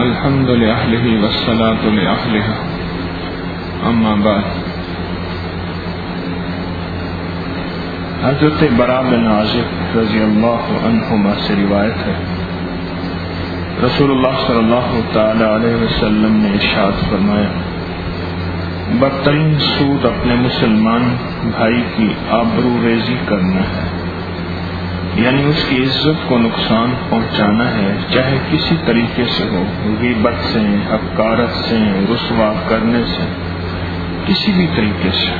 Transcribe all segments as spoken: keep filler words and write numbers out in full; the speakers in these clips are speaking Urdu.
الحمد لأهله والصلاة لأهلها اما بعد. حضرت برا بن عازب رضی اللہ عنہما سے روایت ہے، رسول اللہ صلی اللہ تعالی علیہ وسلم نے ارشاد فرمایا، بدترین سود اپنے مسلمان بھائی کی آبرو ریزی کرنا ہے، یعنی اس کی عزت کو نقصان پہنچانا ہے، چاہے کسی طریقے سے ہو، غیبت سے، حقارت سے، رسوا کرنے سے، کسی بھی طریقے سے.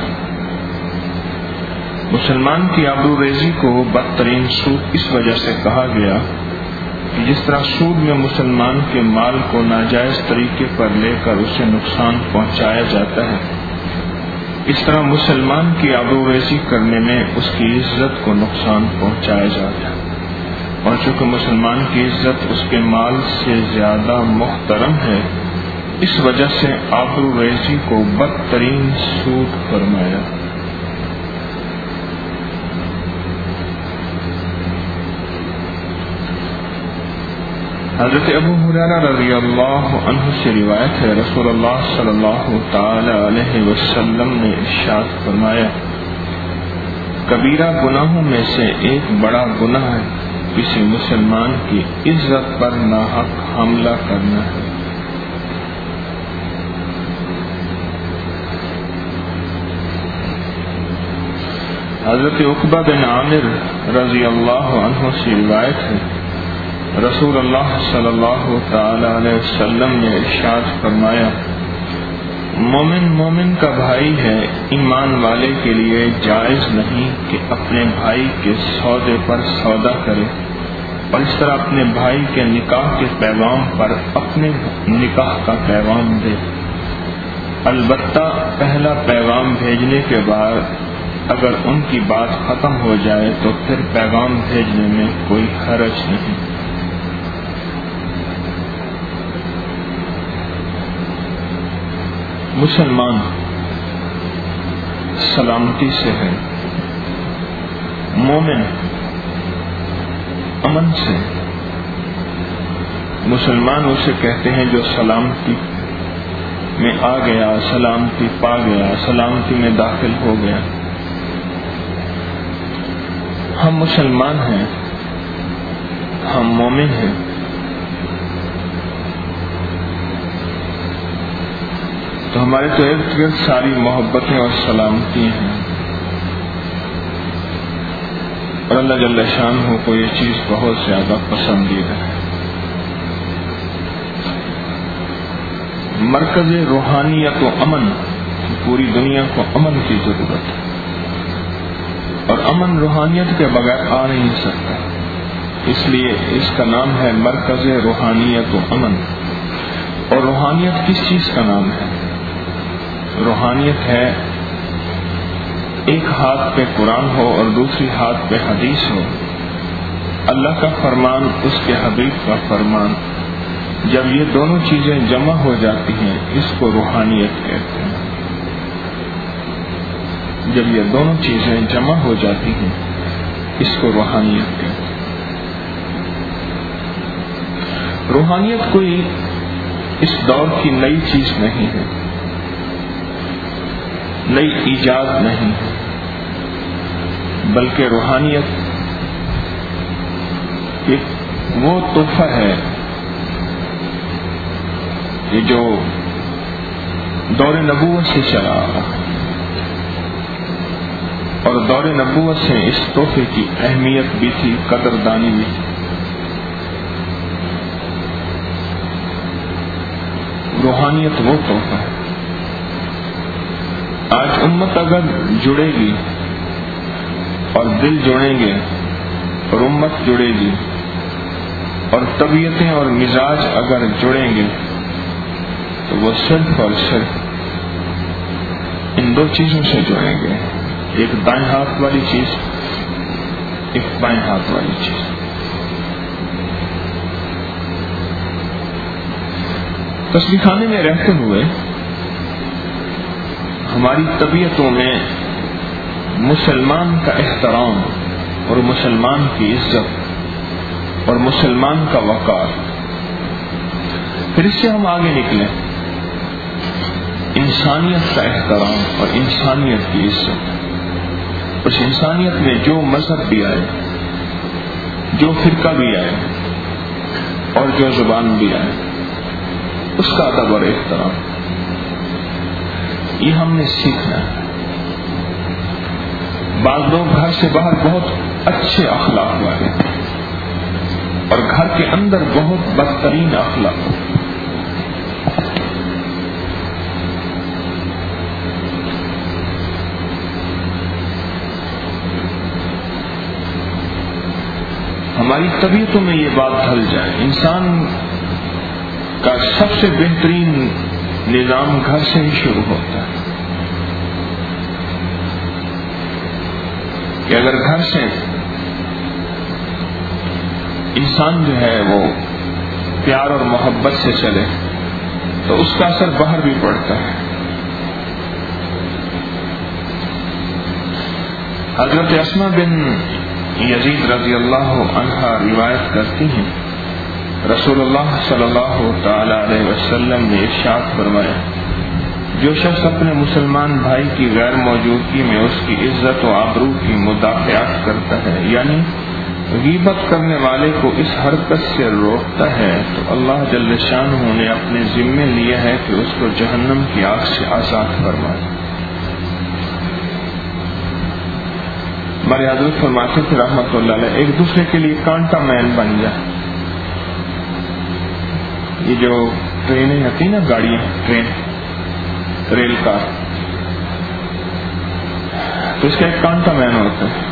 مسلمان کی آبرو ریزی کو بدترین سود اس وجہ سے کہا گیا کہ جس طرح سود میں مسلمان کے مال کو ناجائز طریقے پر لے کر اسے نقصان پہنچایا جاتا ہے، اس طرح مسلمان کی آبرو ریزی کرنے میں اس کی عزت کو نقصان پہنچایا جاتا ہے، اور چونکہ مسلمان کی عزت اس کے مال سے زیادہ محترم ہے، اس وجہ سے آبرو ریزی کو بدترین سود فرمایا. حضرت ابو ہریرہ رضی اللہ عنہ سے روایت ہے، رسول اللہ صلی اللہ تعالی علیہ وسلم نے ارشاد فرمایا، کبیرہ گناہوں میں سے ایک بڑا گناہ ہے کسی مسلمان کی عزت پر ناحق حملہ کرنا ہے. حضرت عقبہ بن عامر رضی اللہ عنہ سے روایت ہے، رسول اللہ صلی اللہ تعالی علیہ وسلم نے ارشاد فرمایا، مومن مومن کا بھائی ہے، ایمان والے کے لیے جائز نہیں کہ اپنے بھائی کے سودے پر سودا کرے، اور اس طرح اپنے بھائی کے نکاح کے پیغام پر اپنے نکاح کا پیغام دے. البتہ پہلا پیغام بھیجنے کے بعد اگر ان کی بات ختم ہو جائے تو پھر پیغام بھیجنے میں کوئی حرج نہیں. مسلمان سلامتی سے ہے، مومن امن سے. مسلمان اسے کہتے ہیں جو سلامتی میں آ گیا، سلامتی پا گیا، سلامتی میں داخل ہو گیا. ہم مسلمان ہیں، ہم مومن ہیں، تو ہمارے تو ارد گرد ساری محبتیں اور سلامتی ہیں، اور اللہ جل شانہ کو یہ چیز بہت زیادہ پسندیدہ ہے. مرکز روحانیت و امن، پوری دنیا کو امن کی ضرورت ہے، اور امن روحانیت کے بغیر آ نہیں سکتا، اس لیے اس کا نام ہے مرکز روحانیت و امن. اور روحانیت کس چیز کا نام ہے؟ روحانیت ہے ایک ہاتھ پہ قرآن ہو اور دوسری ہاتھ پہ حدیث ہو، اللہ کا فرمان، اس کے حبیب کا فرمان. جب یہ دونوں چیزیں جمع ہو جاتی ہیں اس کو روحانیت کہتے ہیں. جب یہ دونوں چیزیں جمع ہو جاتی ہیں اس کو روحانیت کہتے ہیں. روحانیت کوئی اس دور کی نئی چیز نہیں ہے، نئی ایجاد نہیں ہے، بلکہ روحانیت ایک وہ تحفہ ہے یہ جو دور نبوت سے چلا آ رہا ہے، اور دور نبوت سے اس تحفے کی اہمیت بھی تھی، قدردانی بھی تھی. روحانیت وہ تحفہ ہے. آج امت اگر جڑے گی اور دل جڑیں گے اور امت جڑے گی اور طبیعتیں اور مزاج اگر جڑیں گے تو وہ صرف اور صرف ان دو چیزوں سے جڑیں گے، ایک دائیں ہاتھ والی چیز، ایک بائیں ہاتھ والی چیز. تسبیح خانے میں رہتے ہوئے ہماری طبیعتوں میں مسلمان کا احترام اور مسلمان کی عزت اور مسلمان کا وقار پھر اس سے ہم آگے نکلیں، انسانیت کا احترام اور انسانیت کی عزت۔ اس انسانیت میں جو مذہب بھی آئے، جو فرقہ بھی آئے اور جو زبان بھی آئے، اس کا ادب اور احترام یہ ہم نے سیکھنا ہے۔ بعض لوگ گھر سے باہر بہت اچھے اخلاق والے اور گھر کے اندر بہت بدترین اخلاق۔ ہماری طبیعتوں میں یہ بات ڈھل جائے، انسان کا سب سے بہترین نظام گھر سے ہی شروع ہوتا ہے، کہ اگر گھر سے انسان جو ہے وہ پیار اور محبت سے چلے تو اس کا اثر باہر بھی پڑتا ہے۔ حضرت اسماء بن یزید رضی اللہ عنہا روایت کرتی ہیں، رسول اللہ صلی اللہ تعالی علیہ وسلم نے ارشاد فرمایا، جو شخص اپنے مسلمان بھائی کی غیر موجودگی میں اس کی عزت و آبرو کی مدافعت کرتا ہے، یعنی غیبت کرنے والے کو اس حرکت سے روکتا ہے، تو اللہ جل شانہ نے اپنے ذمے لیا ہے کہ اس کو جہنم کی آگ سے آزاد فرمائے۔ ہمارے حضرت فرماتے تھے رحمۃ اللہ علیہ، ایک دوسرے کے لیے کانٹا مین بن جائے۔ یہ جو ٹرینیں ہوتی نا، گاڑیاں، ٹرین، ریل کار، تو اس کا ایک کانٹا مین ہوتا ہے۔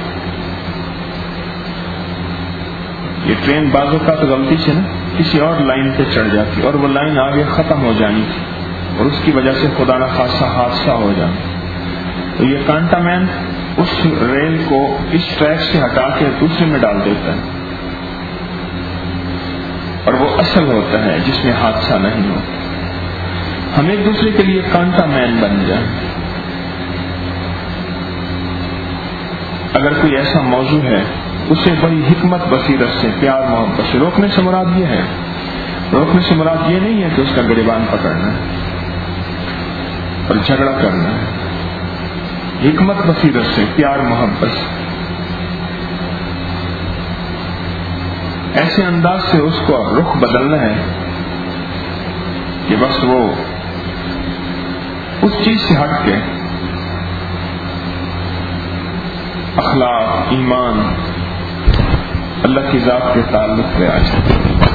یہ ٹرین بعض اوقات غلطی سے نا کسی اور لائن پہ چڑھ جاتی اور وہ لائن آگے ختم ہو جانی تھی اور اس کی وجہ سے خدا نہ خاصا حادثہ ہو جانا، تو یہ کانٹا مین اس ریل کو اس ٹریک سے ہٹا کے دوسرے میں ڈال دیتا ہے، اور وہ اصل ہوتا ہے جس میں حادثہ نہیں ہوتا۔ ہم ایک دوسرے کے لیے کانٹا مین بن جائیں۔ اگر کوئی ایسا موضوع ہے اسے بڑی حکمت بصیرت سے، پیار محبت سے روکنے سے مراد یہ ہے، روکنے سے مراد یہ نہیں ہے کہ اس کا گریبان پکڑنا ہے اور جھگڑا کرنا ہے، حکمت بصیرت سے، پیار محبت سے، ایسے انداز سے اس کو رخ بدلنا ہے کہ بس وہ اس چیز سے ہٹ کے اخلاق، ایمان، اللہ کی ذات کے تعلق پہ آ جائے،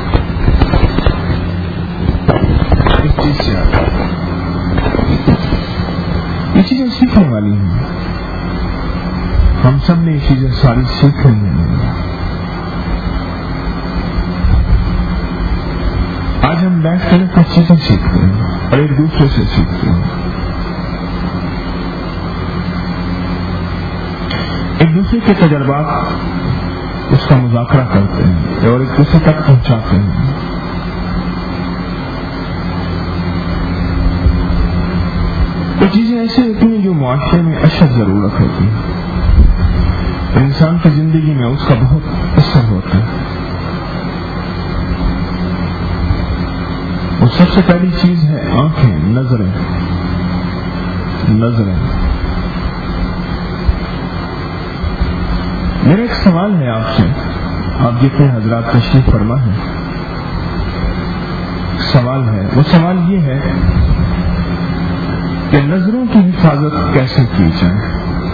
اس چیز سے ہٹ۔ یہ چیزیں سیکھنے والی ہیں، ہم سب نے یہ چیزیں ساری سیکھ لی ہیں۔ آج ہم بیٹھ کر کچھ چیزیں سیکھتے ہیں اور ایک دوسرے سے سیکھتے ہیں، ایک دوسرے کے تجربات اس کا مذاکرہ کرتے ہیں اور ایک دوسرے تک پہنچاتے ہیں۔ تو چیزیں ایسے ہوتی ہیں جو معاشرے میں اشد ضرورت ہوتی ہے، انسان کی زندگی میں اس کا بہت اثر ہوتا ہے۔ وہ سب سے پہلی چیز ہے آنکھیں، نظریں، نظریں۔ میرا ایک سوال ہے آپ سے، آپ جتنے حضرات تشریف فرما ہے، سوال ہے، وہ سوال یہ ہے کہ نظروں کی حفاظت کیسے کی جائے؟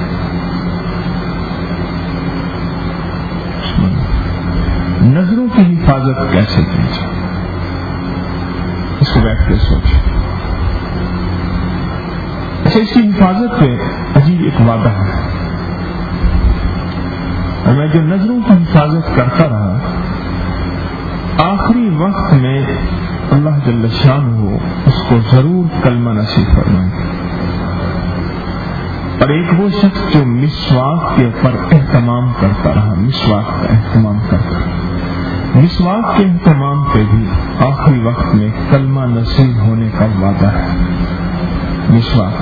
نظروں کی حفاظت کیسے کی جائے، اس کو بیٹھ کے سوچیں۔ اچھا، اس کی حفاظت پہ عجیب ایک وعدہ ہے، اور میں جو نظروں کی حفاظت کرتا رہا، آخری وقت میں اللہ جل شانہ اس کو ضرور کلمہ نصیب فرمائے۔ اور ایک وہ شخص جو مسواک کے اوپر اہتمام کرتا رہا، مسواک کا اہتمام کرتا رہا، مسواک کے اہتمام پہ بھی آخری وقت میں کلمہ نصیب ہونے کا وعدہ ہے۔ مسواک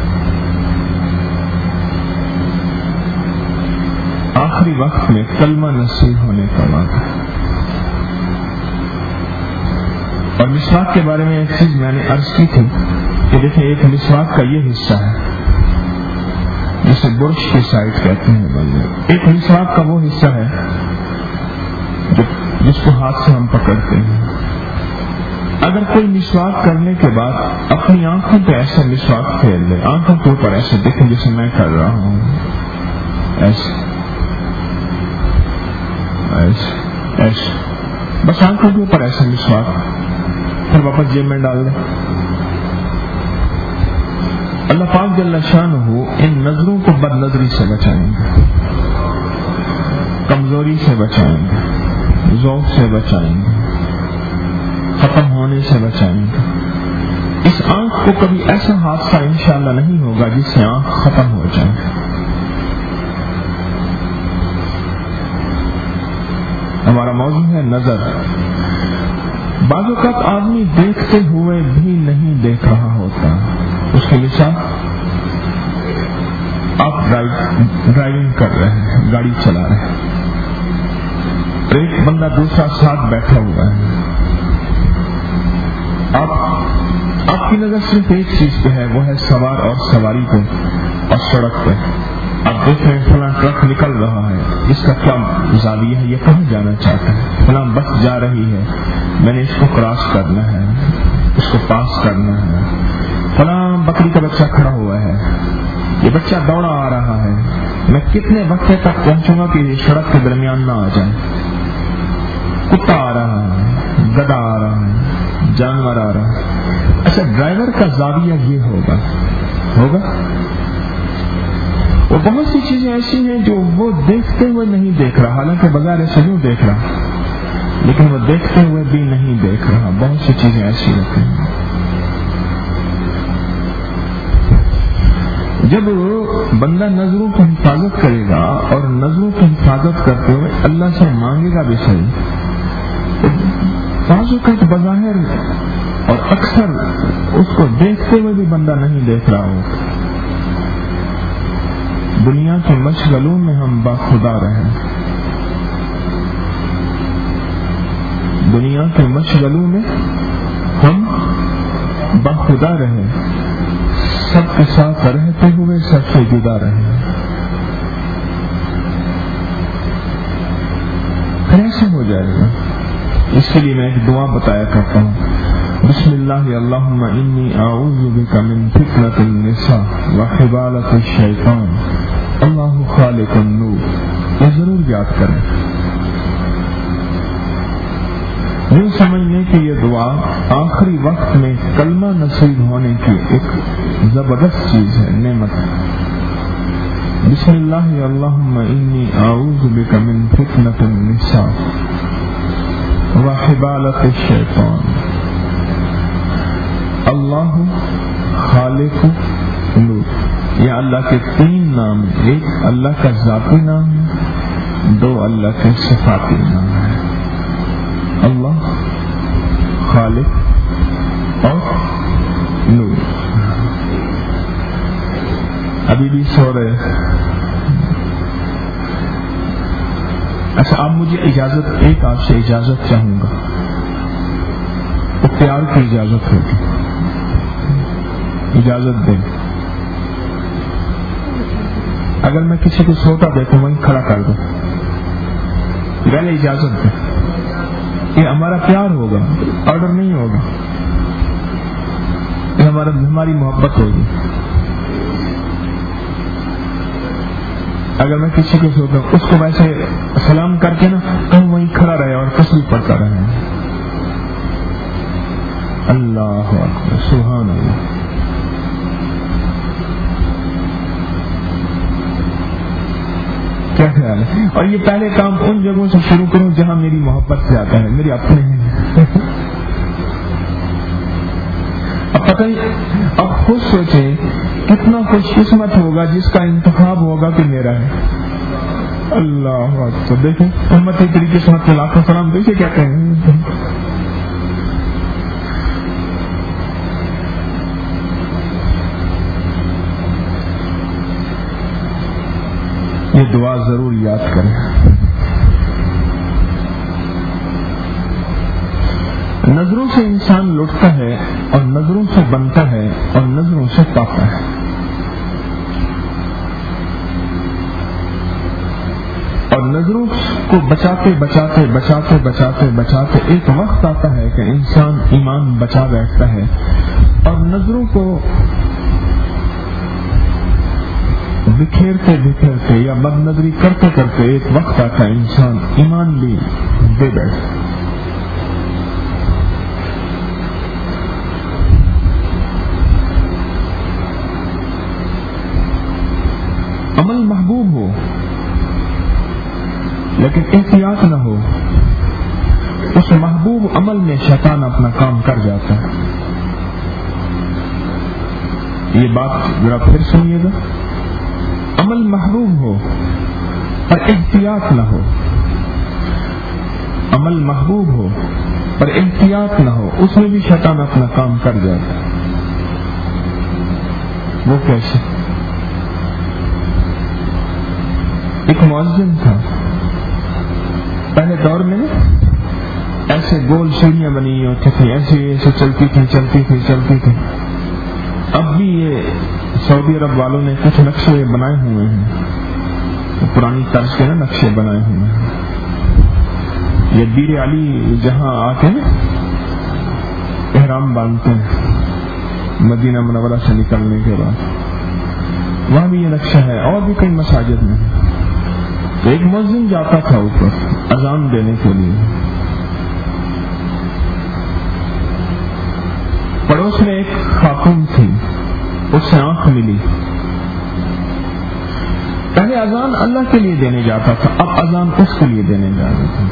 آخری وقت میں کلمہ نصیب ہونے کا وعدہ ہے۔ اور مسواک کے بارے میں ایک چیز میں نے عرض کی تھی کہ دیکھیں ایک مسواک کا یہ حصہ ہے جسے برش کی سائڈ کہتے ہیں بندے، ایک مسواک کا وہ حصہ ہے جو جس کو ہاتھ سے ہم پکڑتے ہیں. اگر کوئی مسواک کرنے کے بعد اپنی آنکھوں پہ ایسا مسواک پھیر لے، آنکھوں کے اوپر ایسے دیکھیں جیسے میں کر رہا ہوں، ایسے ایسے ایسے بس آنکھوں کے اوپر ایسا مسواک، پھر واپس جیب میں ڈال دیں. اللہ پاک جل شانہ ان نظروں کو بد نظری سے بچائیں گے، کمزوری سے بچائیں گے، ذوق سے بچائیں گے، ختم ہونے سے بچائیں گے. اس آنکھ کو کبھی ایسا حادثہ انشاءاللہ نہیں ہوگا جس سے آنکھ ختم ہو جائے. ہمارا موضوع ہے نظر. بعض اوقات آدمی دیکھتے ہوئے بھی نہیں دیکھ رہا ہوتا. اس کے مثال، آپ ڈرائیونگ کر رہے ہیں، گاڑی چلا رہے ہیں، ایک بندہ دوسرا ساتھ بیٹھا ہوا ہے، آپ آپ کی نظر صرف ایک چیز پہ ہے، وہ ہے سوار اور سواری پہ اور سڑک پہ. آپ دیکھ رہے ہیں فلاں ٹرک نکل رہا ہے، اس کا کیا زاویہ ہے، یہ کہاں جانا چاہتا ہے، فلاں بس جا رہی ہے، میں نے اس کو کراس کرنا ہے، اس کو پاس کرنا ہے، فلاں بکری کا بچہ کھڑا ہوا ہے، یہ بچہ دوڑا آ رہا ہے، میں کتنے وقت تک پہنچوں گا کہ یہ سڑک کے درمیان نہ آ جائے. کتا آ رہا ہے، گدھا آ رہا ہے، جانور آ رہا ہے. اچھا ڈرائیور کا زاویہ یہ ہوگا ہوگا وہ بہت سی چیزیں ایسی ہیں جو وہ دیکھتے ہوئے نہیں دیکھ رہا، حالانکہ بغیر ایسے نہیں دیکھ رہا، لیکن وہ دیکھتے ہوئے بھی نہیں دیکھ رہا. بہت سی چیزیں ایسی ہوتی ہیں. جب بندہ نظروں کی حفاظت کرے گا اور نظروں کی حفاظت کرتے ہوئے اللہ سے مانگے گا بھی صحیح، بعض اوقات بظاہر اور اکثر اس کو دیکھتے ہوئے بھی بندہ نہیں دیکھ رہا ہو. دنیا کے مشغلوں میں ہم باخدا رہے، دنیا کے مشغلوں میں ہم باخدا رہے، سب کے ساتھ رہتے ہوئے سب سے جدا رہے. کیسے ہو جائے گا؟ اس کے لیے میں ایک دعا بتایا کرتا ہوں. بسم اللہ اللہم انی اعوذ بک من فتنۃ النساء وحبالۃ الشیطان اللہ خالق النور. یہ ضرور یاد کریں. یوں سمجھنے کہ یہ دعا آخری وقت میں کلمہ نصیب ہونے کی ایک زبردست چیز ہے، نعمت. بسم اللہ اللہم انی اعوذ بک من فتنۃ النساء وحبالۃ الشیطان اللہ خالق نور. یہ اللہ کے تین نام، ایک اللہ کا ذاتی نام ہے، دو اللہ کے صفاتی نام ہے. اللہ خالق اور نور. ابھی بھی سو رہے. اچھا آپ مجھے اجازت، ایک آپ سے اجازت چاہوں گا، اختیار کی اجازت ہوگی، اجازت دیں. اگر میں کسی کو سوتا دیکھوں وہیں کھڑا کر دوں، پہلے اجازت دیں. یہ ہمارا پیار ہوگا، آرڈر نہیں ہوگا، یہ ہمارا ہماری محبت ہوگی. اگر میں کسی کو سوتا ہوں اس کو ویسے سلام کر کے نا کہیں وہیں کھڑا رہے اور تصویر پڑھتا رہے. اللہ اکبر، سبحان اللہ. کیا خیال ہے؟ اور یہ پہلے کام ان جگہوں سے شروع کروں جہاں میری محبت سے آتا ہے، میرے اپنے ہیں. اب پتہ ہی، اب خود سوچیں کتنا خوش قسمت ہوگا جس کا انتخاب ہوگا کہ میرا ہے. اللہ اکبر. دیکھیں امتی تیری قسمت کے لاکھوں سلام. دیکھیں کیا کہیں. یہ دعا ضرور یاد کریں. نظروں سے انسان لٹتا ہے اور نظروں سے بنتا ہے اور نظروں سے پاتا ہے. اور نظروں کو بچاتے بچاتے بچاتے بچاتے بچاتے ایک وقت آتا ہے کہ انسان ایمان بچا بیٹھتا ہے. اور نظروں کو بکھیرتے بکھیرتے یا بد نظری کرتے کرتے ایک وقت آتا ہے انسان ایمان بھی دے بیٹھتا ہے. عمل محبوب ہو لیکن احتیاط نہ ہو، اس محبوب عمل میں شیطان اپنا کام کر جاتا ہے. یہ بات ذرا پھر سنیے گا. عمل محبوب ہو پر احتیاط نہ ہو، عمل محبوب ہو پر احتیاط نہ ہو، اس میں بھی شیطان اپنا کام کر جاتا ہے. وہ کیسے؟ ایک مؤذن تھا پہلے دور میں، ایسے گول سیڑھیاں بنی ہوتی تھی، ایسے ایسے چلتی تھی چلتی تھی چلتی تھی. اب بھی یہ سعودی عرب والوں نے کچھ نقشے بنائے ہوئے ہیں، پرانی طرز کے نا نقشے بنائے ہوئے ہیں. یہ بیر علی جہاں آ کے احرام باندھتے ہیں مدینہ منورہ سے نکلنے کے بعد، وہاں بھی یہ نقشہ ہے، اور بھی کئی مساجد میں. تو ایک مؤذن جاتا تھا اوپر اذان دینے کے لیے. پڑوس میں ایک خاتون تھی، اس سے آنکھ ملی. پہلے اذان اللہ کے لیے دینے جاتا تھا، اب اذان اس کے لیے دینے جا رہا تھا.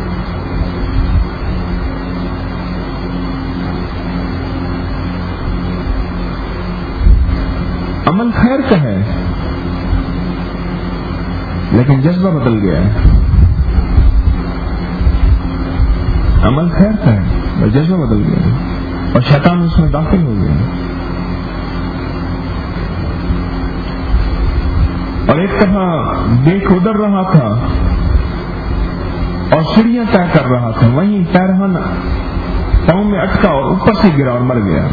عمل خیر کا ہے لیکن جذبہ بدل گیا ہے. عمل خیر کا ہے جذبہ بدل گیا ہے اور شیطان اس میں داخل ہو گیا. اور ایک طرح دیکھ ادھر رہا تھا اور سیڑھیاں طے کر رہا تھا، وہیں پیرہن پاؤں میں اٹکا اور اوپر سے گرا اور مر گیا.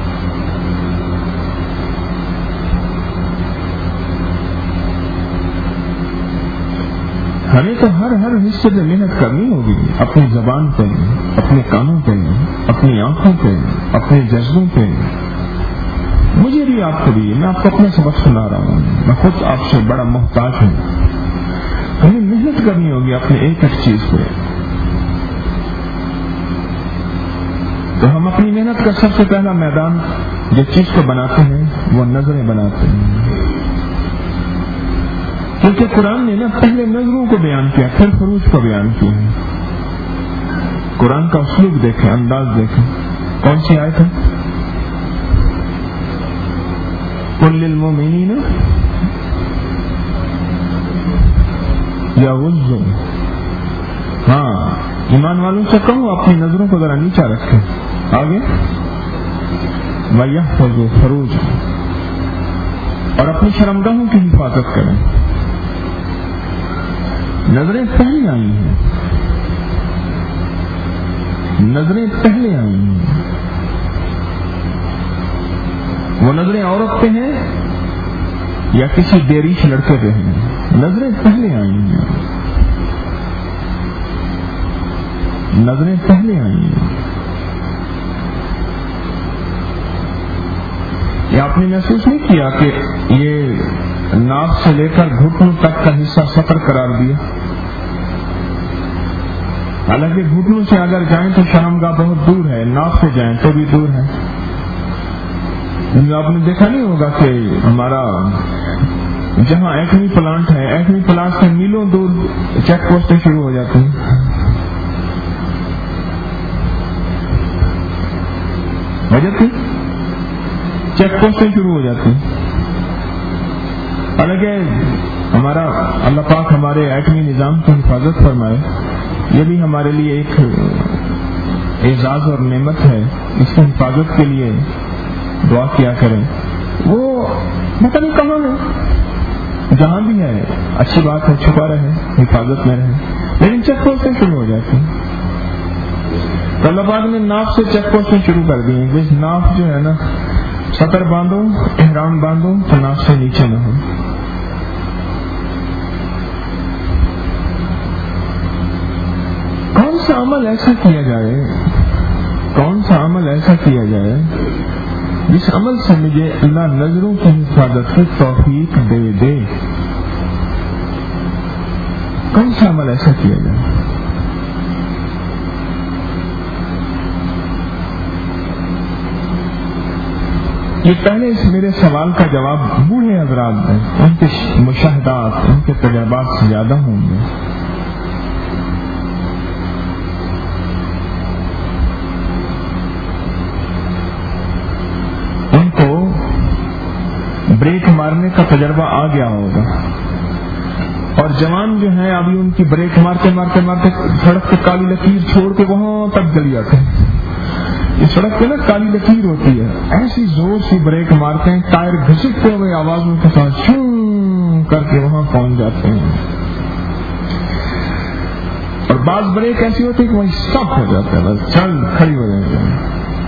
ہمیں تو ہر ہر حصے پہ محنت کرنی ہوگی، اپنی زبان پہ، اپنے کانوں پہ، اپنی آنکھوں پہ، اپنے جذبوں پہ. مجھے بھی آپ کو بھی، میں آپ کو اپنا سبق سنا رہا ہوں، میں خود آپ سے بڑا محتاج ہوں. ہمیں محنت کرنی ہوگی اپنے ایک ایک چیز پہ. تو ہم اپنی محنت کا سب سے پہلا میدان جس چیز کو بناتے ہیں وہ نظریں بناتے ہیں. کیونکہ قرآن نے نا پہلے نظروں کو بیان کیا پھر فروج کو بیان کیا ہے. قرآن کا اسلوب دیکھیں، انداز دیکھیں. کون سی آیت ہے؟ قل للمؤمنین یغضوا. ہاں، ایمان والوں سے کہو اپنی نظروں کو ذرا نیچا رکھیں. آگے وَيَحْفَظُوا فُرُوجَهُمْ، اور اپنی شرمگاہوں کی حفاظت کریں. نظریں پہلے آئی ہیں، نظریں پہلے آئی ہیں. وہ نظریں عورت پہ ہیں یا کسی دیریش لڑکے پہ ہیں، نظریں پہلے آئی ہیں، نظریں پہلے آئی ہیں. یہ آپ نے محسوس نہیں کیا کہ یہ ناف سے لے کر گھٹنوں تک کا حصہ سطر قرار دیا؟ حالانکہ گھٹنوں سے اگر جائیں تو شرمگاہ بہت دور ہے، ناف سے جائیں تو بھی دور ہے. آپ نے دیکھا نہیں ہوگا کہ ہمارا جہاں ایٹمی پلانٹ ہے، ایٹمی پلانٹ سے میلوں دور چیک پوسٹیں شروع ہو جاتی ہیں. ہو جاتی چیک پوسٹیں شروع ہو جاتی ہیں. حالانکہ ہمارا اللہ پاک ہمارے ایٹمی نظام کی حفاظت فرمائے، یہ بھی ہمارے لیے ایک اعزاز اور نعمت ہے. اس کی حفاظت کے لیے دعا کیا کریں. وہ پتہ نہیں کہاں ہے، جہاں بھی ہے اچھی بات ہے، چھپا رہے، حفاظت میں رہے، لیکن چیک پوسٹیں شروع ہو جاتی ہیں. تو اللہ پاک نے ناف سے چیک پوسٹیں شروع کر دی ہیں. اس ناف جو ہے نا سطر باندھو, احرام باندھو تو ناف سے نیچے نہ ہو. کون سا عمل ایسا کیا جائے کون سا عمل ایسا کیا جائے جس عمل سے مجھے اللہ نظروں کی حفاظت کی توفیق دے دے؟ کون سا عمل ایسا کیا جائے؟ یہ پہلے اس میرے سوال کا جواب بوڑھے حضرات ہیں, ان کے مشاہدات, ان کے تجربات سے زیادہ ہوں گے. ان کو بریک مارنے کا تجربہ آ گیا ہوگا, اور جوان جو ہیں ابھی ان کی بریک مارتے مارتے مارتے سڑک پہ کالی لکیر چھوڑ کے وہاں تک چلی جاتے ہیں. اس سڑک پہ نا کالی لکیر ہوتی ہے, ایسی زور سے بریک مارتے ہیں ٹائر گھسٹتے ہوئے آوازوں کے ساتھ شوں کر کے وہاں پہنچ جاتے ہیں. اور بعض بریک ایسی ہوتی ہے کہ وہیں اسٹاپ ہو جاتا ہے, بس چل کھڑی ہو جاتی ہے.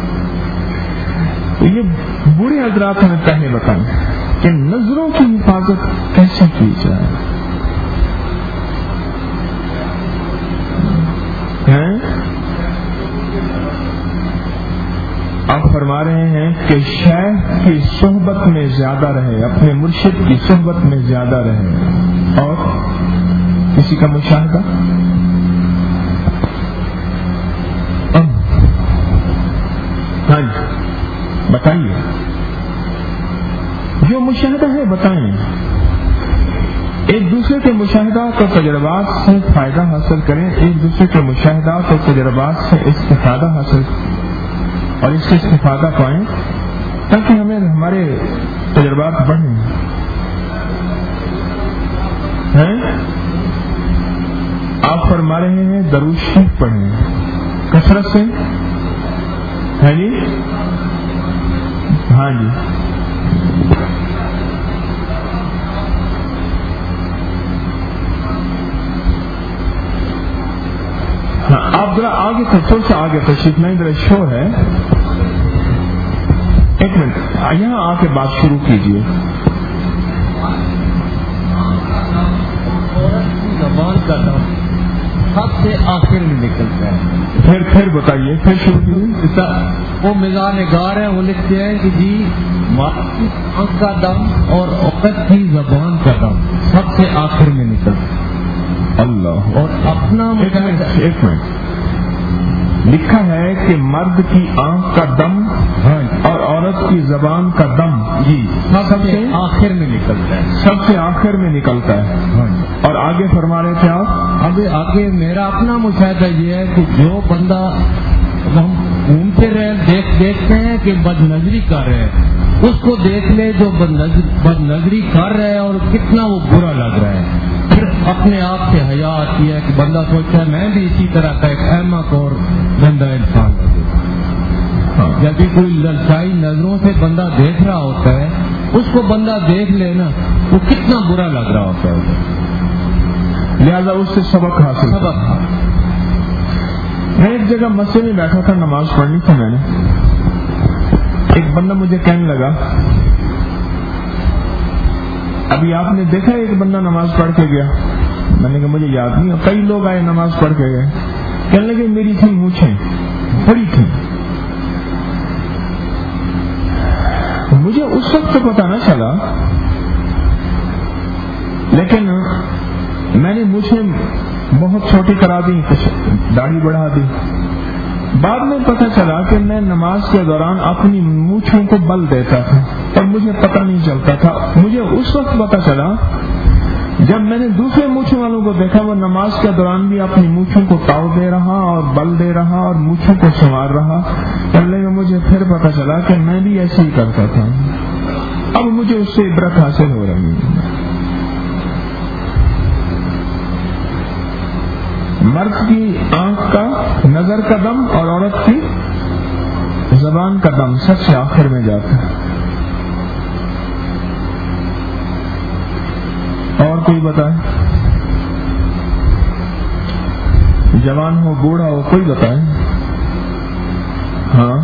تو یہ بوڑھے حضرات ہمیں پہلے بتائیں کہ نظروں کی حفاظت کیسے کی جائے. آپ فرما رہے ہیں کہ شیخ کی صحبت میں زیادہ رہے, اپنے مرشد کی صحبت میں زیادہ رہے, اور کسی کا مشاہدہ. ہاں جی بتائیے, جو مشاہدہ ہے بتائیں. ایک دوسرے کے مشاہدات اور تجربات سے فائدہ حاصل کریں, ایک دوسرے کے مشاہدات اور تجربات سے استفادہ حاصل اور اس سے استفادہ پائیں تاکہ ہمیں ہمارے تجربات بڑھیں. ہیں آپ فرما رہے ہیں درود شریف پڑھیں کثرت سے, ہے جی؟ ہاں جی. ہاں آپ ذرا آگے تھوڑا سا آگے تشریف نہیں, ذرا شور ہے. ایک منٹ یہاں آ کے بات شروع کیجیے. زبان کا دم سب سے آخر میں نکلتا ہے. پھر پھر بتائیے, پھر شروع کیجیے. وہ مزاح نگار ہیں, وہ لکھتے ہیں کہ جی آنکھ کا دم اور عورت کی زبان کا دم سب سے آخر میں نکلتا ہے. اللہ. اور اپنا ایک منٹ ایک منٹ لکھا ہے کہ مرد کی آنکھ کا دم اور عورت کی زبان کا دم جی سب سے آخر میں نکلتا ہے, سب سے آخر میں نکلتا ہے. اور آگے فرما رہے تھے آپ؟ اب آگے میرا اپنا مشاہدہ یہ ہے کہ جو بندہ ہم گھومتے رہے دیکھ دیکھتے ہیں کہ بد نظری کر رہے ہیں, اس کو دیکھ لے جو بد نظری کر رہے ہیں اور کتنا وہ برا لگ رہا ہے. پھر اپنے آپ سے حیا آتی ہے کہ بندہ سوچتا ہے میں بھی اسی طرح کا ایک احمق اور گندا انسان ہوں. جب بھی کوئی للچائی نظروں سے بندہ دیکھ رہا ہوتا ہے, اس کو بندہ دیکھ لے نا وہ کتنا برا لگ رہا ہوتا ہے. لہذا اس سے سبق حاصل سبق میں ایک جگہ مسجد میں بیٹھا تھا, نماز پڑھنی تھی میں نے. ایک بندہ مجھے کہنے لگا, ابھی آپ نے دیکھا ایک بندہ نماز پڑھ کے گیا. میں نے کہا مجھے یاد نہیں, اور کئی لوگ آئے نماز پڑھ کے گئے. کہنے لگے میری تھی مونچھیں بڑی تھی. مجھے اس وقت تو پتا نہ چلا, لیکن میں نے مونچھیں بہت چھوٹی کرا دی, کچھ داڑھی بڑھا دی. بعد میں پتہ چلا کہ میں نماز کے دوران اپنی مونچھوں کو بل دیتا تھا اور مجھے پتہ نہیں چلتا تھا. مجھے اس وقت پتہ چلا جب میں نے دوسرے مونچھوں والوں کو دیکھا, وہ نماز کے دوران بھی اپنی مونچھوں کو تاؤ دے رہا اور بل دے رہا اور مونچھوں کو سنوار رہا. پہلے مجھے پھر پتہ چلا کہ میں بھی ایسے ہی کرتا تھا. اب مجھے اس سے عبرت حاصل ہو رہی ہے. مرد کی آنکھ کا نظر کا دم اور عورت کی زبان کا دم سب سے آخر میں جاتا ہے. اور کوئی بتائے, جوان ہو بوڑھا ہو, کوئی بتائے. ہاں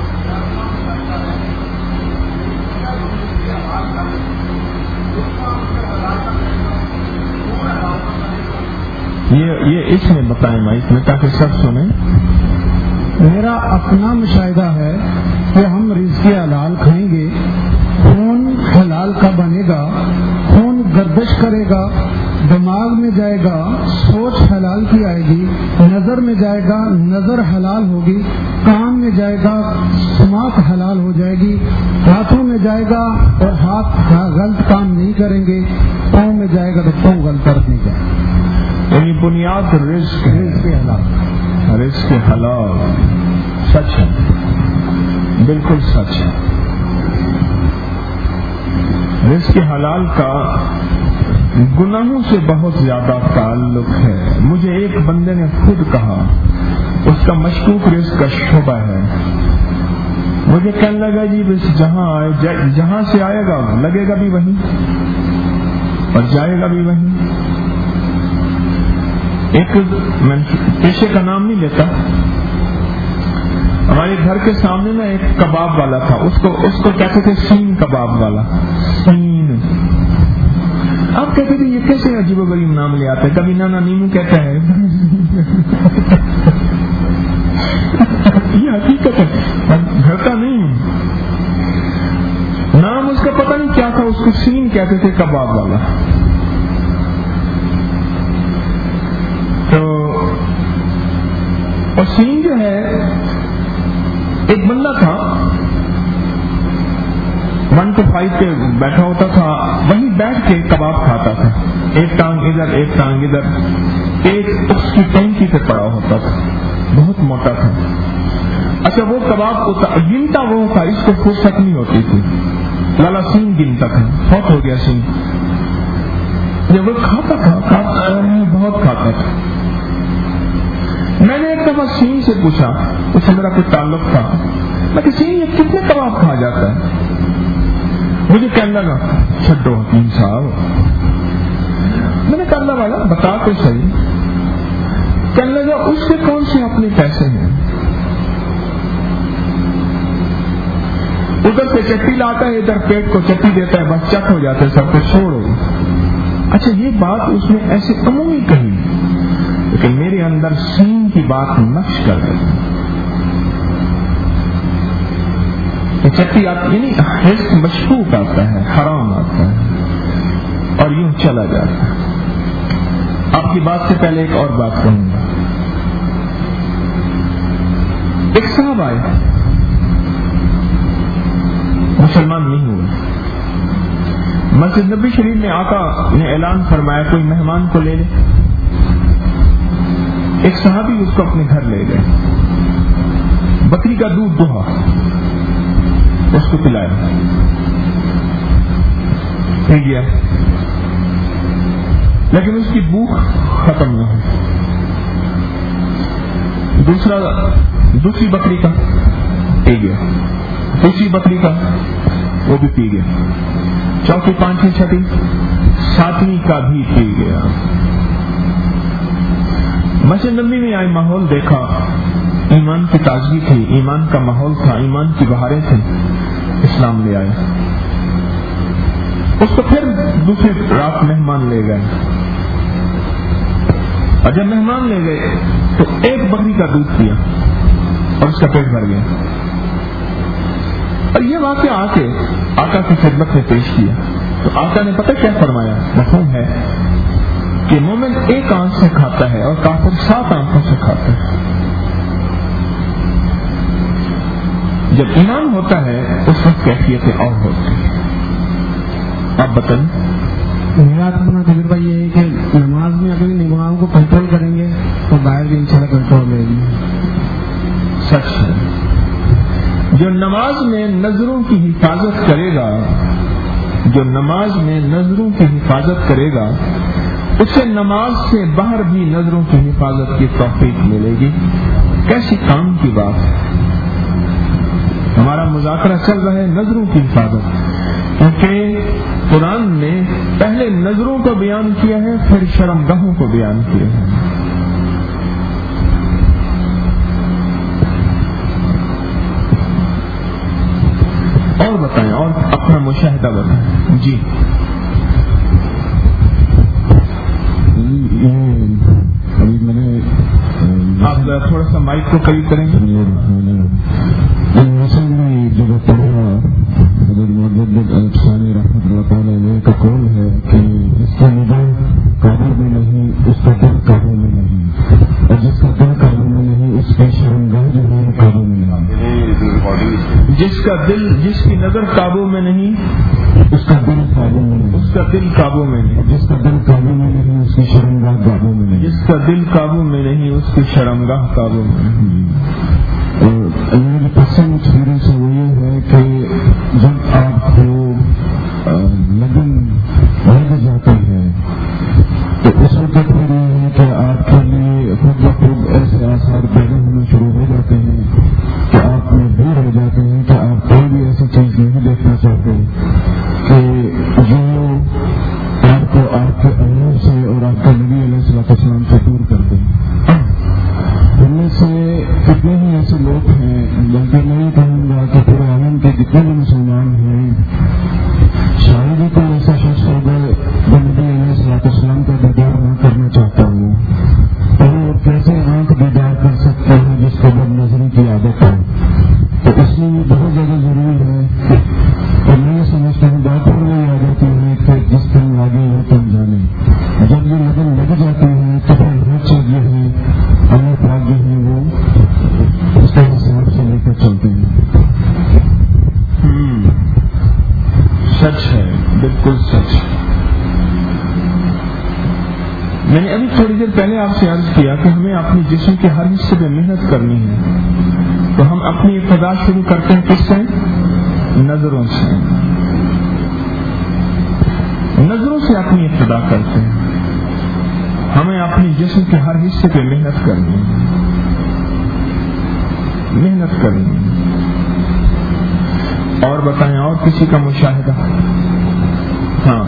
یہ یہ اس میں بتائیں مائک میں تاکہ سب سنیں. میرا اپنا مشاہدہ ہے کہ ہم رزق حلال کھائیں گے، خون حلال کا بنے گا، خون گردش کرے گا، دماغ میں جائے گا، سوچ حلال کی آئے گی، نظر میں جائے گا، نظر حلال ہوگی، کان میں جائے گا، سماعت حلال ہو جائے گی، ہاتھوں میں جائے گا اور ہاتھ غلط کام نہیں کریں گے، پاؤں میں جائے گا تو پاؤں غلط طرف نہیں جائے گا. یعنی بنیاد رزق رزق حلال، رزق حلال سچ ہے، بالکل سچ ہے. رزق حلال کا گناہوں سے بہت زیادہ تعلق ہے. مجھے ایک بندے نے خود کہا، اس کا مشکوک رزق کا شعبہ ہے. مجھے کہنے لگا جی بس جہاں آئے جہاں سے آئے گا لگے گا بھی وہیں اور جائے گا بھی وہیں. ایک میں پیشے کا نام نہیں لیتا، ہمارے گھر کے سامنے نا ایک کباب والا تھا، اس کو اس کو کہتے تھے سین کباب والا. سین آپ کہتے تھے یہ کیسے عجیب و غریب نام لے آتے، کبھی نانا نیمو کہتا ہے یہ حقیقت ہے، گھر کا نہیں نام اس کا پتہ نہیں کیا تھا، اس کو سین کہتے تھے کباب والا. تو اور سین جو ہے ایک بندہ تھا ون ٹو فائیو پہ بیٹھا ہوتا تھا، وہیں بیٹھ کے کباب کھاتا تھا، ایک ٹانگ ادھر ایک ٹانگ ادھر، ایک اس کی ٹینکی پہ پڑا ہوتا تھا، بہت موٹا تھا. اچھا وہ کباب گنتا وہ تھا، اس کو فرصت نہیں ہوتی تھی، لالا سین گنتا تھا، بہت ہو گیا سین. جب وہ کھاتا تھا بہت کھاتا تھا. میں نے ایک دفعہ سین سے پوچھا، اس سے میرا کوئی تعلق تھا، میں کہ سین یہ کتنے کباب کھا جاتا ہے؟ مجھے کہنے لگا چھڈو حکیم صاحب. میں نے کہا والا بتا تو صحیح. کہنے لگا اس سے کون سے اپنے پیسے ہیں، ادھر سے چٹی لاتا ہے، ادھر پیٹ کو چٹی دیتا ہے، بس چٹ ہو جاتا ہے سب کچھ چھوڑو. اچھا یہ بات اس نے ایسے عمومی کہی، لیکن میرے اندر سین کی بات نقش کر گئی. چٹی آتی یعنی حس مشکوک آتا ہے، حرام آتا ہے اور یوں چلا جاتا ہے. آپ کی بات سے پہلے ایک اور بات کہوں گا. ایک صاحب آئے، مسلمان نہیں ہوئے. مسجد نبی شریف میں آقا نے اعلان فرمایا کوئی مہمان کو لے لے. ایک صحابی اس کو اپنے گھر لے گئے، بکری کا دودھ دوہا، اس کو پلایا، پی گیا، لیکن اس کی بھوک ختم نہ ہوئی. دوسرا دوسری بکری کا پی گیا، تیسری بکری کا وہ بھی پی گیا، چوتھی پانچویں چھٹی ساتویں کا بھی پی گیا. مسجد نبی میں آئے، ماحول دیکھا، ایمان کی تازگی تھی، ایمان کا ماحول تھا، ایمان کی بہاریں تھیں، اسلام لے آئے. اس کو پھر دوسری رات مہمان لے گئے، اور جب مہمان لے گئے تو ایک بکری کا دودھ پیا اور اس کا پیٹ بھر گیا. اور یہ واقعہ آ کے آقا کی خدمت میں پیش کیا تو آقا نے پتہ کیا فرمایا؟ مفہوم ہے کہ مومن ایک آنکھ سے کھاتا ہے اور کافر سات آنکھوں سے کھاتا ہے. جب ایمان ہوتا ہے اس وقت کیفیتیں اور ہوتی ہیں. آپ بتائیں. میرا اپنا تجربہ یہ ہے کہ نماز میں اگر نگاہوں کو کنٹرول کریں گے تو باہر بھی انشاءاللہ کنٹرول رہے گی. سچ ہے، جو نماز میں نظروں کی حفاظت کرے گا، جو نماز میں نظروں کی حفاظت کرے گا اسے نماز سے باہر بھی نظروں کی حفاظت کی توفیق ملے گی. کیسی کام کی بات ہے. ہمارا مذاکرہ چل رہا ہے نظروں کی حفاظت، کیونکہ قرآن نے پہلے نظروں کو بیان کیا ہے، پھر شرمگاہوں کو بیان کیا ہے. بتائیں اور اپنا مشاہدہ بتائیں. جی ابھی میں نے آپ تھوڑا سا مائک کو قریب کریں گے. جب پڑھا حضرت محمد ثانی رحمۃ اللہ تعالیٰ علیہ کا قول ہے کہ جس کا نظر قابو میں نہیں اس کا دل قابو میں نہیں، اور جس کا دل قابو میں نہیں اس کی شرمگاہ جو ہے قابو میں نہیں. جس کا دل جس کی نظر قابو میں نہیں اس کا دل قابو میں نہیں، اس کا دل قابو میں نہیں، جس کا دل قابو میں نہیں اس کی شرمگاہ قابو میں نہیں، جس کا دل قابو میں نہیں اس کی شرمگاہ قابو میں نہیں. اور میری پسند ایکسپیرئنس وہ یہ ہے کہ جب آپ کو لگن لگ جاتی ہے تو اس وقت پھر یہ ہے کہ آپ کے لیے خود بخود ایسے آثار پیدا ہونا شروع ہو جاتے ہیں کہ آپ میں دور ہو جاتے ہیں کہ آپ کوئی بھی ایسی چیز نہیں دیکھنا چاہتے کہ جو آپ کو آپ کے امور سے اور آپ کے نبی علیہ السلام سے دور کر دیں. ان میں سے کتنے ہی ایسے لوگ ہیں، بلکہ میں یہ کہوں گا کہ پورے عالم کے جتنے بھی مسلمان ہیں شاید ہی کوئی ایسا شخص ہوگا جو نبی علیہ السلام کا دیدار نہ کرنا چاہتا ہوں. اور کیسے آنکھ دیدار کر سکتے ہیں جس کو بد نظری کی عادت ہے؟ تو اس لیے یہ بہت زیادہ ضروری ہے. اور میں یہ سمجھتا ہوں بات پر یہ آ جاتی ہے کہ جس دن لگے وہ تم جانے. جب یہ لگن لگ جاتی ہے تو پھر ہر چیز جو ہے اللہ پاک جو ہے وہ اس کے حساب سے لے کر چلتے ہیں. سچ ہے، بالکل سچ. میں نے ابھی تھوڑی دیر پہلے آپ سے عرض کیا کہ ہمیں اپنے جسم کے ہر حصے پہ محنت کرنی ہے. تو ہم اپنی ابتدا شروع کرتے ہیں کس سے؟ نظروں سے. نظروں سے اپنی ابتدا کرتے ہیں. ہمیں اپنے جسم کے ہر حصے پہ محنت کرنی ہے، محنت کرنی ہے. اور بتائیں اور کسی کا مشاہدہ؟ ہاں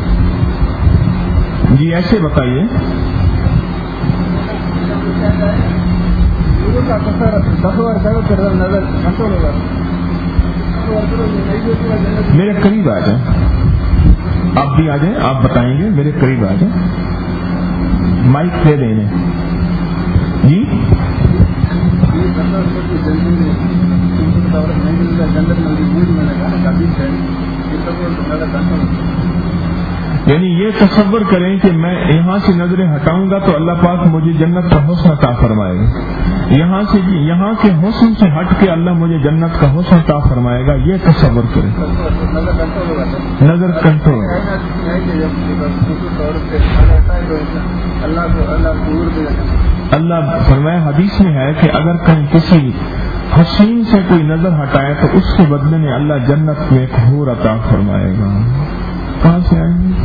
جی ایسے بتائیے. میرے قریب آ جائیں، آپ بھی آ جائیں، آپ بتائیں گے. میرے قریب آ جائیں، مائک دے دیں جی. یعنی یہ تصور کریں کہ میں یہاں سے نظریں ہٹاؤں گا تو اللہ پاک مجھے جنت کا حسن عطا فرمائے گا. یہاں سے یہاں کے حسن سے ہٹ کے اللہ مجھے جنت کا حسن عطا فرمائے گا. یہ تصور کریں. نظر کنٹرول. اللہ فرمایا حدیث میں ہے کہ اگر کہیں کسی حسین سے کوئی نظر ہٹائے تو اس کے بدلے میں اللہ جنت میں ایک حور عطا فرمائے گا. کہاں سے آئیں گے؟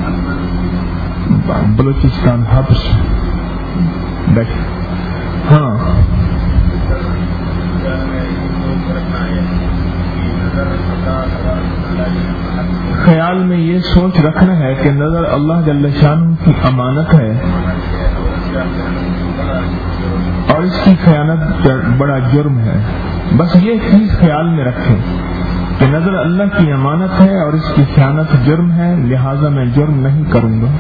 بلوچستان حبس. بیٹھ. ہاں خیال میں یہ سوچ رکھنا ہے کہ نظر اللہ جل شانہ کی امانت ہے اور اس کی خیانت بڑا جرم ہے. بس یہ چیز خیال میں رکھیں کہ نظر اللہ کی امانت ہے اور اس کی خیانت جرم ہے، لہذا میں جرم نہیں کروں گا.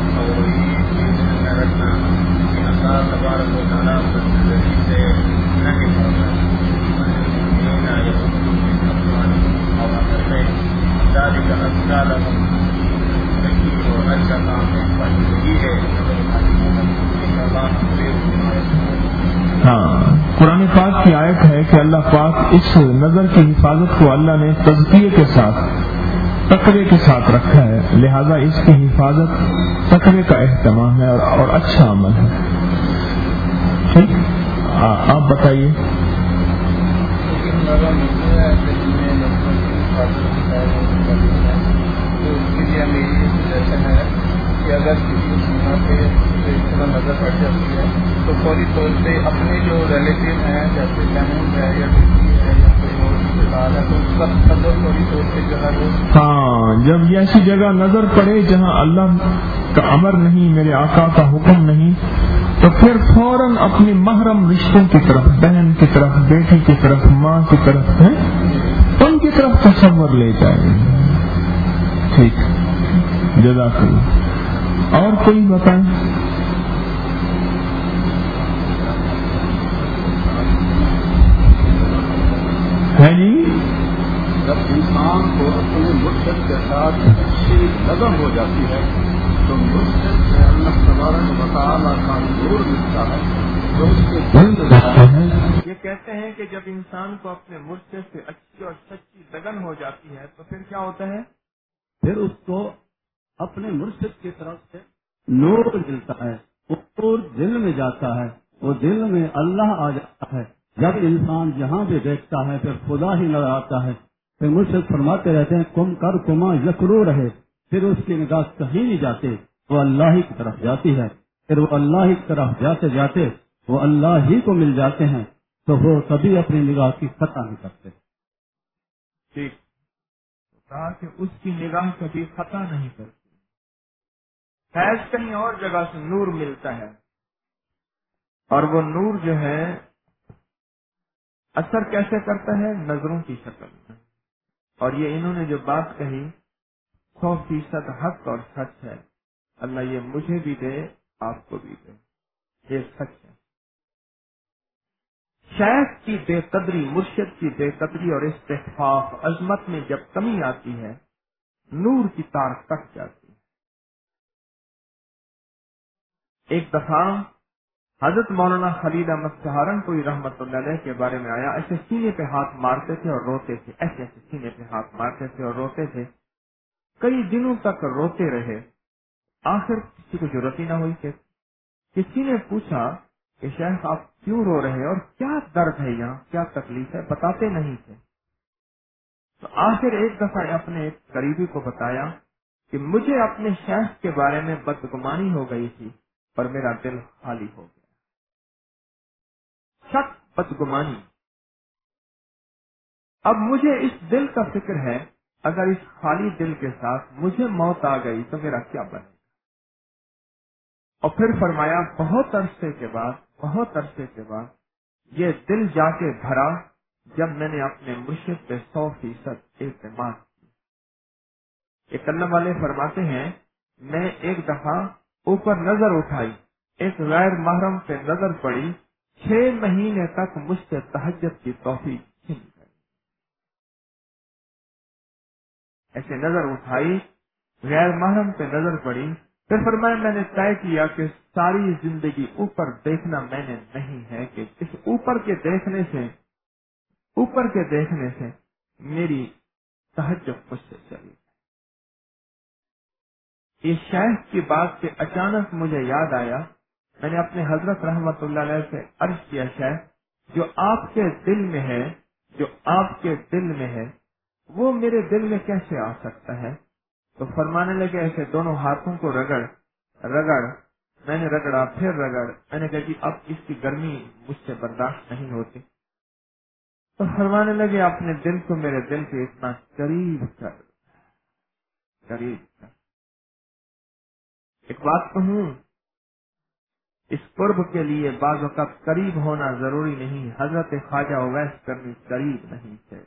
ہاں قرآن پاک کی آیت ہے کہ اللہ پاک اس نظر کی حفاظت کو اللہ نے تزکیے کے ساتھ تقوی کے ساتھ رکھا ہے، لہذا اس کی حفاظت تقوی کا اہتمام ہے اور, اور اچھا عمل ہے. ٹھیک آپ بتائیے. اگر کسی سیما پہ نظر پڑ جاتی ہے تو فوری طور پہ اپنے جو ریلیٹیو ہیں جیسے بہن ہے یا بیٹی ہے یا کوئی اور رشتے دار ہے تو اس کا نظر فوری طور پہ جو ہے وہ ہاں جب یہ ایسی جگہ نظر پڑے جہاں اللہ کا امر نہیں، میرے آقا کا حکم نہیں، تو پھر فوراً اپنے محرم رشتوں کی طرف، بہن کی طرف، بیٹی کی طرف، ماں کی طرف ہے ان کی طرف تصور لے جائے. ٹھیک, جزاک اللہ. اور کوئی بتائیں؟ ہے جی. جب انسان کو اپنے مرشد کے ساتھ اچھی لگن ہو جاتی ہے تو مرشد سے اللہ تبارک و تعالیٰ کا نور ملتا ہے جو اس کے دل میں جاتا ہے. یہ کہتے ہیں کہ جب انسان کو اپنے مرشد سے اچھی اور سچی لگن ہو جاتی ہے تو پھر کیا ہوتا ہے؟ پھر اس کو اپنے مرشد کی طرف سے نور ملتا ہے, وہ دل میں جاتا ہے, وہ دل میں اللہ آ جاتا ہے. جب انسان جہاں بھی دیکھتا ہے پھر خدا ہی نظر آتا ہے. پھر مرشد فرماتے رہتے ہیں کم کر کما یکرو رہے, پھر اس کی نگاہ کہیں نہیں جاتے, وہ اللہ ہی کی طرف جاتی ہے. پھر وہ اللہ ہی کی طرف جاتے جاتے وہ اللہ ہی کو مل جاتے ہیں تو وہ کبھی اپنی نگاہ کی خطا نہیں کرتے. ٹھیک کہا کہ اس کی نگاہ کبھی خطا نہیں کرتی. فیض کہیں اور جگہ سے نور ملتا ہے اور وہ نور جو ہے اثر کیسے کرتا ہے؟ نظروں کی شکل میں. اور یہ انہوں نے جو بات کہی سو فیصد حق اور سچ ہے. اللہ یہ مجھے بھی دے, آپ کو بھی دے, یہ سچ ہے. شیخ کی بے قدری, مرشد کی بے قدری اور استحقاق عظمت میں جب کمی آتی ہے نور کی تار کٹ جاتی ہے. ایک دفعہ حضرت مولانا خلیل احمد سہارنپوری رحمت اللہ علیہ کے بارے میں آیا. ایسے سینے پہ ہاتھ مارتے تھے اور روتے تھے, ایسے ایسے سینے پہ ہاتھ مارتے تھے اور روتے تھے. کئی دنوں تک روتے رہے. آخر کسی کو ضرورت ہی نہ ہوئی کہ کسی نے پوچھا کہ شیخ آپ کیوں رو رہے ہیں اور کیا درد ہے, یہاں کیا تکلیف ہے, بتاتے نہیں تھے. تو آخر ایک دفعہ اپنے ایک قریبی کو بتایا کہ مجھے اپنے شیخ کے بارے میں بدگمانی ہو گئی تھی اور میرا دل خالی ہو گیا. شک, بدگمانی. اب مجھے اس دل کا فکر ہے اگر اس خالی دل کے ساتھ مجھے موت آ گئی تو میرا کیا بنے گا. اور پھر فرمایا بہت عرصے کے بعد بہت عرصے کے بعد یہ دل جا کے بھرا جب میں نے اپنے مرشد پہ سو فیصد اعتماد کی. ایک اللہ والے فرماتے ہیں میں ایک دفعہ اوپر نظر اٹھائی, ایک غیر محرم پہ نظر پڑی, چھ مہینے تک مجھ سے تہجد کی توفیق چھین گئی. ایسے نظر اٹھائی, غیر محرم پہ نظر پڑی. پھر فرمایا میں نے طے کیا کہ ساری زندگی اوپر دیکھنا میں نے نہیں ہے کہ اس اوپر کے دیکھنے سے اوپر کے دیکھنے سے میری تہجد مجھ سے چلی. اس شیخ کی بات سے اچانک مجھے یاد آیا, میں نے اپنے حضرت رحمت اللہ علیہ سے عرض کیا شیخ جو آپ کے دل میں ہے جو آپ کے دل میں ہے وہ میرے دل میں کیسے آ سکتا ہے؟ تو فرمانے لگے ایسے دونوں ہاتھوں کو رگڑ رگڑ. میں نے رگڑا پھر رگڑ. میں نے کہا کہ اب اس کی گرمی مجھ سے برداشت نہیں ہوتی. تو فرمانے لگے اپنے دل کو میرے دل کے اتنا قریب کر قریب کر. ایک بات کہوں, اس قرب کے لیے بعض وقت قریب ہونا ضروری نہیں. حضرت خواجہ اویس کرنی قریب نہیں تھے.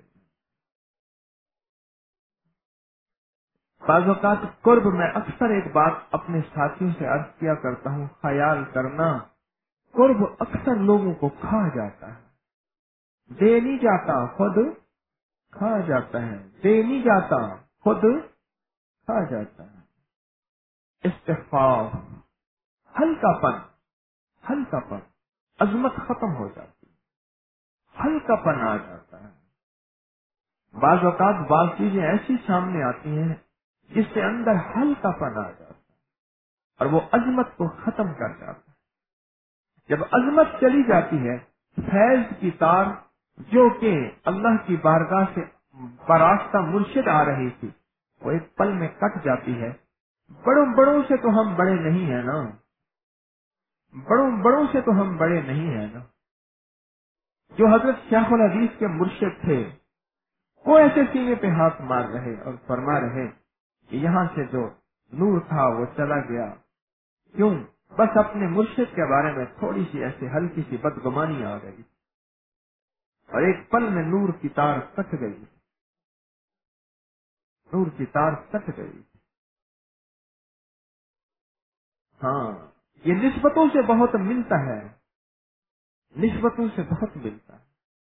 بعض اوقات قرب میں اکثر ایک بات اپنے ساتھیوں سے عرض کیا کرتا ہوں, خیال کرنا قرب اکثر لوگوں کو کھا جاتا ہے. دے نہیں جاتا خود کھا جاتا ہے, دے نہیں جاتا خود کھا جاتا ہے. استغفار, ہلکا پن ہلکا پن عظمت ختم ہو جاتی, ہلکا پن آ جاتا ہے. بعض اوقات بعض چیزیں ایسی سامنے آتی ہیں جس سے اندر ہلکا پن آ جاتا ہے اور وہ عظمت کو ختم کر جاتا ہے. جب عظمت چلی جاتی ہے فیض کی تار جو کہ اللہ کی بارگاہ سے براستہ مرشد آ رہی تھی وہ ایک پل میں کٹ جاتی ہے. بڑوں بڑوں سے تو ہم بڑے نہیں ہیں نا, بڑوں بڑوں سے تو ہم بڑے نہیں ہیں نا. جو حضرت شیخ الحدیث کے مرشد تھے وہ ایسے سینے پہ ہاتھ مار رہے اور فرما رہے کہ یہاں سے جو نور تھا وہ چلا گیا. کیوں؟ بس اپنے مرشد کے بارے میں تھوڑی سی ایسے ہلکی سی بدگمانی آ گئی اور ایک پل میں نور کی تار کٹ گئی. نور کی تار کٹ گئی. ہاں یہ نسبتوں سے بہت ملتا ہے، نسبتوں سے بہت ملتا ہے.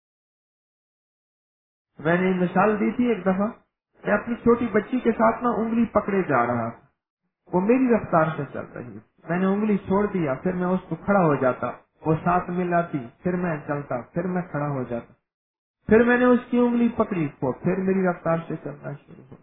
میں نے مثال دی تھی ایک دفعہ، میں اپنی چھوٹی بچی کے ساتھ نا انگلی پکڑے جا رہا تھا، وہ میری رفتار سے چل رہی ہے، میں نے انگلی چھوڑ دیا، پھر میں اس کو کھڑا ہو جاتا، وہ ساتھ ملاتی، پھر میں چلتا، پھر میں کھڑا ہو جاتا، پھر میں نے اس کی انگلی پکڑی، وہ پھر میری رفتار سے چلنا شروع ہو.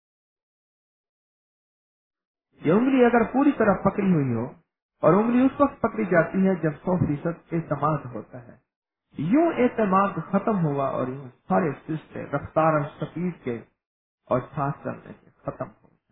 یہ انگلی اگر پوری طرح پکڑی ہوئی ہو، اور انگلی اس وقت پکڑی جاتی ہے جب سو فیصد اعتماد ہوتا ہے، یوں اعتماد ختم ہوا اور یوں سارے سلسلے رفتار اور سپیڈ کے اور ساتھ چلنے کے ختم ہو گئے.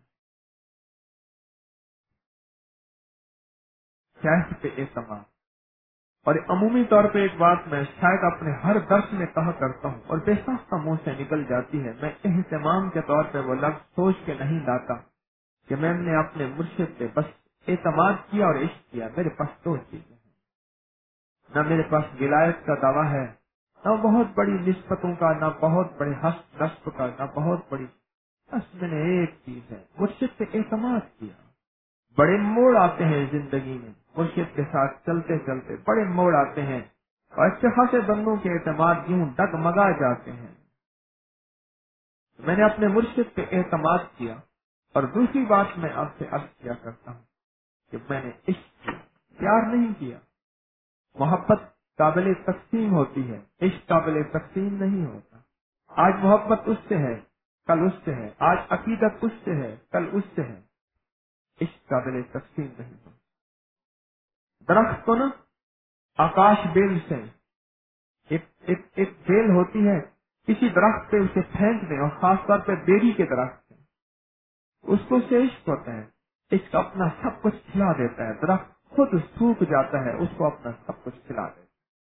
شاید پہ اعتماد. اور عمومی طور پہ ایک بات میں شاید اپنے ہر درس میں کہا کرتا ہوں اور بے ساختہ منہ سے نکل جاتی ہے، میں اہتمام کے طور پہ وہ لفظ سوچ کے نہیں لاتا کہ میں نے اپنے مرشد پہ بس اعتماد کیا اور عشق کیا. میرے پاس دو چیزیں ہیں، نہ میرے پاس ولایت کا دعویٰ ہے، نہ بہت بڑی نسبتوں کا، نہ بہت بڑے حسب نسب کا، نہ بہت بڑی، بس میں نے ایک چیز ہے، مرشد پہ اعتماد کیا. بڑے موڑ آتے ہیں زندگی میں، مرشد کے ساتھ چلتے چلتے بڑے موڑ آتے ہیں اور اچھے خاصے بندوں کے اعتماد یوں ڈگمگا جاتے ہیں. میں نے اپنے مرشد پہ اعتماد کیا. اور دوسری بات میں آپ سے عرض کیا کرتا ہوں کہ میں نے عشق کیا، پیار نہیں کیا. محبت قابل تقسیم ہوتی ہے، عشق قابل تقسیم نہیں ہوتا. آج محبت اس سے ہے، کل اس سے ہے، آج عقیدت اس سے ہے، کل اس سے ہے. عشق قابل تقسیم نہیں ہوتا. درخت کو نا آکاش بیل سے ایک ایک ایک بیل ہوتی ہے، کسی درخت پہ اسے پھینک دیں، اور خاص طور پہ بیری کے درخت پہ، اس کو سے عشق ہوتا ہے. عشق اپنا سب کچھ کھلا دیتا ہے، درخت خود سوکھ جاتا ہے، اس کو اپنا سب کچھ کھلا دیتا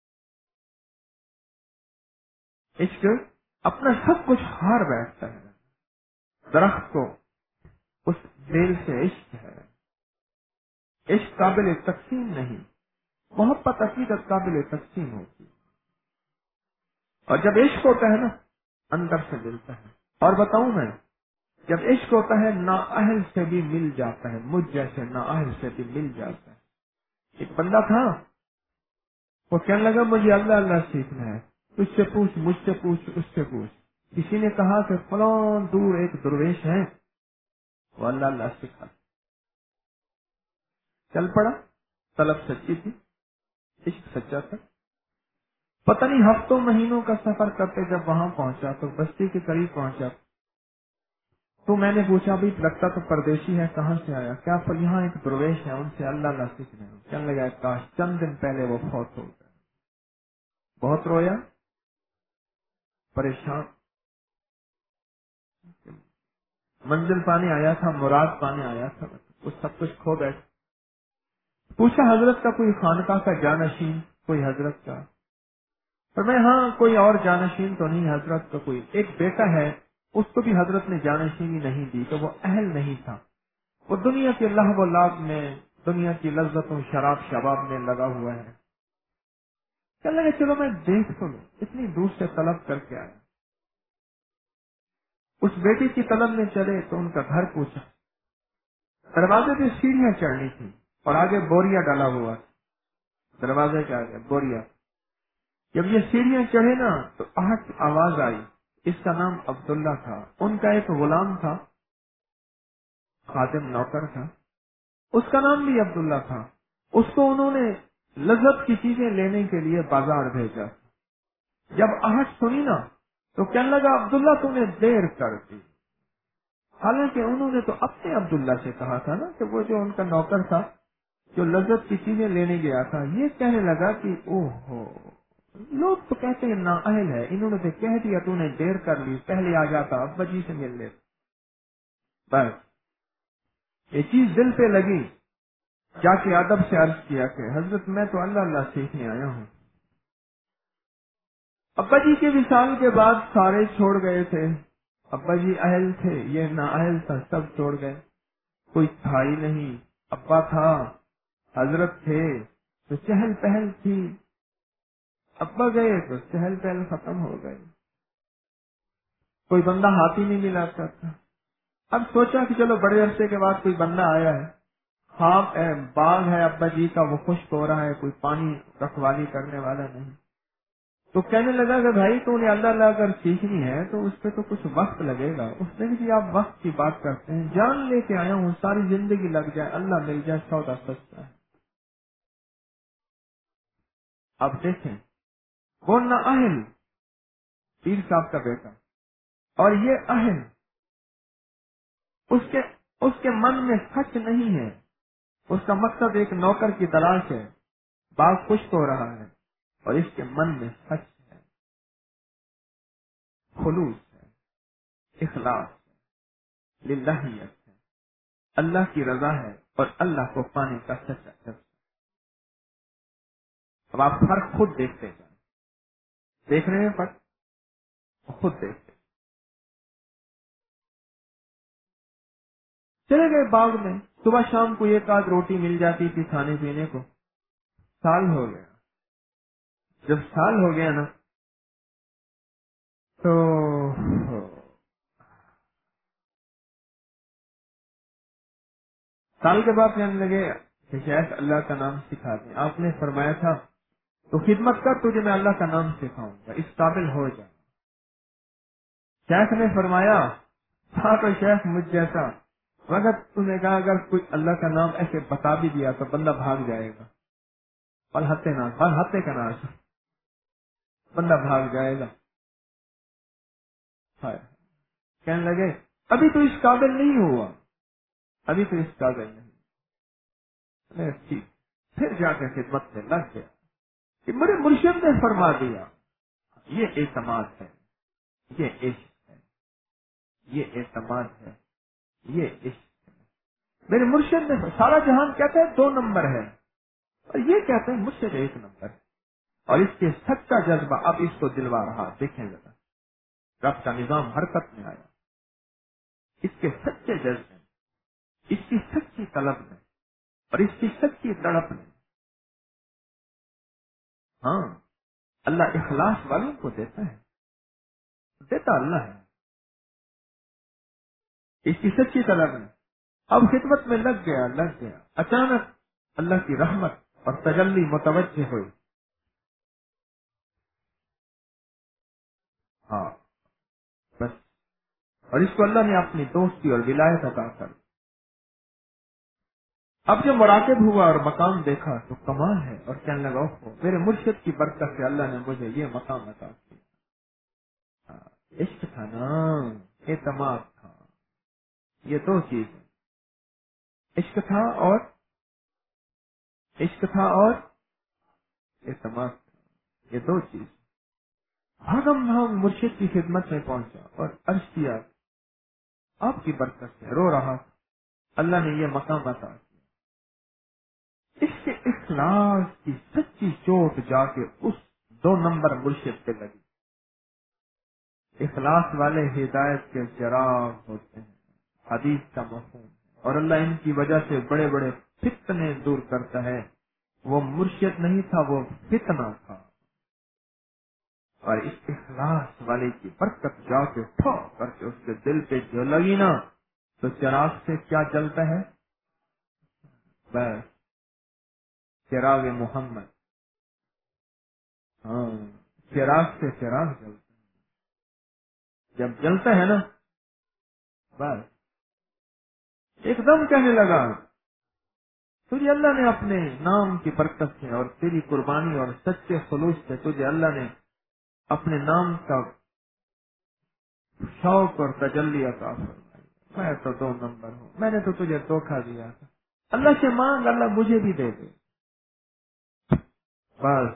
ہے. عشق اپنا سب کچھ ہار بیٹھتا ہے. درخت کو اس بیل سے عشق ہے. عشق قابل تقسیم نہیں، محبت عقیدت قابل تقسیم ہوتی ہے. اور جب عشق ہوتا ہے نا اندر سے ملتا ہے. اور بتاؤں میں، جب عشق ہوتا ہے نااہل سے بھی مل جاتا ہے، مجھ جیسے نااہل سے بھی مل جاتا ہے. ایک بندہ تھا، وہ کہنے لگا مجھے اللہ اللہ سیکھنا ہے، اس سے پوچھ، مجھ سے پوچھ، اس سے پوچھ. کسی نے کہا کہ فلاں دور ایک درویش ہے، وہ اللہ اللہ سکھا. چل پڑا، طلب سچی تھی، عشق سچا تھا. پتہ نہیں ہفتوں مہینوں کا سفر کرتے جب وہاں پہنچا تو بستی کے قریب پہنچا تو میں نے پوچھا بھی لگتا تو پردیشی ہے، کہاں سے آیا؟ کیا یہاں ایک درویش ہے، ان سے اللہ اللہ سیکھنے. کہنے لگا کاش چند دن پہلے وہ فوت ہو گئے. بہت رویا، پریشان، منزل پانے آیا تھا، مراد پانے آیا تھا، وہ سب کچھ کھو بیٹھ. پوچھا حضرت کا کوئی خانقاہ کا جانشین، کوئی حضرت کا؟ پر میں ہاں کوئی اور جانشین تو نہیں، حضرت کا کوئی ایک بیٹا ہے، اس کو بھی حضرت نے جانشینی نہیں دی تو وہ اہل نہیں تھا، وہ دنیا کے لہو و لعب میں، دنیا کی لذتوں شراب شباب میں لگا ہوا ہے. کہنے لگے چلو میں دیکھ تو لوں، اتنی دور سے طلب کر کے آیا. اس بیٹی کی طلب میں چلے تو ان کا گھر پوچھا، دروازے پہ سیڑھیاں چڑھنی تھی اور آگے بوریا ڈالا ہوا، دروازے کے آگے بوریا. جب یہ سیڑھیاں چڑھے نا تو آہٹ آواز آئی. اس کا نام عبداللہ تھا. ان کا ایک غلام تھا، خادم نوکر تھا، اس کا نام بھی عبداللہ تھا. اس کو انہوں نے لذت کی چیزیں لینے کے لیے بازار بھیجا. جب آہٹ سنی نا تو کہنے لگا عبداللہ تم نے دیر کر دی. حالانکہ انہوں نے تو اپنے عبداللہ سے کہا تھا نا کہ وہ جو ان کا نوکر تھا جو لذت کی چیزیں لینے گیا تھا، یہ کہنے لگا کہ اوہ ہو لوگ تو کہتے ہیں نااہل ہے، انہوں نے تو کہہ دیا تو نے دیر کر لی، پہلے آ جاتا ابا جی سے مل لیتا. بس یہ چیز دل پہ لگی، جا کے ادب سے عرض کیا کہ حضرت میں تو اللہ اللہ سیکھنے آیا ہوں. ابا جی کے وصال کے بعد سارے چھوڑ گئے تھے، ابا جی اہل تھے، یہ نااہل تھا، سب چھوڑ گئے، کوئی تھا ہی نہیں. ابا تھا، حضرت تھے تو چہل پہل تھی، ابا گئے تو چہل پہل ختم ہو گئے. کوئی بندہ ہاتھ ہی نہیں ملاتا تھا، اب سوچا کہ چلو بڑے عرصے کے بعد کوئی بندہ آیا ہے، خواب باغ ہے ابا جی کا، وہ خشک ہو رہا ہے، کوئی پانی رکھوالی کرنے والا نہیں، تو کہنے لگا کہ بھائی تو نے اللہ اللہ اگر سیکھنی ہے تو اس پہ تو کچھ وقت لگے گا۔ اس نے کہ آپ وقت کی بات کرتے ہیں، جان لے کے آیا ہوں، ساری زندگی لگ جائے، اللہ مل جائے، سودا سستا ہے۔ اب دیکھیں وہ نہ اہل، پیر صاحب کا بیٹا، اور یہ اہل، اس کے اس کے من میں سچ نہیں ہے، اس کا مقصد ایک نوکر کی تلاش ہے، باغ خشک ہو رہا ہے، اور اس کے من میں سچ ہے، خلوص ہے، اخلاص ہے، للہیت ہے، اللہ کی رضا ہے، اور اللہ کو پانے کا سچا جذبہ۔ اب آپ فرق خود دیکھتے ہیں، دیکھ رہے ہیں فرق، خود دیکھتے ہیں۔ چلے گئے باغ میں، صبح شام کو ایک آدھ روٹی مل جاتی تھی کھانے پینے کو۔ سال ہو گیا، جب سال ہو گیا نا تو سال کے بعد کہنے لگے کہ شیخ اللہ کا نام سکھا دیں، آپ نے فرمایا تھا تو خدمت کر، تجھے میں اللہ کا نام سکھاؤں گا، اس قابل ہو جا۔ شیخ نے فرمایا تھا تو شیخ مجھ جیسا، مگر تم نے کہا اگر کوئی اللہ کا نام ایسے بتا بھی دیا تو بندہ بھاگ جائے گا، پل ہتے نہ پل ہتے کا نام، بندہ بھاگ جائے گا۔ کہنے لگے ابھی تو اس قابل نہیں ہوا، ابھی تو اس قابل نہیں، ٹھیک۔ پھر جا کے خدمت میں لگ گیا کہ میرے مرشد نے فرما دیا، یہ اعتماد ہے، یہ عشق ہے، یہ اعتماد ہے، یہ عشق ہے۔ میرے مرشد نے، سارا جہان کہتا ہے دو نمبر ہے، اور یہ کہتے ہیں مجھ سے ایک نمبر ہے، اور اس کے سچا جذبہ اب اس کو دلوا رہا۔ دیکھیں ذرا، رب کا نظام حرکت میں آیا، اس کے سچے جذبے، اس کی سچی طلب میں، اور اس کی سچی تڑپ میں۔ ہاں، اللہ اخلاص والوں کو دیتا ہے، دیتا اللہ ہے، اس کی سچی طلب میں۔ اب خدمت میں لگ گیا لگ گیا اچانک اللہ کی رحمت اور تجلی متوجہ ہوئی۔ ہاں بس، اور اس کو اللہ نے اپنی دوستی اور ولایت عطا کر۔ اب جو مراقب ہوا اور مقام دیکھا تو کمال ہے، اور کہنے لگا اوہ میرے مرشد کی برکت سے اللہ نے مجھے یہ مقام عطا کیا۔ عشق تھا نا، اعتماد تھا، یہ دو چیزیں، عشق تھا اور عشق تھا اور اعتماد تھا، یہ دو چیز۔ بھاگم بھاگ مرشد کی خدمت میں پہنچا اور عرض کیا آپ کی برکت سے، رو رہا اللہ نے یہ مقام عطا کیا۔ اس کے اخلاص کی سچی چوٹ جا کے اس دو نمبر مرشد پہ لگی۔ اخلاص والے ہدایت کے چراغ ہوتے ہیں، حدیث کا مفہوم، اور اللہ ان کی وجہ سے بڑے بڑے فتنے دور کرتا ہے۔ وہ مرشد نہیں تھا، وہ فتنہ تھا، اور اس اخلاص والے کی برکت جا کے ٹھو کر کے اس کے دل پہ جو لگی نا تو چراغ سے کیا جلتا ہے؟ بس چراغ محمد، ہاں چراغ سے چراغ جلتا ہے، جب جلتا ہے نا بس ایک دم کہنے لگا تجھے اللہ نے اپنے نام کی برکت سے اور تیری قربانی اور سچے خلوص سے تجھے اللہ نے اپنے نام کا شوق اور تجلی عطا فرمائی۔ میں تو دو نمبر ہوں، میں نے تو تجھے دھوکہ دیا تھا، اللہ سے مانگ اللہ مجھے بھی دے دے، بس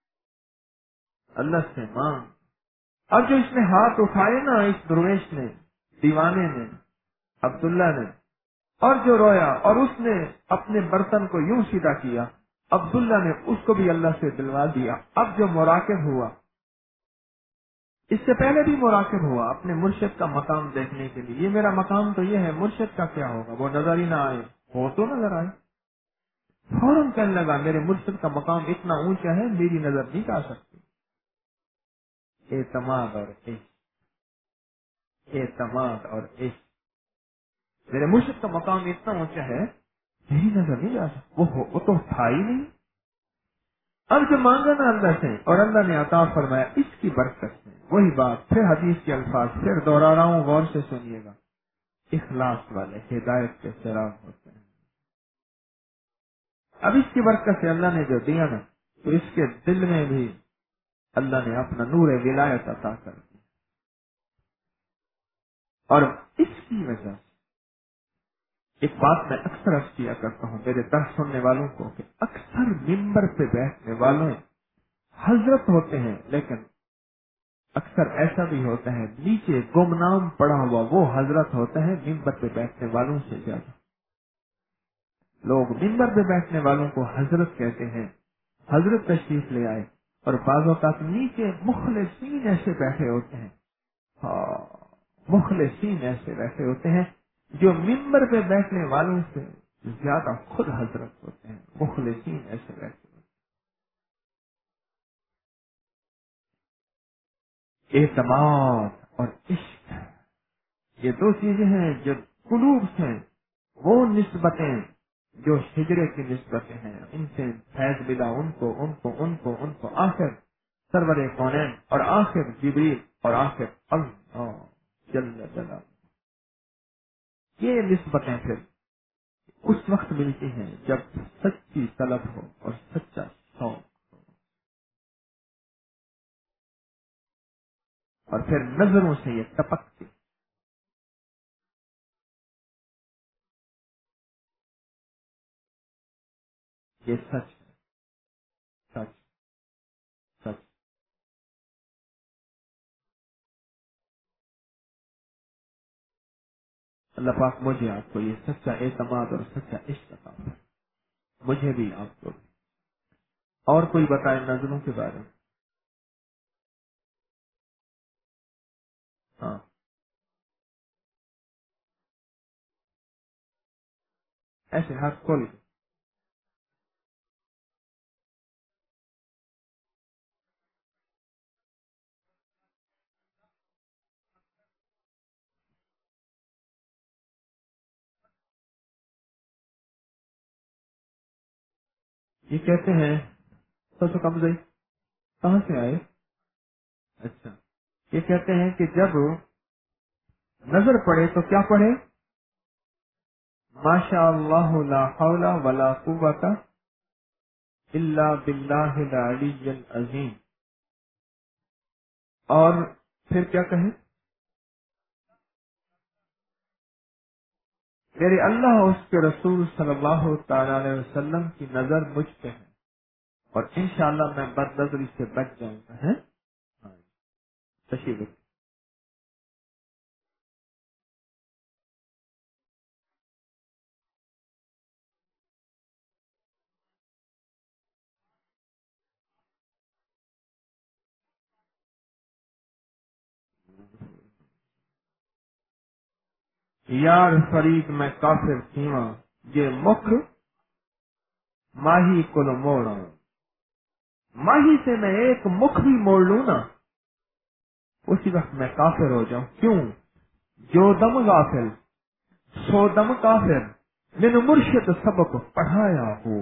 اللہ سے مانگ۔ اب جو اس نے ہاتھ اٹھائے نا، اس درویش نے، دیوانے نے، عبداللہ نے، اور جو رویا اور اس نے اپنے برتن کو یوں سیدھا کیا، عبداللہ نے اس کو بھی اللہ سے دلوا دیا۔ اب جو مراقب ہوا، اس سے پہلے بھی مراقب ہوا اپنے مرشد کا مقام دیکھنے کے لیے، یہ میرا مقام تو یہ ہے، مرشد کا کیا ہوگا، وہ نظر ہی نہ آئے، ہو تو نظر آئے، فوراً کہنے لگا میرے مرشد کا مقام اتنا اونچا ہے میری نظر نہیں آ سکتی۔ اعتماد اور عشق، اعتماد اور عشق، میرے مرشد کا مقام اتنا اونچا ہے یہی نظر نہیں آ سکتا، وہ ہو- وہ تو تھا ہی نہیں۔ اب جو مانگا نا اللہ سے اور اللہ نے عطا فرمایا اس کی برکت سے، وہی بات پھر حدیث کے الفاظ پھر دوہرا رہا ہوں، غور سے سنیے گا، اخلاص والے ہدایت کے چراغ ہوتے ہیں۔ اب اس کی برکت سے اللہ نے جو دیا نا تو اس کے دل میں بھی اللہ نے اپنا نور ولایت عطا کر دی، اور اس کی وجہ سے ایک بات میں اکثر عرض کیا کرتا ہوں میرے درس سننے والوں کو کہ اکثر ممبر پہ بیٹھنے والوں حضرت ہوتے ہیں، لیکن اکثر ایسا بھی ہوتا ہے نیچے گمنام پڑا ہوا وہ حضرت ہوتا ہے ممبر پہ بیٹھنے والوں سے زیادہ۔ لوگ ممبر پہ بیٹھنے والوں کو حضرت کہتے ہیں، حضرت تشریف لے آئے، اور بعض اوقات نیچے مخلصین ایسے بیٹھے ہوتے ہیں، ہاں مخلصین ایسے بیٹھے ہوتے ہیں جو ممبر پہ بیٹھنے والوں سے زیادہ خود حضرت ہوتے ہیں، مخلصین ایسے بیٹھے ہوتے ہیں۔ اعتماد اور عشق، یہ دو چیزیں ہیں جو قلوب سے، وہ نسبتیں جو ہجرے کی نسبتیں ہیں، ان سے فیض ملا ان کو ان کو ان کو ان کو آخر سرور کونین اور آخر جبریل اور آخر اللہ جل جلالہ، یہ نسبتیں پھر اس وقت ملتی ہیں جب سچی طلب ہو اور سچا شوق ہو، اور پھر نظروں سے یہ ٹپکتی، یہ سچ سچ سچ۔ اللہ پاک مجھے آپ کو یہ سچا اعتماد اور سچا عشق عطا فرمائے، مجھے بھی آپ کو بھی۔ اور کوئی بتائے نظروں کے بارے میں؟ ہاں ایسے ہاتھ کھول کے۔ یہ کہتے ہیں سو سو کم گئی، کہاں سے آئے؟ اچھا، یہ کہتے ہیں کہ جب نظر پڑے تو کیا پڑھے؟ ماشاء اللہ لا حول ولا قوت الا باللہ العلی العظیم، اور پھر کیا کہیں؟ میرے اللہ اور اس کے رسول صلی اللہ تعالی علیہ وسلم کی نظر مجھ پہ ہے، اور انشاءاللہ میں بد نظری سے بچ جاؤں گا۔ ہے تشریف رکھیں۔ یار فرید میں کافر تھیواں، یہ مکھ ماہی کو موڑا، ماہی سے میں ایک مکھ بھی موڑ لوں نا اسی وقت میں کافر ہو جاؤں۔ کیوں؟ جو دم غافل سو دم کافر، من مرشد سبق پڑھایا ہو۔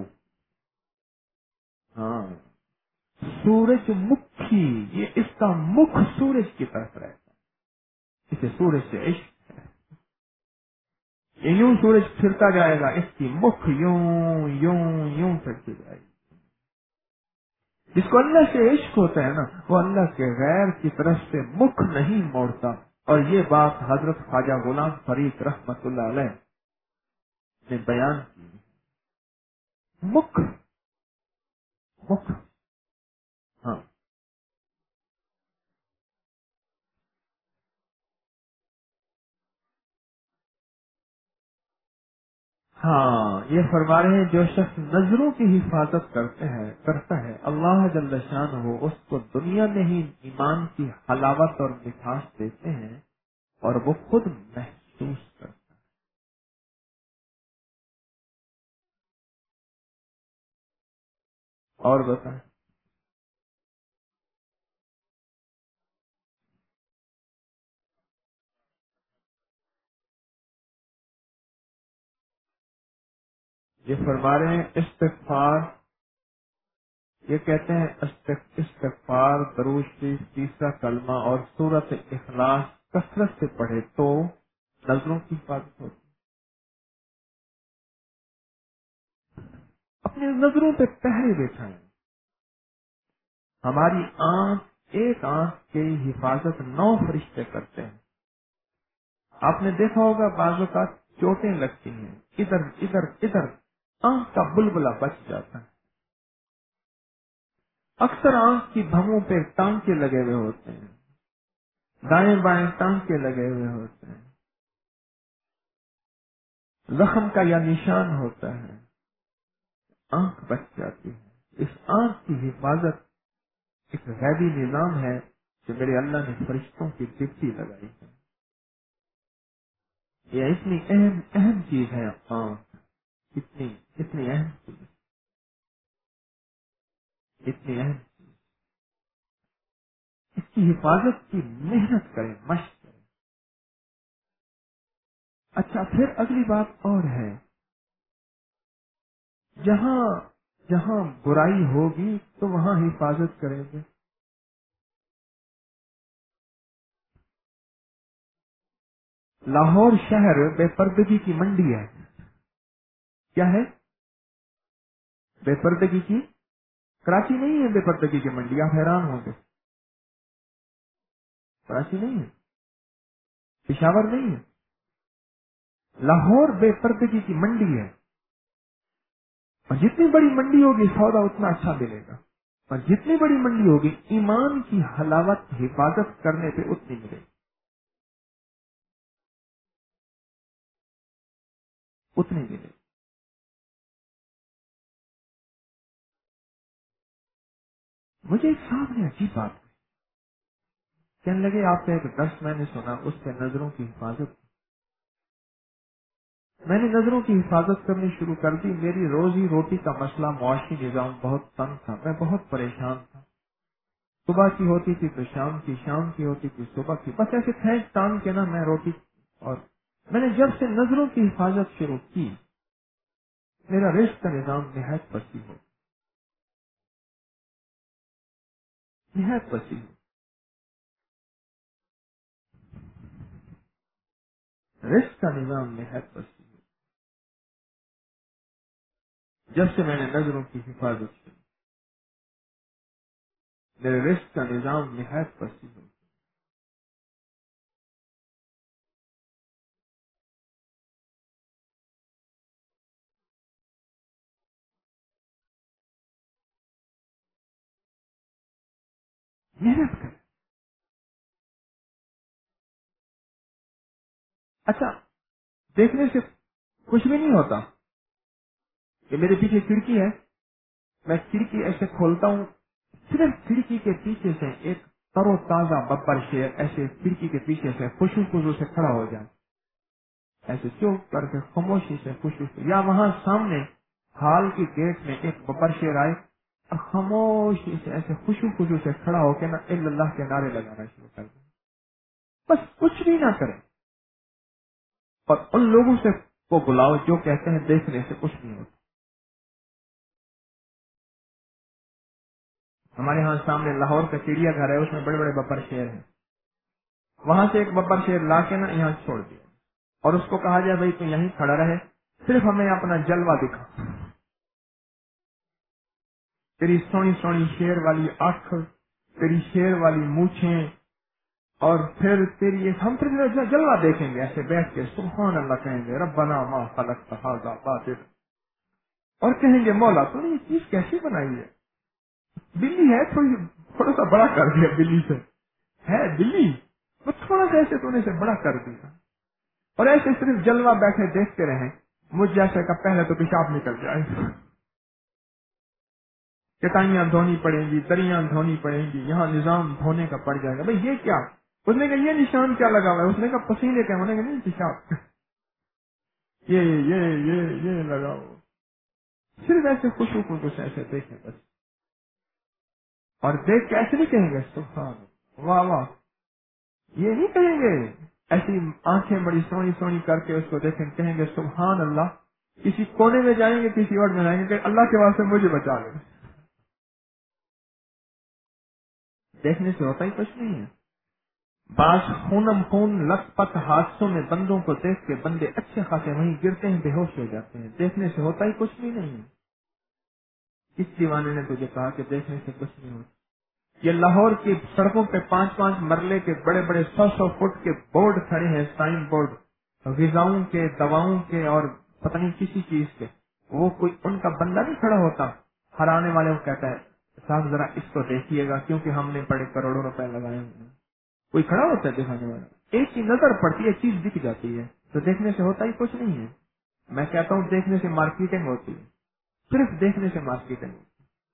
ہاں سورج مکھی، یہ اس کا مکھ سورج کی طرف رہتا ہے، اسے سورج سے عشق ہے، یہ یوں سورج پھرتا جائے گا، اس کی مکھ یوں یوں یوں پھرتی جائے گی۔ جس کو اللہ سے عشق ہوتا ہے نا وہ اللہ کے غیر کی طرف سے مکھ نہیں موڑتا، اور یہ بات حضرت خواجہ غلام فرید رحمت اللہ علیہ نے بیان کی۔ مکھ مکھ ہاں ہاں یہ فرما رہے ہیں جو شخص نظروں کی حفاظت کرتے ہیں کرتا ہے اللہ جل شانہ ہو اس کو دنیا میں ہی ایمان کی حلاوت اور مٹھاس دیتے ہیں، اور وہ خود محسوس کرتا ہے۔ اور بتائیں؟ یہ فرما رہے ہیں استغفار، یہ کہتے ہیں استغفار درود شریف تیسرا کلمہ اور سورۃ اخلاص کثرت سے پڑھے تو نظروں کی حفاظت ہوتی. اپنی نظروں پہ پہرے بیٹھائیں. ہماری آنکھ، ایک آنکھ کی حفاظت نو فرشتے کرتے ہیں. آپ نے دیکھا ہوگا بعض اوقات چوٹیں لگتی ہیں، ادھر ادھر ادھر آنکھ کا بلبلہ بچ جاتا ہے. اکثر آنکھ کی بھووں پہ ٹانکے لگے ہوئے ہوتے ہیں، دائیں بائیں ٹانکے لگے ہوئے ہوتے ہیں، زخم کا یا نشان ہوتا ہے، آنکھ بچ جاتی ہے. اس آنکھ کی حفاظت ایک غیبی نظام ہے جو میرے اللہ نے فرشتوں کی ڈپٹی لگائی ہے. یہ اتنی اہم اہم چیز ہے آنکھ، اتنی اتنی اہم چیز، اتنی اہم چیز. اس کی حفاظت کی محنت کریں، مشق کریں. اچھا پھر اگلی بات اور ہے، جہاں جہاں برائی ہوگی تو وہاں حفاظت کریں گے. لاہور شہر بے پردگی کی منڈی ہے. کیا ہے؟ بے پردگی کی. کراچی نہیں ہے بے پردگی کی منڈی، آپ حیران ہوں گے. کراچی نہیں ہے، پشاور نہیں ہے، لاہور بے پردگی کی منڈی ہے. اور جتنی بڑی منڈی ہوگی سودا اتنا اچھا ملے گا، اور جتنی بڑی منڈی ہوگی ایمان کی حلاوت حفاظت کرنے پہ اتنی ملے گی، اتنی ملے گی. مجھے ایک صاحب نے عجیب بات کی، کہنے لگے آپ کا ایک درس میں نے سنا، اس سے نظروں کی حفاظت. میں نے نظروں کی حفاظت کرنی شروع کر دی. میری روزی روٹی کا مسئلہ، معاشی نظام بہت تنگ تھا، میں بہت پریشان تھا. صبح کی ہوتی تھی تو شام کی، شام کی ہوتی تھی صبح کی، بس ایسے کھینچ تان کے نا میں روٹی. اور میں نے جب سے نظروں کی حفاظت شروع کی میرا رزق کا نظام نہایت وسیع ہو، نہایت وسیع ہو. رزق کا نظام نہایت وسیع ہو جب سے میں نے نظروں کی حفاظت کی. میرے رزق کا نظام نہایت وسیع ہو. محنت کریں. اچھا دیکھنے سے کچھ بھی نہیں ہوتا. کہ میرے پیچھے کھڑکی ہے، میں کھڑکی ایسے کھولتا ہوں، صرف کھڑکی کے پیچھے سے ایک تر و تازہ ببر شیر ایسے کھڑکی کے پیچھے سے خوشو خوشو سے کھڑا ہو جائے، ایسے چوپ کر کے خاموشی سے خوشو سے، یا وہاں سامنے ہال کی گیٹ میں ایک ببر شیر آئے اور خاموشی سے ایسے خوشو خوشو سے کھڑا ہو کے نا اللہ کے نعرے لگانا شروع کر دیں. بس کچھ بھی نہ کریں، اور ان لوگوں سے کو بلاؤ جو کہتے ہیں دیکھنے سے کچھ نہیں ہوتا. ہمارے ہاں سامنے لاہور کا چڑیا گھر ہے، اس میں بڑے بڑے ببر شیر ہیں. وہاں سے ایک ببر شیر لا کے نا یہاں چھوڑ دیا اور اس کو کہا جائے بھائی تو یہیں کھڑا رہے، صرف ہمیں اپنا جلوہ دکھا، تیری سونی سونی شیر والی آنکھ، تیری شیر والی مونچھیں، اور پھر تیری ہم پھر جلوہ دیکھیں گے. ایسے بیٹھ کے سبحان اللہ کہیں گے، ربنا ما خلقت ھذا باطلا، اور کہیں گے مولا تو نے یہ چیز کیسی بنائی ہے. بلی ہے تھوڑی تھوڑا سا بڑا کر دیا، بلی سے ہے بلی تو تھوڑا سا ایسے تو نے سے بڑا کر دیا، اور ایسے صرف جلوہ بیٹھے دیکھتے رہیں. مجھ جیسے کا پہلے تو پیشاب نکل جائے، چٹائیاں دھونی پڑیں گی، دریاں دھونی پڑیں گی، یہاں نظام دھونے کا پڑ جائے گا. بھائی یہ کیا؟ اس نے کہا یہ نشان کیا لگا ہوا ہے؟ اس نے کہا پسینے کا. انہوں نے کہا نہیں پیشاب، یہ یہ یہ یہ لگاؤ. صرف ایسے خوشو خوشو سے ایسے دیکھیں بس، اور دیکھ کے ایسے نہیں کہیں گے سبحان واہ واہ، یہ نہیں کہیں گے. ایسی آنکھیں بڑی سونی سونی کر کے اس کو دیکھیں، کہیں گے سبحان اللہ کسی کونے میں جائیں گے، کسی اور میں جائیں گے کہ اللہ کے واسطے مجھے بچا لے. دیکھنے سے ہوتا ہی کچھ نہیں ہے. بعض خونم خون لت پت حادثوں میں بندوں کو دیکھ کے بندے اچھے خاصے وہیں گرتے ہیں، بے ہوش ہو جاتے ہیں. دیکھنے سے ہوتا ہی کچھ بھی نہیں ہے. کس دیوانے نے تجھے کہا کہ دیکھنے سے کچھ نہیں ہوتا؟ یہ لاہور کی سڑکوں پہ پانچ پانچ مرلے کے بڑے بڑے سو سو فٹ کے بورڈ کھڑے ہیں، سائن بورڈ غذاؤں کے، دواؤں کے اور پتہ نہیں کسی چیز کے. وہ کوئی ان کا بندہ نہیں کھڑا ہوتا، ہر آنے والے کو کہتا ہے صاحب ذرا اس کو دیکھیے گا کیونکہ ہم نے بڑے کروڑوں روپے لگائے ہیں. کوئی کھڑا ہوتا ہے دکھانے والا؟ ایک کی نظر پڑتی ہے، چیز دکھ جاتی ہے. تو دیکھنے سے ہوتا ہی کچھ نہیں ہے. میں کہتا ہوں دیکھنے سے مارکیٹنگ ہوتی ہے، صرف دیکھنے سے مارکیٹنگ ہوتی ہے.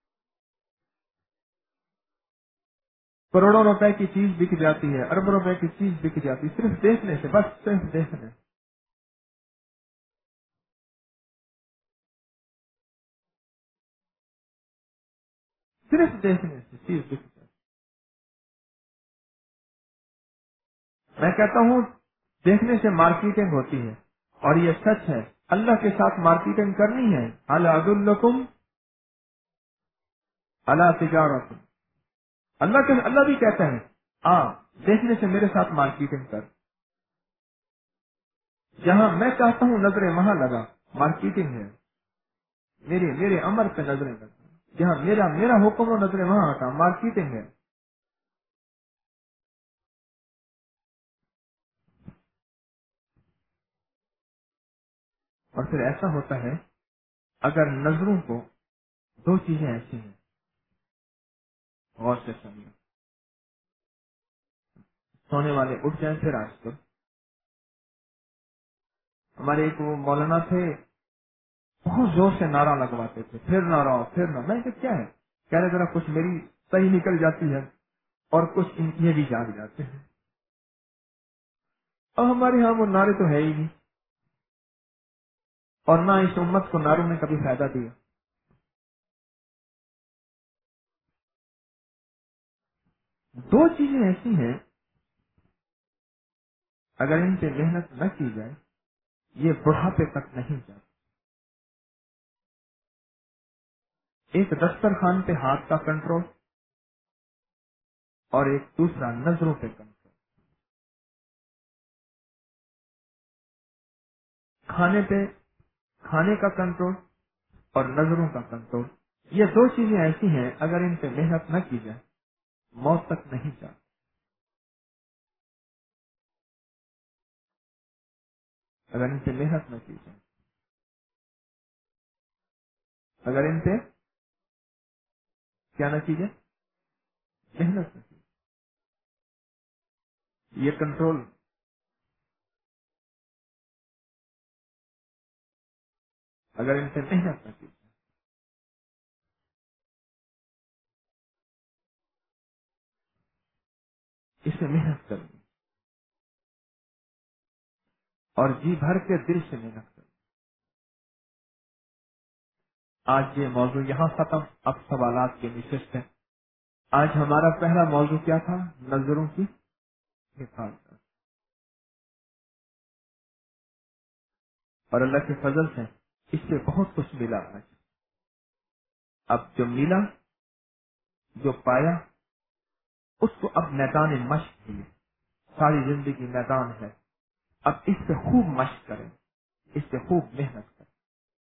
کروڑوں روپے کی چیز بک جاتی ہے، اربوں روپے کی چیز بک جاتی ہے صرف دیکھنے سے. بس صرف دیکھنے صرف دیکھنے سے چیز بک جاتی. میں کہتا ہوں دیکھنے سے مارکیٹنگ ہوتی ہے، اور یہ سچ ہے. اللہ کے ساتھ مارکیٹنگ کرنی ہے. الا ادلکم الا تجارت. اللہ کے اللہ بھی کہتا ہے آ دیکھنے سے میرے ساتھ مارکیٹنگ کر. جہاں میں چاہتا ہوں نظریں وہاں لگا، مارکیٹنگ ہے. میرے میرے امر پہ نظریں لگا. جہاں میرا میرا حکم و نظریں وہاں ہٹا، مارکیٹنگ ہے. اور پھر ایسا ہوتا ہے اگر نظروں کو دو چیزیں ایسی ہیں، غور سے سمجھیں. سونے والے اٹھ جائیں پھر آج کل ہمارے ایک وہ مولانا تھے، بہت زور سے نعرہ لگواتے تھے، پھر نعرہ پھر نہ. میں کہ کیا ہے؟ کہہ رہے ذرا کچھ میری صحیح نکل جاتی ہے اور کچھ ان یہ بھی جاگ جاتے ہیں. اب ہمارے ہاں وہ نعرے تو ہے ہی نہیں، اور نہ اس امت کو نعروں نے کبھی فائدہ دیا. دو چیزیں ایسی ہیں اگر ان پہ محنت نہ کی جائے یہ بڑھاپے تک نہیں جاتی. ایک دسترخوان پہ ہاتھ کا کنٹرول اور ایک دوسرا نظروں پہ کنٹرول. کھانے پہ کھانے کا کنٹرول اور نظروں کا کنٹرول. یہ دو چیزیں ایسی ہیں اگر ان پہ محنت نہ کی جائے موت تک نہیں جاتی. اگر ان پہ محنت نہ کی جائے، اگر ان پہ کیا نہ کی جائے، محنت نہ کی جائے. یہ کنٹرول اگر ان پہ محنت نہ کی جائے، اس سے محنت کرنی اور جی بھر کے دل سے محنت کرنی. آج یہ موضوع یہاں ختم. اب سوالات کی نشست ہے. آج ہمارا پہلا موضوع کیا تھا؟ نظروں کی حفاظت. اور اللہ کے فضل سے اس سے بہت کچھ ملا. آج اب جو ملا، جو پایا، اس کو اب میدان مشق ہے. ساری زندگی میدان ہے. اب اس سے خوب مشق کریں، اس سے خوب محنت کریں.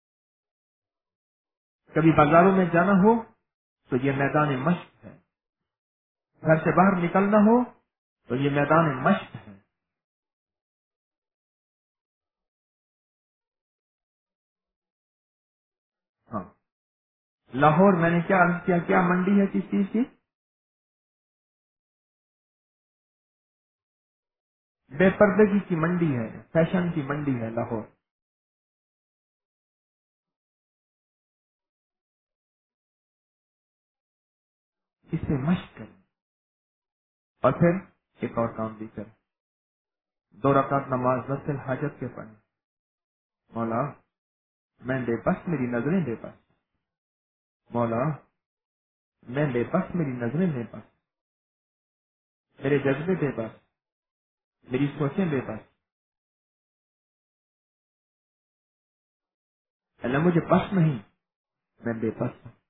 کبھی بازاروں میں جانا ہو تو یہ میدان مشق ہے. گھر سے باہر نکلنا ہو تو یہ میدان مشق ہے. ہاں، لاہور میں نے کیا عرض کیا؟ کیا منڈی ہے کس چیز کی؟ بے پردگی کی منڈی ہے، فیشن کی منڈی ہے لاہور. اس سے مشق کریں اور پھر ایک اور کام بھی کریں. دو رکعت نماز نفل حاجت کے پڑھیں. مولا میں بے بس، میری نظریں بے بس. مولا میں بے بس، میری نظریں بے بس. میرے جذبے بے بس، میری سوچیں بے بس. اللہ مجھے بس نہیں، میں بے بس ہوں،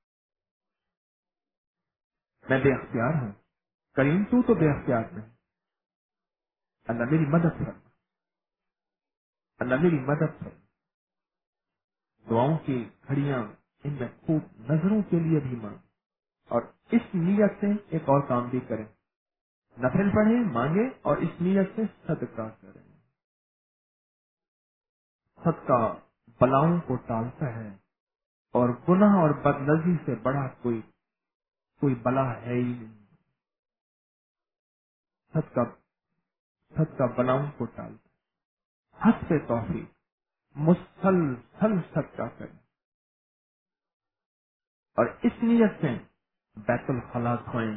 میں بے اختیار ہوں، کریم تو تو بے اختیار نہیں، اللہ میری مدد کرنا، اللہ میری مدد کرنا۔ دعاؤں کی گھڑیاں ان میں خوب نظروں کے لیے بھی مانگ، اور اس نیت سے ایک اور کام بھی کریں، نفل پڑھیں، مانگیں، اور اس نیت سے صدقہ کریں۔ صدقہ بلاؤں کو ٹالتا ہے، اور گناہ اور بدنظری سے بڑا کوئی کوئی بلا ہے ہی نہیں۔ صدقہ صدقہ بلاؤں کو ٹالتا ہے۔ حد سے توفیق مسلسل صدقہ کریں، اور اس نیت سے بیت الخلا دھوئیں،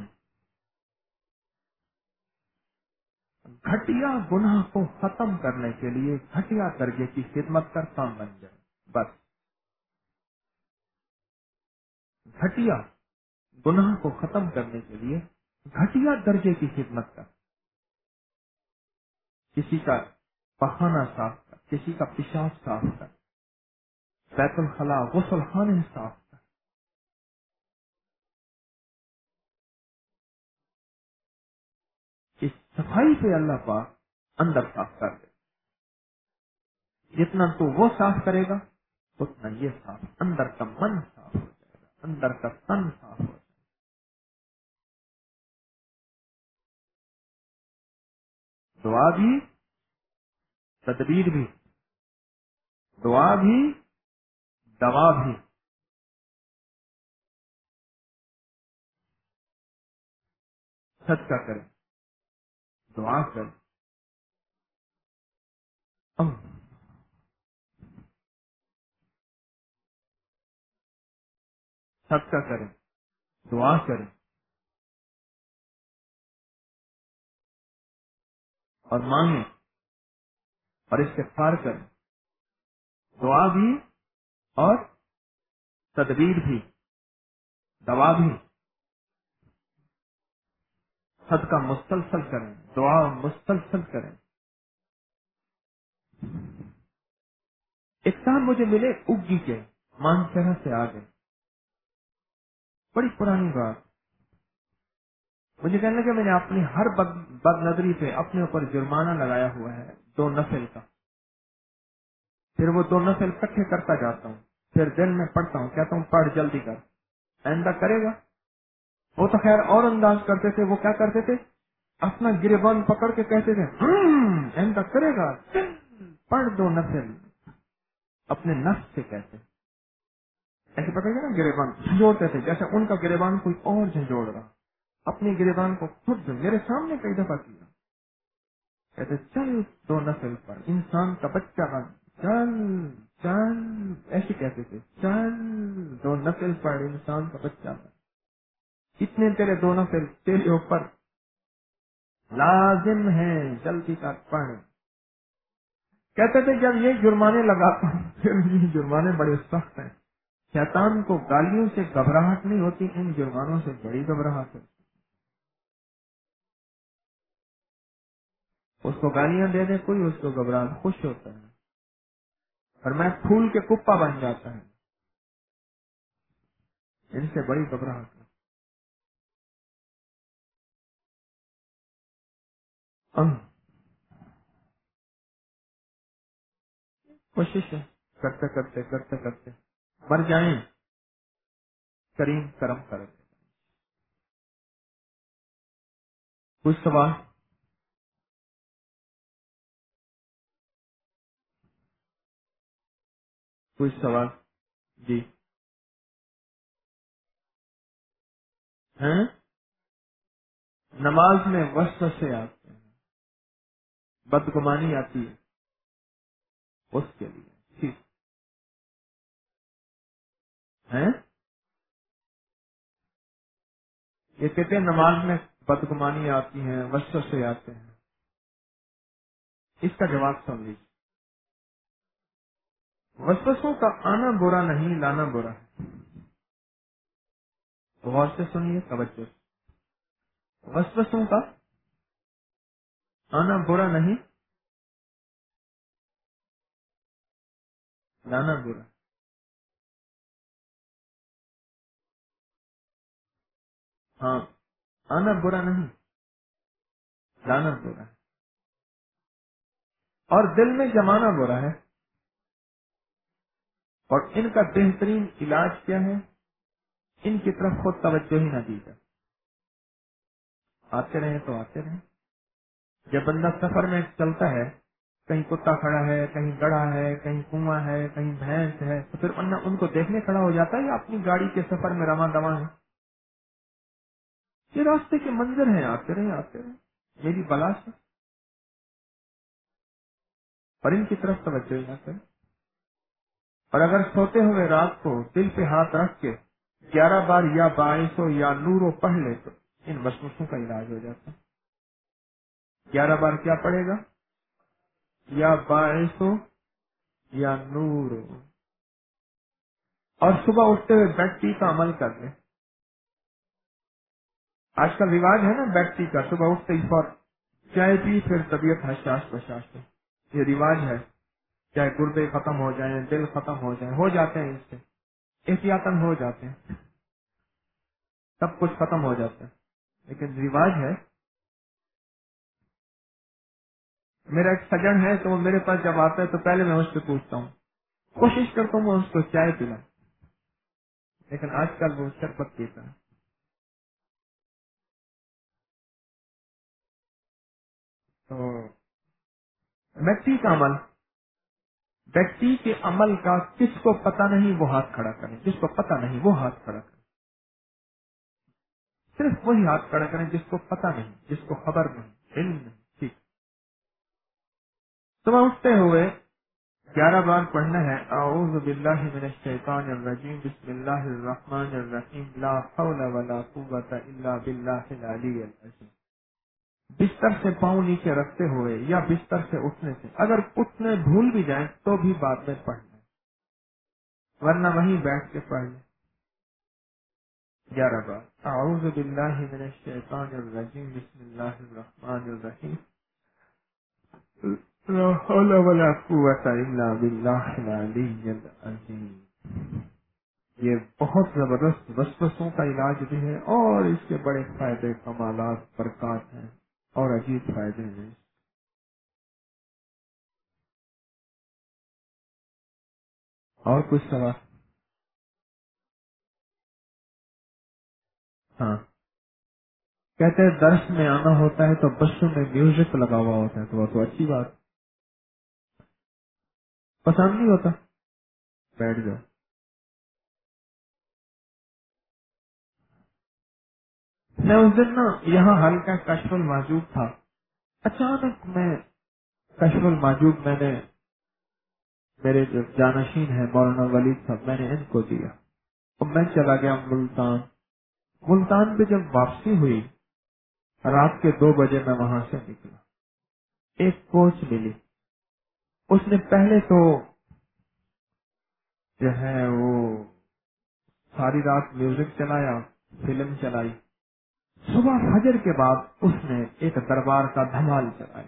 گھٹیا گناہ کو ختم کرنے کے لیے گھٹیا درجے کی خدمت کا کام بن جائے۔ بس گھٹیا گناہ کو ختم کرنے کے لیے گھٹیا درجے کی خدمت کر، کسی کا پخانہ صاف کر، کسی کا پیشاب صاف کر، بیت الخلا غسل خانے صاف کر، اس صفائی سے اللہ پاک اندر صاف کر دے۔ جتنا تو وہ صاف کرے گا اتنا یہ صاف، اندر کا من صاف ہو جائے گا، اندر کا تن صاف ہو جائے گا۔ دعا بھی، تدبیر بھی، دعا بھی، دوا بھی۔ صدقہ کریں، دعا کریں، ام صدقہ کریں، دعا کریں، اور مانگیں، اور استغفار کریں۔ دعا بھی اور تدبیر بھی، دوا بھی، صدقہ مسلسل کریں، دعا مسلسل کریں۔ ایک صاحب مجھے ملے اگی کے مانسہرہ سے آگے، بڑی پرانی بات، مجھے کہنے لگا میں نے اپنی ہر بد, بد نظری پہ اپنے اوپر جرمانہ لگایا ہوا ہے دو نفل کا، پھر وہ دو نفل اکٹھے کرتا جاتا ہوں، پھر دن میں پڑھتا ہوں، کہتا ہوں پڑھ جلدی کر، آئندہ کرے گا۔ وہ تو خیر اور انداز کرتے تھے، وہ کیا کرتے تھے، اپنا گریبان پکڑ کے کہتے تھے آئندہ کرے گا، پڑھ دو نفل، اپنے نفس سے کہتے ایسے پکڑ کے نا گریبان جھنجھوڑتے تھے، جیسے ان کا گریبان کوئی اور جھنجھوڑ رہا، اپنی گریبان کو خود میرے سامنے کئی دفعہ کیا، کہتے چل دو نفل پر انسان کا بچہ بن، چل چل، ایسے کہتے تھے، چل دو نفل پر انسان کا بچہ بن، اتنے تیرے دو نفل تیرے اوپر لازم ہیں، جلدی کا پڑھ۔ کہتے تھے جب یہ جرمانے لگاتا ہوں، پھر یہ جرمانے بڑے سخت ہیں، شیطان کو گالیوں سے گھبراہٹ نہیں ہوتی، ان جرمانوں سے بڑی گھبراہٹ ہے۔ اس کو گالیاں دے دے کوئی، اس کو گھبراہٹ خوش ہوتا ہے، اور میں پھول کے کپا بن جاتا ہے، ان سے بڑی گھبراہٹ ہے۔ ہم کوشش ہے کرتے کرتے کرتے کرتے مر جائیں، کریم کرم کرے۔ کچھ سوال؟ کچھ سوال؟ جی ہیں؟ نماز میں وسوسے آتے ہیں، بدگمانی آتی ہے، اس کے لیے ٹھیک ہے۔ یہ کہتے ہیں نماز میں بدگمانی آتی ہیں، وسوسے آتے ہیں، اس کا جواب سن لیجیے۔ وسوسوں کا آنا برا نہیں، لانا برا ہے۔ غور سے سنیے، توجہ سے۔ وسوسوں کا آنا برا نہیں، لانا برا۔ ہاں آنا برا نہیں، جانا برا ہے، اور دل میں جمانا برا ہے. اور ان کا بہترین علاج کیا ہے؟ ان کی طرف خود توجہ ہی نہ دی جائے. آتے رہیں تو آتے رہیں. جب بندہ سفر میں چلتا ہے، کہیں کتا کھڑا ہے، کہیں گڑھا ہے، کہیں کنواں ہے، کہیں بھینس ہے، تو پھر بندہ ان کو دیکھنے کھڑا ہو جاتا ہے یا اپنی گاڑی کے سفر میں رواں دواں ہے؟ یہ راستے کے منظر ہیں، آتے رہیں آتے رہیں، میری بلا سے. اور ان کی طرف توجہ ہی نہ کریں. اور اگر سوتے ہوئے رات کو دل پہ ہاتھ رکھ کے گیارہ بار یا باعثو یا نورو پڑھ لے تو ان وسوسوں کا علاج ہو جاتا ہے. گیارہ بار کیا پڑھے گا؟ یا باعثو یا نورو. اور صبح اٹھتے ہوئے بیڈ ٹی کا عمل کر لیں. آج کا رواج ہے نا بیڈ ٹی کا، صبح اٹھتے ہی فور چائے پی پھر طبیعت حساس بشاش. یہ رواج ہے. چاہے گردے ختم ہو جائیں، دل ختم ہو جائیں، ہو جاتے ہیں، اس سے احتیاطاً ہو جاتے ہیں، سب کچھ ختم ہو جاتا ہے، لیکن رواج ہے. میرا ایک سجن ہے تو وہ میرے پاس جب آتا ہے تو پہلے میں اس سے پوچھتا ہوں، کوشش کرتا ہوں میں اس کو چائے پلاؤں، لیکن آج کل وہ شربت پیتا ہے. تو بیٹی کا عمل، بیٹی کے عمل کا کس کو پتہ نہیں وہ ہاتھ کھڑا کریں، جس کو پتہ نہیں وہ ہاتھ کھڑا کریں. صرف وہی ہاتھ کھڑا کریں جس کو پتہ نہیں، جس کو خبر نہیں، علم نہیں. ٹھیک. صبح اٹھتے ہوئے گیارہ بار پڑھنا ہے اعوذ باللہ من الشیطان الرجیم بسم اللہ الرحمن الرحیم لا حول ولا قوت الا باللہ العلی العظیم. بستر سے پاؤں نیچے رکھتے ہوئے یا بستر سے اٹھنے سے، اگر اٹھنے بھول بھی جائیں تو بھی بعد میں پڑھ لیں، ورنہ وہیں بیٹھ کے پڑھ لیں. گیارہ بار اعوذ باللہ من الشیطان الرجیم بسم اللہ الرحمن الرحیم لا حول ولا قوت الا باللہ العلی العظیم. یہ بہت زبردست وسوسوں کا علاج بھی ہے اور اس کے بڑے فائدے، کمالات، برکات ہیں اور عجیب فائدے ہیں. اور کچھ سوال؟ ہاں، کہتے ہیں درس میں آنا ہوتا ہے تو بسوں میں میوزک لگا ہوا ہوتا ہے، تو وہ تو اچھی بات. پسند نہیں ہوتا بیٹھ جاؤ. میں اس دن نا یہاں ہلکا کشف المحجوب تھا، اچانک میں کشف المحجوب میں نے میرے جو جانشین ہیں مولانا ولید صاحب، میں نے ان کو دیا اور میں چلا گیا ملتان. ملتان پہ جب واپسی ہوئی رات کے دو بجے میں وہاں سے نکلا. ایک کوچ ملی، اس نے پہلے تو جو ہے وہ ساری رات میوزک چلایا، فلم چلائی. صبح فجر کے بعد اس نے ایک دربار کا دھمال چلایا.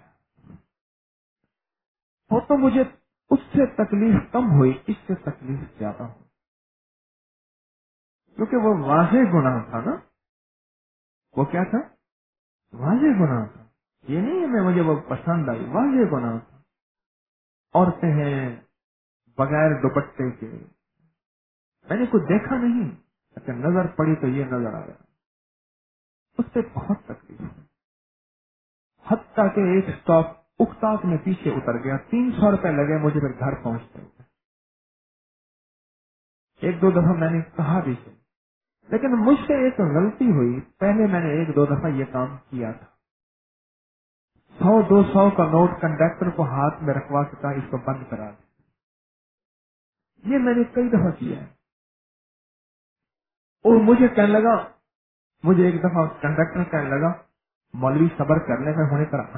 وہ تو مجھے اس سے تکلیف کم ہوئی، اس سے تکلیف زیادہ ہوئی، کیونکہ وہ واضح گناہ تھا نا. وہ کیا تھا؟ واضح گناہ تھا. یہ نہیں ہے میں مجھے وہ پسند آئی، واضح گناہ تھا. عورتیں ہیں بغیر دوپٹے کے، میں نے کچھ دیکھا نہیں، اچھا نظر پڑی تو یہ نظر آیا. اس سے بہت تکلیف ہے، حتیٰ کہ ایک اسٹاپ اکتاک میں پیچھے اتر گیا. تین سو روپے لگے مجھے پھر گھر پہنچتے ہوئے. ایک دو دفعہ میں نے کہا بھی سے، لیکن مجھ سے ایک غلطی ہوئی. پہلے میں نے ایک دو دفعہ یہ کام کیا تھا، سو دو سو کا نوٹ کنڈکٹر کو ہاتھ میں رکھوا کے کہا اس کو بند کرا دیں. یہ میں نے کئی دفعہ کیا ہے. اور مجھے کہنے لگا، مجھے ایک دفعہ کنڈکٹر کہنے لگا مولوی صبر کرنے میں ہونے کرا.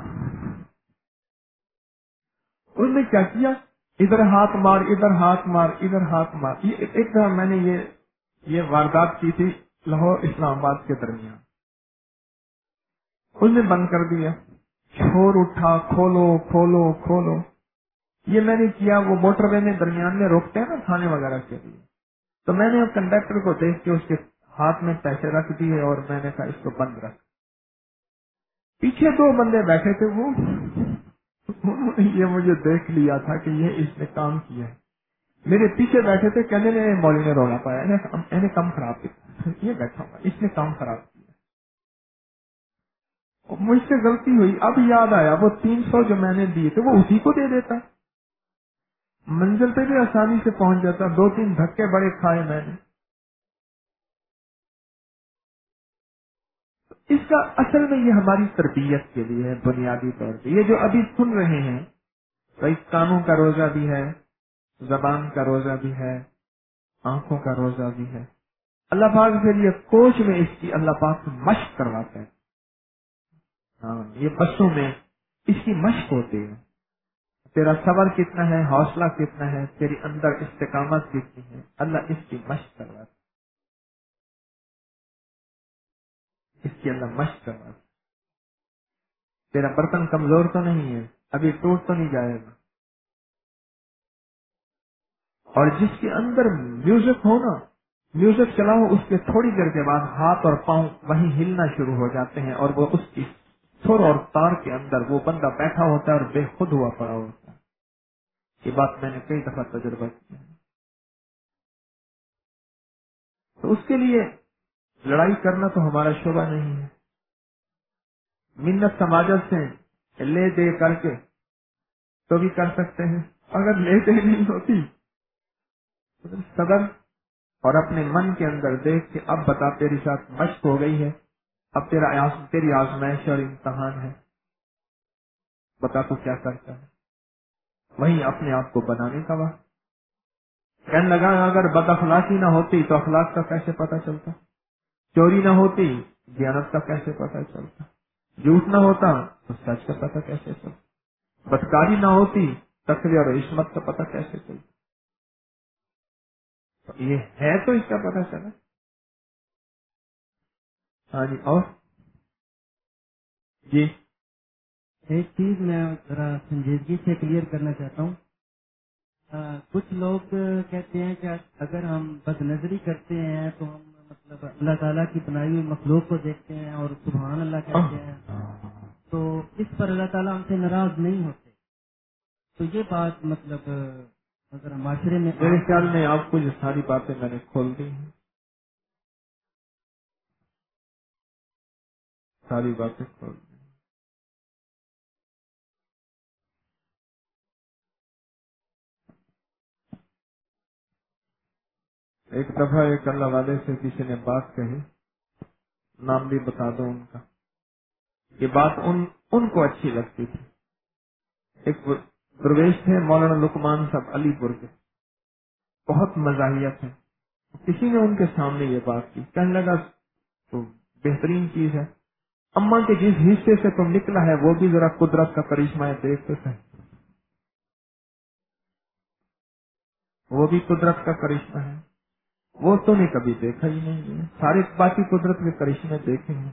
انہوں نے کیا کیا، ادھر ہاتھ مار، ادھر ہاتھ مار، ادھر ہاتھ مار. یہ ایک دفعہ میں نے یہ یہ واردات کی تھی لاہور اسلام آباد کے درمیان. انہوں نے بند کر دیا، شور اٹھا کھولو کھولو کھولو. یہ میں نے کیا. وہ موٹر وے میں درمیان میں روکتے ہیں نا تھانے وغیرہ کے لیے، تو میں نے کنڈکٹر کو دیکھ کے اس کے ہاتھ میں پیسے رکھ دیے اور میں نے کہا اس کو بند رکھ. پیچھے دو بندے بیٹھے تھے, وہ یہ مجھے دیکھ لیا تھا کہ یہ اس نے کام کیا ہے. میرے پیچھے بیٹھے تھے, کہنے لگے مولوی نے رونا پایا, انہیں کام خراب کیا, یہ بیٹھا ہوا اس نے کام خراب کیا. مجھ سے غلطی ہوئی, اب یاد آیا وہ تین سو جو میں نے دیے تھے وہ اسی کو دے دیتا, منزل پہ بھی آسانی سے پہنچ جاتا. دو تین دھکے بڑے کھائے میں نے. اس کا اصل میں یہ ہماری تربیت کے لیے ہے بنیادی طور پہ. یہ جو ابھی سن رہے ہیں بھائی, کانوں کا روزہ بھی ہے, زبان کا روزہ بھی ہے, آنکھوں کا روزہ بھی ہے. اللہ پاک کے لیے کوچ میں اس کی اللہ پاک مشق کرواتے ہیں. ہاں, یہ بسوں میں اس کی مشق ہوتی ہے. تیرا صبر کتنا ہے, حوصلہ کتنا ہے, تیری اندر استقامت کتنی ہے, اللہ اس کی مشق کرواتا ہے. اس کی اللہ مشق کرواتا ہے. تیرا برتن کمزور تو نہیں ہے, ابھی ٹوٹ تو نہیں جائے گا. اور جس کے اندر میوزک ہو نا, میوزک چلاؤ, اس کے تھوڑی دیر کے بعد ہاتھ اور پاؤں وہیں ہلنا شروع ہو جاتے ہیں, اور وہ اس کی سر اور تار کے اندر وہ بندہ بیٹھا ہوتا ہے اور بے خود ہوا پڑا ہوتا ہے. یہ بات میں نے کئی دفعہ تجربہ کیا ہے. تو اس کے لیے لڑائی کرنا تو ہمارا شعبہ نہیں ہے. منت سماجت سے لے دے کر کے تو بھی کر سکتے ہیں. اگر لے دے نہیں ہوتی تو صبر اور اپنے من کے اندر دیکھ کے اب بتا تیری ساتھ مشق ہو گئی ہے, اب تیرا تیری آزمائش اور امتحان ہے, بتا تو کیا کرتا ہے. وہیں اپنے آپ کو بنانے کا وقت. کہنے لگا اگر بد اخلاقی نہ ہوتی تو اخلاق کا کیسے پتا چلتا, چوری نہ ہوتی دیانت کا کیسے پتا چلتا, جھوٹ نہ ہوتا تو سچ کا پتا کیسے چلتا, بدکاری نہ ہوتی تقوی اور عصمت کا پتا کیسے چلتا. یہ ہے تو اس کا پتا چلا. ہاں جی, اور جی ایک چیز میں ذرا سنجیدگی سے کلیئر کرنا چاہتا ہوں. کچھ لوگ کہتے ہیں کہ اگر ہم بد نظری کرتے ہیں تو ہم مطلب اللہ تعالیٰ کی بنائی ہوئی مخلوق کو دیکھتے ہیں اور سبحان اللہ کہتے ہیں, تو اس پر اللہ تعالیٰ ہم سے ناراض نہیں ہوتے. تو یہ بات مطلب اگر معاشرے میں میرے خیال میں آپ کو یہ ساری باتیں میں نے کھول دی ہیں, ساری باتیں کھول دی. ایک دفعہ ایک اللہ والے سے کسی نے بات کہی, نام بھی بتا دو ان کا. یہ بات ان ان کو اچھی لگتی تھی. ایک درویش تھے مولانا لقمان صاحب علی پور کے, بہت مزاحیت ہے. کسی نے ان کے سامنے یہ بات کی, کہنے لگا تو بہترین چیز ہے, اماں کے جس حصے سے تم نکلا ہے وہ بھی ذرا قدرت کا کرشمہ ہے, دیکھتے تھے وہ بھی قدرت کا کرشمہ ہے. وہ تو نے کبھی دیکھا ہی نہیں ہے, سارے باقی قدرت کے کرشمے دیکھے ہیں.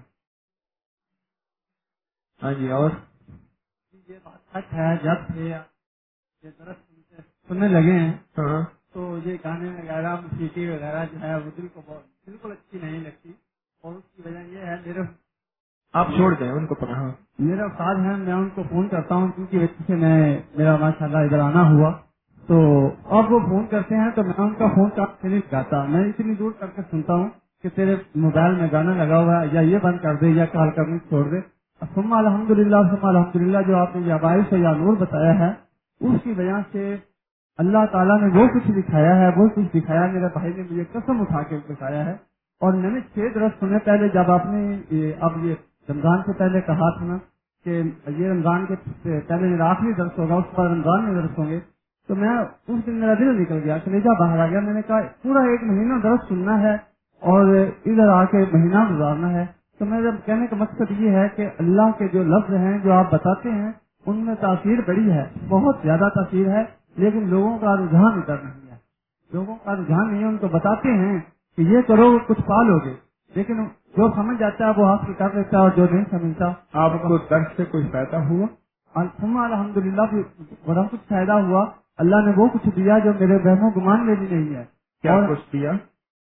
ہاں جی, اور یہ بات سچ ہے. جب سے یہ درست سننے لگے ہیں ہاں تو یہ گانے وغیرہ موسیقی وغیرہ جو ہے وہ دل کو بالکل اچھی نہیں لگتی. اور اس کی وجہ یہ ہے میرے آپ چھوڑ دیں ان کو پڑھا. میرا استاد ہے, میں ان کو فون کرتا ہوں کیونکہ وجہ سے میں میرا ماشاء اللہ ادھر آنا ہوا, تو اب وہ فون کرتے ہیں تو میں ان کا فون کاٹ سے نہیں گاتا, میں اتنی دور کر کے سنتا ہوں کہ تیرے موبائل میں گانا لگا ہوا ہے, یا یہ بند کر دے یا کال کرنے چھوڑ دے. ثم الحمد للہ ثم الحمد للہ جو آپ نے یا باعث یا نور بتایا ہے, اس کی وجہ سے اللہ تعالیٰ نے وہ کچھ دکھایا ہے, وہ کچھ دکھایا میرے بھائی نے مجھے قسم اٹھا کے بتایا ہے. اور میں نے چھ درس سنے پہلے, جب آپ نے اب یہ رمضان سے پہلے کہا تھا نا کہ یہ رمضان کے پہلے میرا آخری درس ہوگا, اس پر رمضان میں درس ہوں گے, تو میں اس دن میرا دل نکل گیا, کلیجہ باہر آ گیا. میں نے کہا پورا ایک مہینہ درس سننا ہے اور ادھر آ کے مہینہ گزارنا ہے. تو میرا کہنے کا مقصد یہ ہے کہ اللہ کے جو لفظ ہیں جو آپ بتاتے ہیں ان میں تاثیر بڑی ہے, بہت زیادہ تاثیر ہے, لیکن لوگوں کا رجحان ادھر نہیں ہے. لوگوں کا رجحان نہیں ہے, ان کو بتاتے ہیں کہ یہ کرو کچھ پال ہوگے, لیکن جو سمجھ جاتا ہے وہ آپ کی کر لیتا ہے اور جو نہیں سمجھتا. آپ کو درس سے کوئی فائدہ ہوا؟ الحمد للہ بڑا کچھ فائدہ ہوا. اللہ نے وہ کچھ دیا جو میرے بہنوں گمان میں بھی نہیں ہے. کیا کچھ دیا؟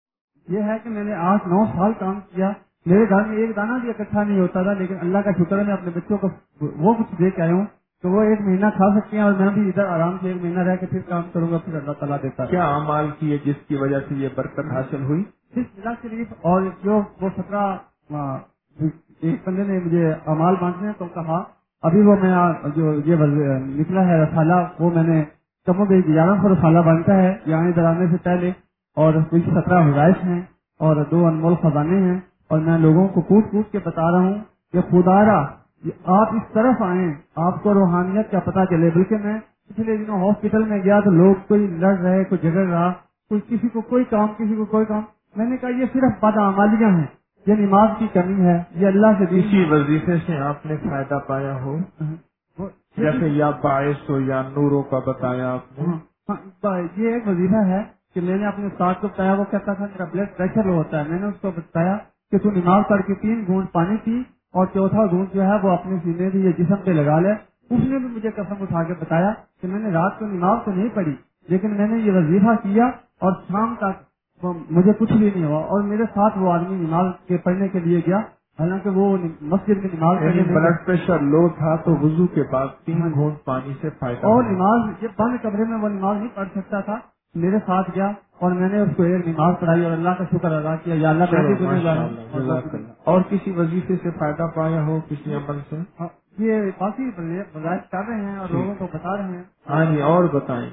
یہ ہے کہ میں نے آٹھ نو سال کام کیا، میرے گھر میں ایک دانہ بھی اکٹھا نہیں ہوتا تھا، لیکن اللہ کا شکر ہے میں اپنے بچوں کو وہ کچھ دے کے آیا ہوں تو وہ ایک مہینہ کھا سکتے ہیں، اور میں بھی ادھر آرام سے ایک مہینہ رہ کے پھر کام کروں گا، پھر اللہ تعالیٰ دیتا ہے۔ کیا اعمال کیے جس کی وجہ سے یہ برکت حاصل ہوئی؟ صرف ملاز شریف، اور جو وہ سترہ ایک بندے نے مجھے اعمال بانٹنے تو کہا، ابھی وہ میں جو یہ نکلا ہے رسالہ، وہ میں نے کم و بیش گیارہ سو رسالہ بانٹا ہے یہاں ادھر آنے سے پہلے، اور کچھ سترہ ہدایت ہیں اور دو انمول خزانے ہیں، اور میں لوگوں کو کوٹ کوٹ کے بتا رہا ہوں کہ خدارا آپ اس طرف آئیں، آپ کو روحانیت کا پتہ چلے۔ بلکہ میں پچھلے دنوں ہاسپٹل میں گیا تو لوگ کوئی لڑ رہے، کوئی جھگڑ رہا، کوئی کسی کو کوئی کام، کسی کو کوئی کام، میں نے کہا یہ صرف بدعمالیاں ہیں، یہ نماز کی کمی ہے، یہ اللہ سے اسی وظیفے سے آپ نے فائدہ پایا ہو، جیسے یا باعث ہو یا نوروں کا بتایا آپ نے؟ یہ ایک وظیفہ ہے کہ میں نے اپنے استاد کو بتایا، وہ کہتا تھا میرا بلڈ پریشر لو ہوتا ہے، میں نے اس کو بتایا کہ تو نماز پڑھ کے تین گھونٹ پانی پی اور چوتھا گھونٹ جو ہے وہ اپنے سینے سے یا جسم پہ لگا لے۔ اس نے بھی مجھے قسم اٹھا کے بتایا کہ میں نے رات کو نماز تو نہیں پڑھی، لیکن میں نے یہ وظیفہ کیا اور شام تک مجھے کچھ بھی نہیں ہوا، اور میرے ساتھ وہ آدمی نماز کے پڑھنے کے لیے گیا، حالانکہ وہ مسجد میں نماز پڑھنے بلڈ پریشر لو تھا تو وضو کے بعد تین گھونٹ پانی سے فائدہ، اور نماز یہ بند کمرے میں وہ نماز نہیں پڑھ سکتا تھا، میرے ساتھ گیا اور میں نے اس کو ایک نماز پڑھائی اور اللہ کا شکر ادا کیا، یا اللہ میں بھی گنہگار ہوں۔ اور کسی وظیفے سے فائدہ پایا ہو، کسی عمل سے؟ یہ کافی مظاہر کر رہے ہیں اور لوگوں کو بتا رہے ہیں۔ ہاں جی، اور بتائیں،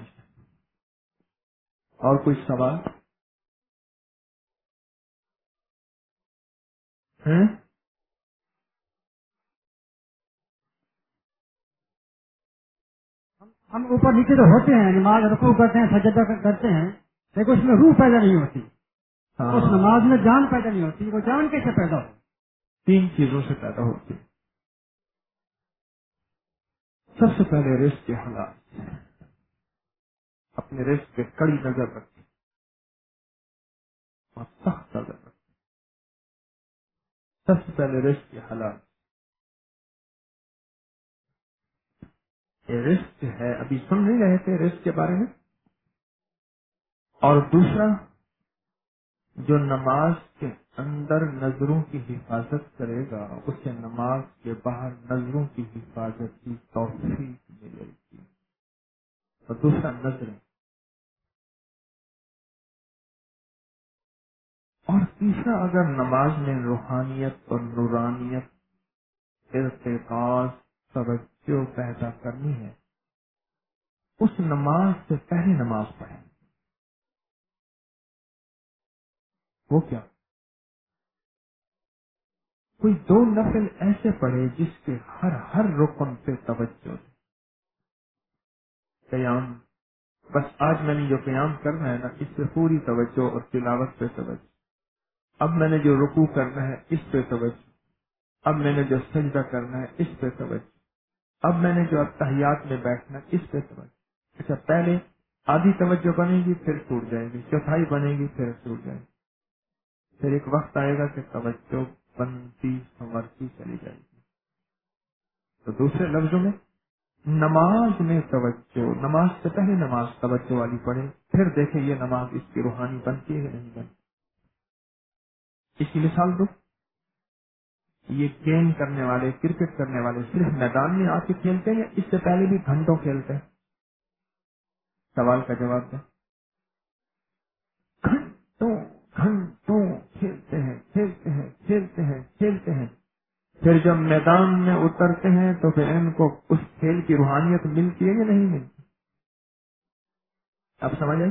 اور کوئی سوال؟ ہیں ہم اوپر نیچے تو ہوتے ہیں، نماز رکوع کرتے ہیں، سجدہ کرتے ہیں، لیکن اس میں روح پیدا نہیں ہوتی، اس نماز میں جان پیدا نہیں ہوتی۔ وہ جان کیسے پیدا ہو؟ تین چیزوں سے پیدا ہوتی۔ سب سے پہلے رزق کے حالات، اپنے رزق پہ کڑی نظر رکھیں اور سخت نظر رکھیں۔ سب سے پہلے رزق کے حالات، یہ رزق ہے، ابھی سن نہیں رہے تھے رزق کے بارے میں۔ اور دوسرا، جو نماز کے اندر نظروں کی حفاظت کرے گا اسے نماز کے باہر نظروں کی حفاظت کی توفیق ملے گی۔ اور دوسرا نظریں، اور تیسرا اگر نماز میں روحانیت اور نورانیت، ارتکاز، توجہ پیدا کرنی ہے، اس نماز سے پہلے نماز پڑھیں۔ وہ کیا؟ کوئی دو نفل ایسے پڑھے جس کے ہر ہر رکن پہ توجہ دے۔ قیام، بس آج میں نے جو قیام کرنا ہے نا، اس پہ پوری توجہ اور تلاوت پہ توجہ۔ اب میں نے جو رکوع کرنا ہے اس پہ توجہ، اب میں نے جو سجدہ کرنا ہے اس پہ توجہ، اب میں نے جو اتحیات میں بیٹھنا ہے اس پہ توجہ۔ اچھا، پہلے آدھی توجہ بنے گی پھر ٹوٹ جائے گی، چوتھائی بنے گی پھر ٹوٹ جائے گی، پھر ایک وقت آئے گا کہ توجہ بنتی سنورتی چلی جائے گی۔ تو دوسرے لفظوں میں نماز میں توجہ، نماز سے پہلے نماز توجہ والی پڑھے، پھر دیکھیں یہ نماز اس کی روحانی بنتی ہے یا نہیں بنتی۔ اس کی مثال دو، یہ گیم کرنے والے، کرکٹ کرنے والے صرف میدان میں آ کے کھیلتے ہیں، اس سے پہلے بھی گھنٹوں کھیلتے ہیں؟ سوال کا جواب دیں۔ گھنٹوں گھنٹوں کھیلتے ہیں کھیلتے ہیں کھیلتے ہیں کھیلتے ہیں پھر جب میدان میں اترتے ہیں تو پھر ان کو اس کھیل کی روحانیت ملتی ہے یا نہیں ملتی؟ اب سمجھ آئے؟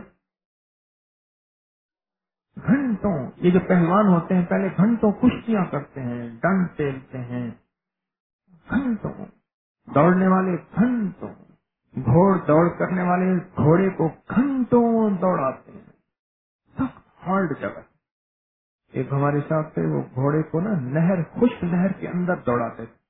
گھنٹوں، یہ جو پہلوان ہوتے ہیں پہلے گھنٹوں کشتیاں کرتے ہیں، ڈنڈ ٹیلتے ہیں، گھنٹوں دوڑنے والے، گھنٹوں گھوڑ دوڑ کرنے والے گھوڑے کو گھنٹوں دوڑاتے ہیں، سخت ہارڈ جگہ۔ ایک ہمارے ساتھ تھے، وہ گھوڑے کو نا نہر، خشک نہر کے اندر دوڑاتے تھے،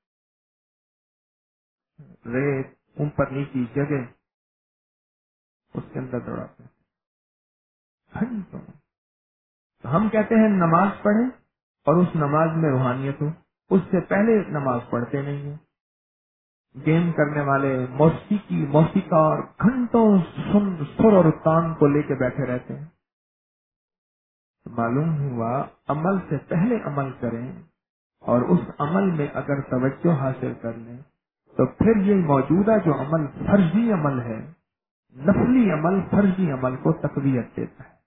ریت اوپر نیچی جگہ، اس کے اندر دوڑاتے گھنٹوں۔ ہم کہتے ہیں نماز پڑھیں اور اس نماز میں روحانیت ہو، اس سے پہلے نماز پڑھتے نہیں ہیں۔ گیم کرنے والے، موسیقی موسیقار گھنٹوں سن سر اور تان کو لے کے بیٹھے رہتے ہیں، معلوم ہوا عمل سے پہلے عمل کریں اور اس عمل میں اگر توجہ حاصل کر لیں تو پھر یہ موجودہ جو عمل فرضی عمل ہے، نفلی عمل فرضی عمل کو تقویت دیتا ہے.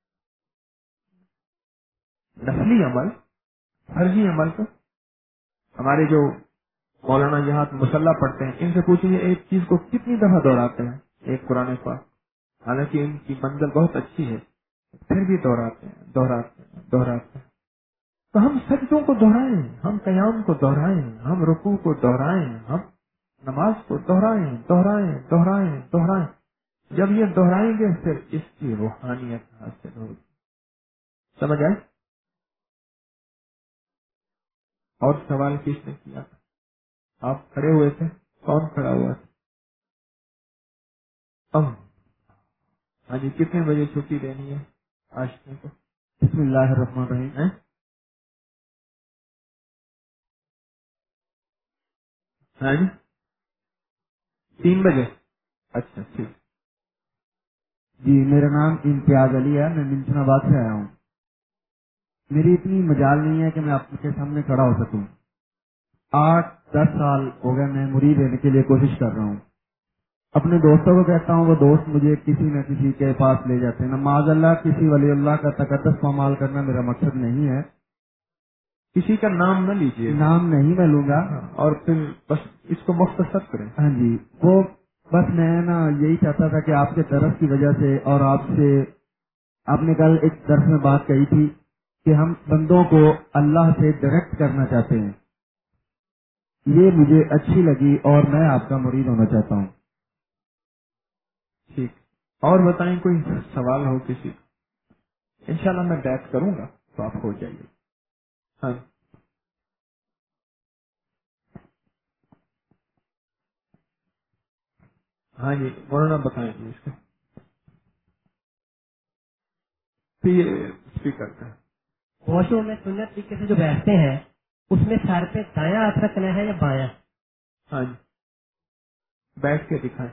نفلی عمل فرضی عمل کو، ہمارے جو مولانا یہاں مسلح پڑھتے ہیں ان سے پوچھیے ایک چیز کو کتنی دفعہ دہراتے ہیں؟ ایک قرآن پاک، حالانکہ ان کی منزل بہت اچھی ہے پھر بھی دہراتے ہیں دہراتے ہیں دہراتے ہیں. تو ہم سجدوں کو دہرائیں، ہم قیام کو دہرائیں، ہم رکوع کو دہرائیں، ہم نماز کو دہرائیں دہرائیں دہرائیں دہرائیں. جب یہ دہرائیں گے پھر اس کی روحانیت حاصل ہوگی. سمجھ آئے؟ اور سوال کس نے کیا تھا؟ آپ کھڑے ہوئے تھے؟ کون کھڑا ہوا تھا؟ ہاں جی، کتنے بجے چھٹی دینی ہے آشمی کو؟ بسم اللہ الرحمن الرحیم. ہاں جی، تین بجے. اچھا ٹھیک. جی میرا نام امتیاز علی ہے، میں منشن آباد سے آیا ہوں. میری اتنی مجال نہیں ہے کہ میں آپ کے سامنے کھڑا ہو سکوں. آٹھ دس سال ہو گئے میں مرید رہنے کے لیے کوشش کر رہا ہوں. اپنے دوستوں کو کہتا ہوں، وہ دوست مجھے کسی نہ کسی کے پاس لے جاتے ہیں. معاذ اللہ کسی ولی اللہ کا تقدس پامال کرنا میرا مقصد نہیں ہے. کسی کا نام نہ لیجیے، نام نہیں میں لوں گا اور پھر بس اس کو مختصر کریں. ہاں جی، وہ بس میں نا یہی چاہتا تھا کہ آپ کے درس کی وجہ سے، اور آپ سے آپ نے کل ایک درس میں بات کہی تھی کہ ہم بندوں کو اللہ سے ڈائریکٹ کرنا چاہتے ہیں، یہ مجھے اچھی لگی اور میں آپ کا مرید ہونا چاہتا ہوں. ٹھیک. اور بتائیں کوئی سوال ہو کسی؟ انشاءاللہ میں بیک کروں گا تو آپ ہو جائیے. ہاں ہاں جی، مولانا بتائیں گے اس کو. تو یہ اسپیکر کا ہوشوں میں سنت طریقے سے جو بیٹھتے ہیں اس میں سر پہ دایاں ہاتھ رکھنا ہے یا بایاں؟ ہاں جی، بیٹھ کے دکھائیں.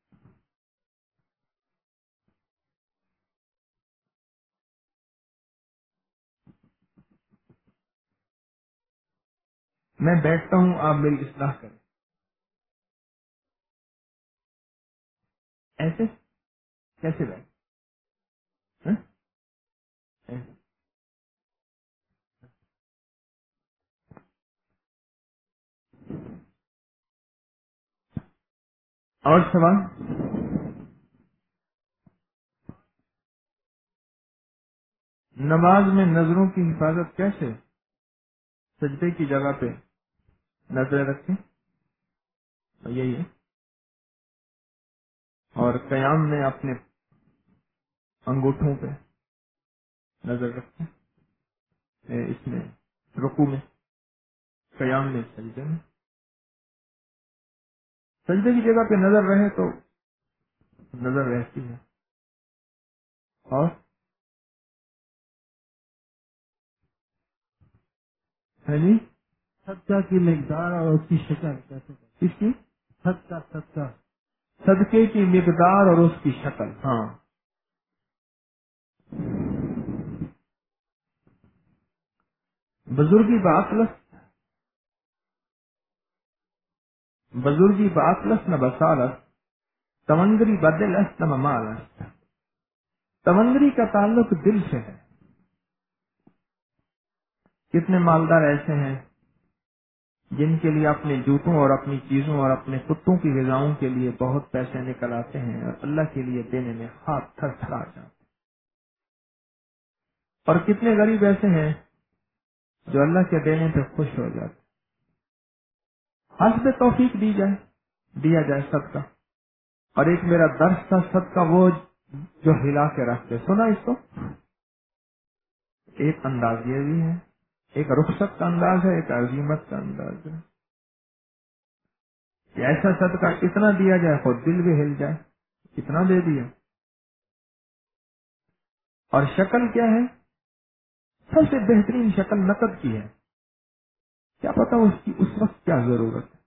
میں بیٹھتا ہوں، آپ میری اصلاح کریں. ایسے کیسے بیٹھ؟ ہاں؟ ایسے. اور سوال؟ نماز میں نظروں کی حفاظت کیسے؟ سجدے کی جگہ پہ نظریں رکھیں، یہی ہے. اور قیام میں اپنے انگوٹھوں پہ نظر رکھیں. اس میں رکوع میں، قیام میں، سجدے میں. سجدے کی جگہ پہ نظر رہے تو نظر رہتی ہے. اور ہے جی، صدقہ کی مقدار اور اس کی شکل کیسے؟ اس کی صدقہ صدقہ صدقے کی مقدار اور اس کی شکل. ہاں، بزرگی باطلس بزرگی باطلس نہ بسالس، تمنگری بدل اس نہ مالس. تمنگری کا تعلق دل سے ہے. کتنے مالدار ایسے ہیں جن کے لیے اپنے جوتوں اور اپنی چیزوں اور اپنے کتوں کی غذاؤں کے لیے بہت پیسے نکل آتے ہیں اور اللہ کے لیے دینے میں ہاتھ تھر تھر آ جاتے. اور کتنے غریب ایسے ہیں جو اللہ کے دینے پہ خوش ہو جاتے. حسب توفیق دی جائے دیا جائے صدقہ. اور ایک میرا درس تھا صدقہ وہ جو ہلا کے رکھتے، سنا اس کو؟ ایک انداز یہ بھی ہے، ایک رخصت کا انداز ہے، ایک عظیمت کا انداز ہے. کہ ایسا صدقہ اتنا دیا جائے خود دل بھی ہل جائے، اتنا دے دیا. اور شکل کیا ہے؟ سب سے بہترین شکل نقد کی ہے. کیا پتا اس کی اس وقت کیا ضرورت ہے.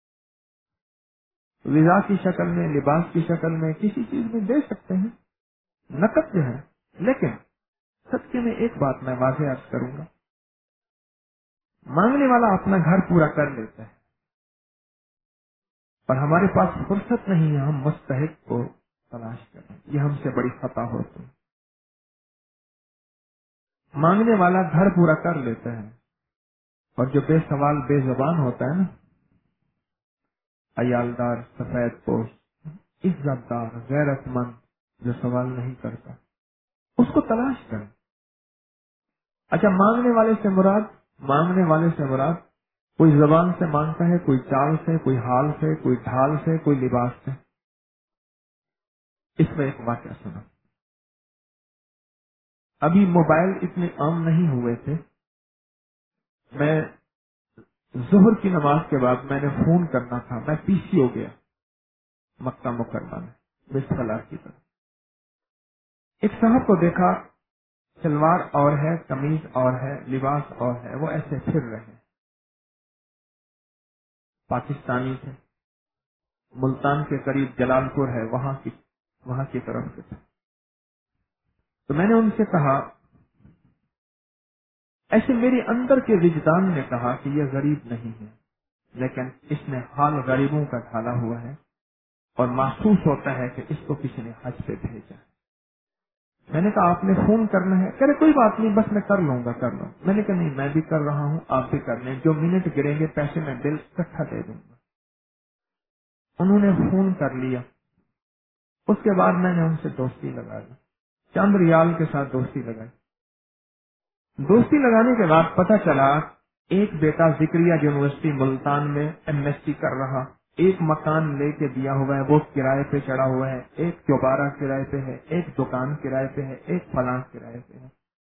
غذا کی شکل میں، لباس کی شکل میں، کسی چیز میں دے سکتے ہیں نقد جو ہے. لیکن सदके में एक बात मैं वाज़ेह अर्ज करूंगा, मांगने वाला अपना घर पूरा कर लेता है और हमारे पास फुर्सत नहीं है हम मुस्तहिक को तलाश करें, ये हमसे बड़ी खता होती है। मांगने वाला घर पूरा कर लेता है और जो बेसवाल बेजुबान होता है ना, अयालदार, सफेद पोश, इज्जतदार, गैरतमंद, जो सवाल नहीं करता, उसको तलाश करें। अच्छा, मांगने वाले से मुराद मांगने वाले से मुराद कोई जबान से मांगता है, कोई चाल से, कोई हाल से, कोई ढाल से, कोई लिबास से। इसमें एक वाक्य सुना। अभी मोबाइल इतने आम नहीं हुए थे, मैं जोहर की नमाज के बाद मैंने फोन करना था, मैं पीसी हो गया मक्का मुकर्रमा में बिस्मिल्लाह की तरफ। एक साहब को देखा, सलवार और है, कमीज और है, लिबास और है, वो ऐसे फिर रहे हैं। पाकिस्तानी थे, मुल्तान के करीब जलालपुर है, वहां की वहां की तरफ से थे। तो मैंने उनसे कहा, ऐसे मेरे अंदर के विजदान ने कहा कि यह गरीब नहीं है, लेकिन इसने हाल गरीबों का ढाला हुआ है और महसूस होता है कि इसको किसी ने हज पे भेजा। मैंने कहा, आपने फोन करना है? कह रहे कोई बात नहीं, बस मैं कर लूंगा कर लूंगा। मैंने कहा नहीं, मैं भी कर रहा हूँ, आप भी कर लें, जो मिनट गिरेंगे पैसे मैं बिल इकट्ठा दे दूंगा। उन्होंने फोन कर लिया। उसके बाद मैंने उनसे दोस्ती लगा ली, चंद रियाल के साथ दोस्ती लगाई। दोस्ती लगाने के बाद पता चला एक बेटा जिक्रिया यूनिवर्सिटी मुल्तान में एमएससी कर रहा, एक मकान लेके दिया हुआ है, वो किराए पे चढ़ा हुआ है, एक चौबारा किराए पे है, एक दुकान किराए पे है, एक फलां किराए पे है।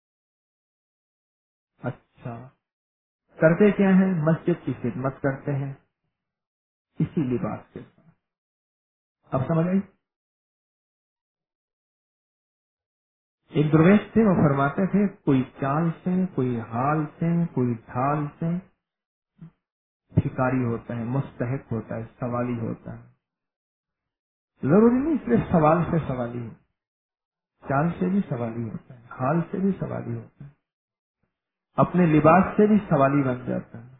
अच्छा, करते क्या है? मस्जिद की खिदमत करते हैं इसी लिबास के साथ। अब समझ आई? एक दुर्वेश थे, वो फरमाते थे, कोई चाल से, कोई हाल से, कोई ढाल से भिखारी होता है, मुस्तहिक होता है, सवाली होता है। जरूरी नहीं सिर्फ सवाल से सवाली हो, चाल से भी सवाली होता है, हाल से भी सवाली होता है, अपने लिबास से भी सवाली बन जाता है।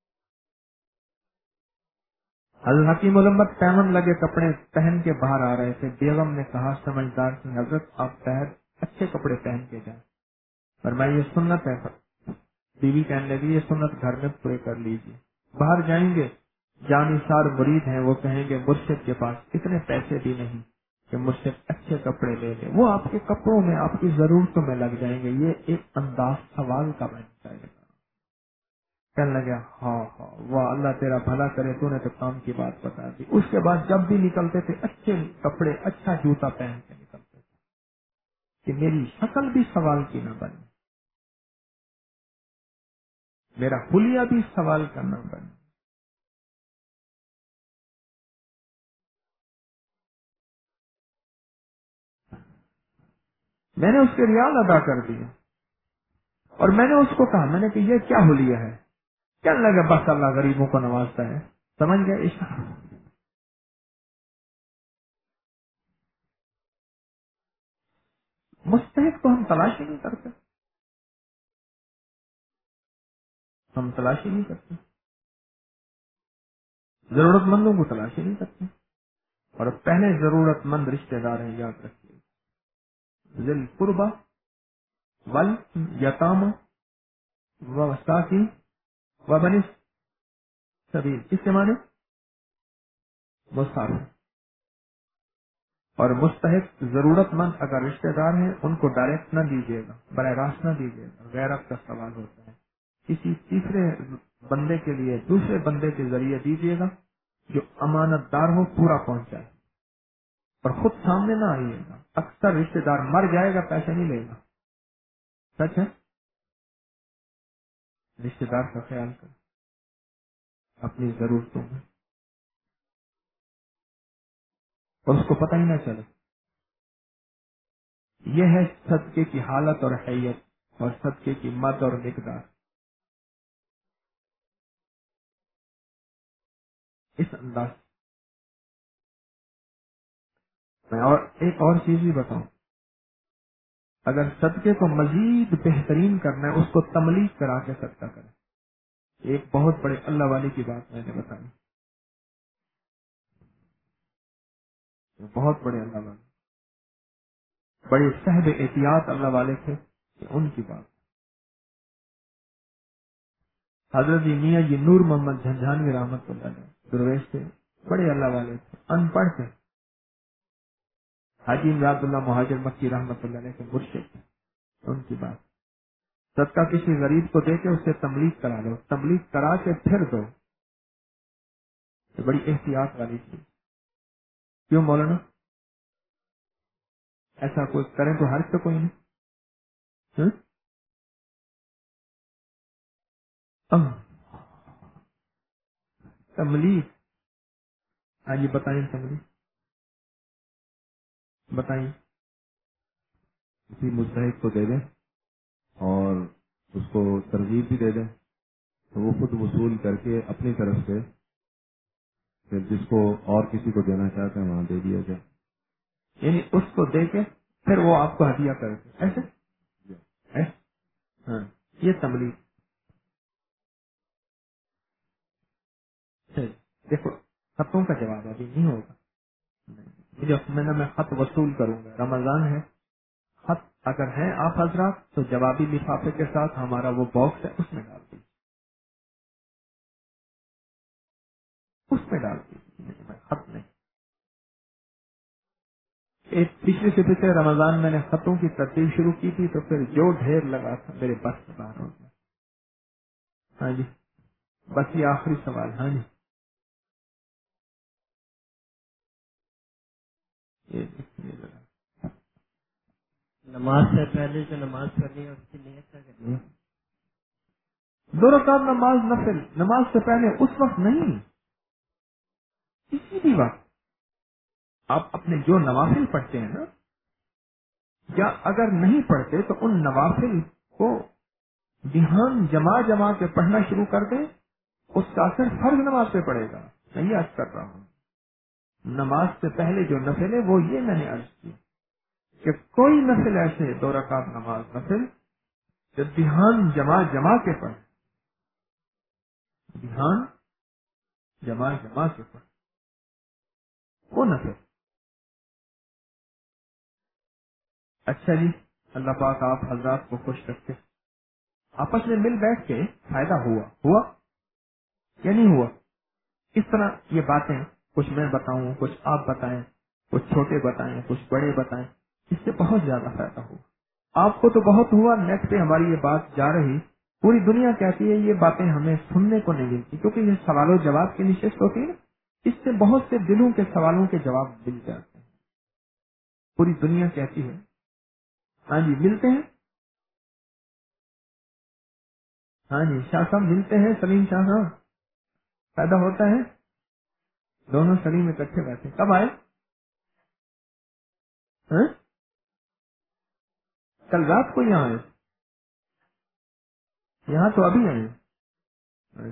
हज़रत हकीम उलम्मत पैमन लगे कपड़े पहन के बाहर आ रहे थे। बेगम ने कहा समझदार से, हजरत आप पहन अच्छे कपड़े पहन के जाए, पर मैं ये सुन्नत है। बीवी कहने लगी, ये सुन्नत घर में पूरे कर लीजिए। बाहर जाएंगे, जानिसार मुरीद हैं, वो कहेंगे मुर्शिद के पास इतने पैसे भी नहीं कि मुर्शिद अच्छे कपड़े ले ले, वो आपके कपड़ों में, आपकी जरूरतों में लग जाएंगे। ये एक अंदाज सवाल का बन जाएगा। कहने लगे, हाँ हाँ, वाह अल्लाह तेरा भला करे, तूने तो काम की बात बता दी। उसके बाद जब भी निकलते थे अच्छे कपड़े, अच्छा जूता पहन के निकलते थे कि मेरी शक्ल भी सवाल की न बने, मेरा हुलिया भी सवाल का न बने। मैंने उसके रियाल अदा कर दिए और मैंने उसको कहा, मैंने कि ये क्या हुलिया है? कहने लगा, बस अल्लाह गरीबों को नवाजता है। समझ गए? इस मुस्तहिक को हम तलाश ही नहीं करते, हम तलाश ही नहीं करते, जरूरतमंदों को तलाश ही नहीं करते। और पहले जरूरतमंद रिश्तेदार हैं, याद रखिए, जिल कुर्बा वल यतामा व वसाकी व बनी सबील, इसके माने मुसाफिर। और मुस्तहिक जरूरतमंद अगर रिश्तेदार हैं, उनको डायरेक्ट न दीजिएगा, बराह रास्त न दीजिएगा, गैरत का सवाल होता है। किसी तीसरे बंदे के लिए, दूसरे बंदे के जरिए दीजिएगा, जो अमानतदार हो, पूरा पहुंचाए, और खुद सामने ना आइएगा। अक्सर रिश्तेदार मर जाएगा, पैसे नहीं लेगा। सच है? रिश्तेदार का ख्याल कर अपनी जरूरतों में, और उसको पता ही ना चले। यह है सदके की हालत और हैयत, और सदके की मद और मिकदार। इस अंदाज मैं और एक और चीज भी बताऊं, اگر صدقے کو مزید بہترین کرنا ہے اس کو تملیغ کرا کے صدقہ کریں. ایک بہت بڑے اللہ والے کی بات میں نے بتائی, بہت بڑے اللہ والے, بڑے صاحب احتیاط اللہ والے تھے, ان کی بات. حضرت میاں جی نور محمد جھنجھانوی رحمت اللہ علیہ درویش تھے, بڑے اللہ والے تھے, ان پڑھ تھے. حاجی امداد اللہ مہاجر مکی رحمت اللہ علیہ کے مرشد تھے, ان کی بات. صدقہ کسی غریب کو دے کے اس سے تملیغ کرا لو, تملیغ کرا کے پھر دو, یہ بڑی احتیاط والی چیز. کیوں مولانا ایسا کوئی کریں تو حرج تو کوئی نہیں. تملیغ, ہاں جی بتائیں تملیغ بتائیں. کسی مستحق کو دے دیں اور اس کو ترغیب بھی دے دیں تو وہ خود وصول کر کے اپنی طرف سے پھر جس کو اور کسی کو دینا چاہتے ہیں وہاں دے دیا جائے. یعنی اس کو دے کے پھر وہ آپ کو ہدیہ کرے, ایسے ہاں یہ تملیغ. دیکھو خطوں کا جواب ابھی نہیں ہوگا, جب میں نے میں خط وصول کروں گا, رمضان ہے, خط اگر ہے آپ حضرات تو جوابی لفافے کے ساتھ ہمارا وہ باکس ہے اس میں ڈال دیجیے, اس میں ڈال دیجیے, خط نہیں. ایک پچھلے سے پچھلے رمضان میں نے خطوں کی ترتیب شروع کی تھی تو پھر جو ڈھیر لگا تھا میرے بس سے باہر ہو گیا. ہاں جی بس یہ آخری سوال. ہاں جی نماز سے پہلے جو نماز پڑھنی ہے اس کی نیت کیا کرنی ہے؟ دو رکعت نماز نفل نماز سے پہلے اس وقت نہیں, کسی بھی وقت آپ اپنے جو نوافل پڑھتے ہیں نا, یا اگر نہیں پڑھتے تو ان نوافل کو دھیان جما جما کے پڑھنا شروع کر دیں, اس کا اثر فرض نماز پہ پڑے گا. میں یہ عرض کر رہا ہوں, نماز سے پہلے جو نفل ہے وہ یہ میں نے عرض کی کہ کوئی نفل ایسے دو رکعت نماز نفل جو دھیان جما جما کے پڑھے, دھیان جما جما کے پڑھے وہ نفل. اچھا جی, اللہ پاک آپ حضرات کو خوش رکھے. آپس میں مل بیٹھ کے فائدہ ہوا ہوا یا نہیں ہوا؟ اس طرح یہ باتیں کچھ میں بتاؤں, کچھ آپ بتائیں, کچھ چھوٹے بتائیں, کچھ بڑے بتائیں, اس سے بہت زیادہ فائدہ ہوا. آپ کو تو بہت ہوا, نیٹ پہ ہماری یہ بات جا رہی, پوری دنیا کہتی ہے یہ باتیں ہمیں سننے کو نہیں ملتی, کیونکہ یہ سوال و جواب کی نشست ہوتی ہے, اس سے بہت سے دلوں کے سوالوں کے جواب مل جاتے ہیں. پوری دنیا کہتی ہے ہاں جی ملتے ہیں, ہاں جی شاہ صاحب ملتے ہیں, سلیم شاہ صاحب پیدا ہوتا ہے, دونوں سلیم اکٹھے بیٹھے. کب آئے؟ ہاں؟ کل رات کو یہاں آئے, یہاں تو ابھی آئے.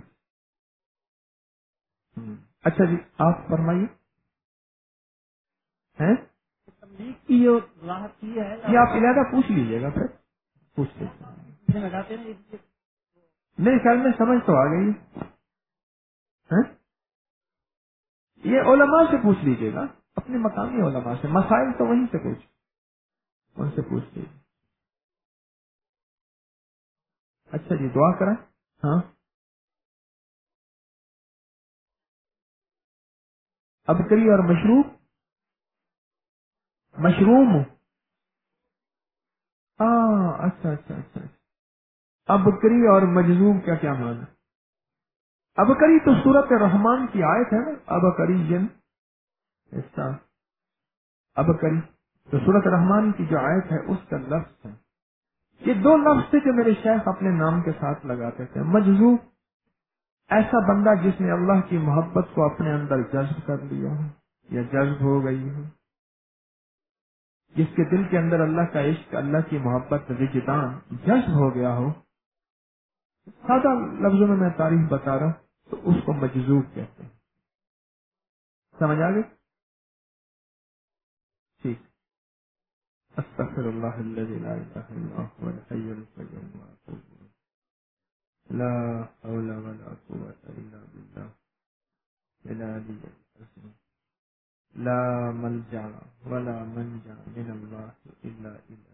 اچھا جی آپ فرمائیے. ہیں تبلیغ کی جو وضاحت کی ہے یہ آپ علیحدہ پوچھ لیجیے گا, پھر پوچھ لیجیے. لگاتے ہیں میرے خیال میں سمجھ تو آ گئی. یہ علماء سے پوچھ لیجیے گا, اپنے مقامی علماء سے, مسائل تو وہیں سے پوچھ, ان سے پوچھ لیجیے. اچھا جی دعا کریں. ہاں ابکری اور مشروب مشروم ہاں اچھا اچھا اچھا. ابکری اور مجذوب کا کیا معنی؟ ابکری تو سورت رحمان کی آیت ہے نا, ابکری جن ایسا ابکری تو سورت رحمان کی جو آیت ہے اس کا لفظ ہے. یہ دو لفظ تھے جو میرے شیخ اپنے نام کے ساتھ لگاتے تھے. مجذوب ایسا بندہ جس نے اللہ کی محبت کو اپنے اندر جذب کر لیا ہو یا جذب ہو گئی ہو, جس کے دل کے اندر اللہ کا عشق, اللہ کی محبت, وجدان جذب ہو گیا ہو. سادہ لفظوں میں میں تعریف بتا رہا ہوں تو اس کو مجذوب کہتے ہیں. سمجھ آ گئی؟ ٹھیک. استغفر اللہ الذی لا الہ الا هو الحی القیوم واتوب الیہ لا حول ولا قوة الا باللہ العلی العظیم لا ملجا ولا منجا من اللہ الا الیہ.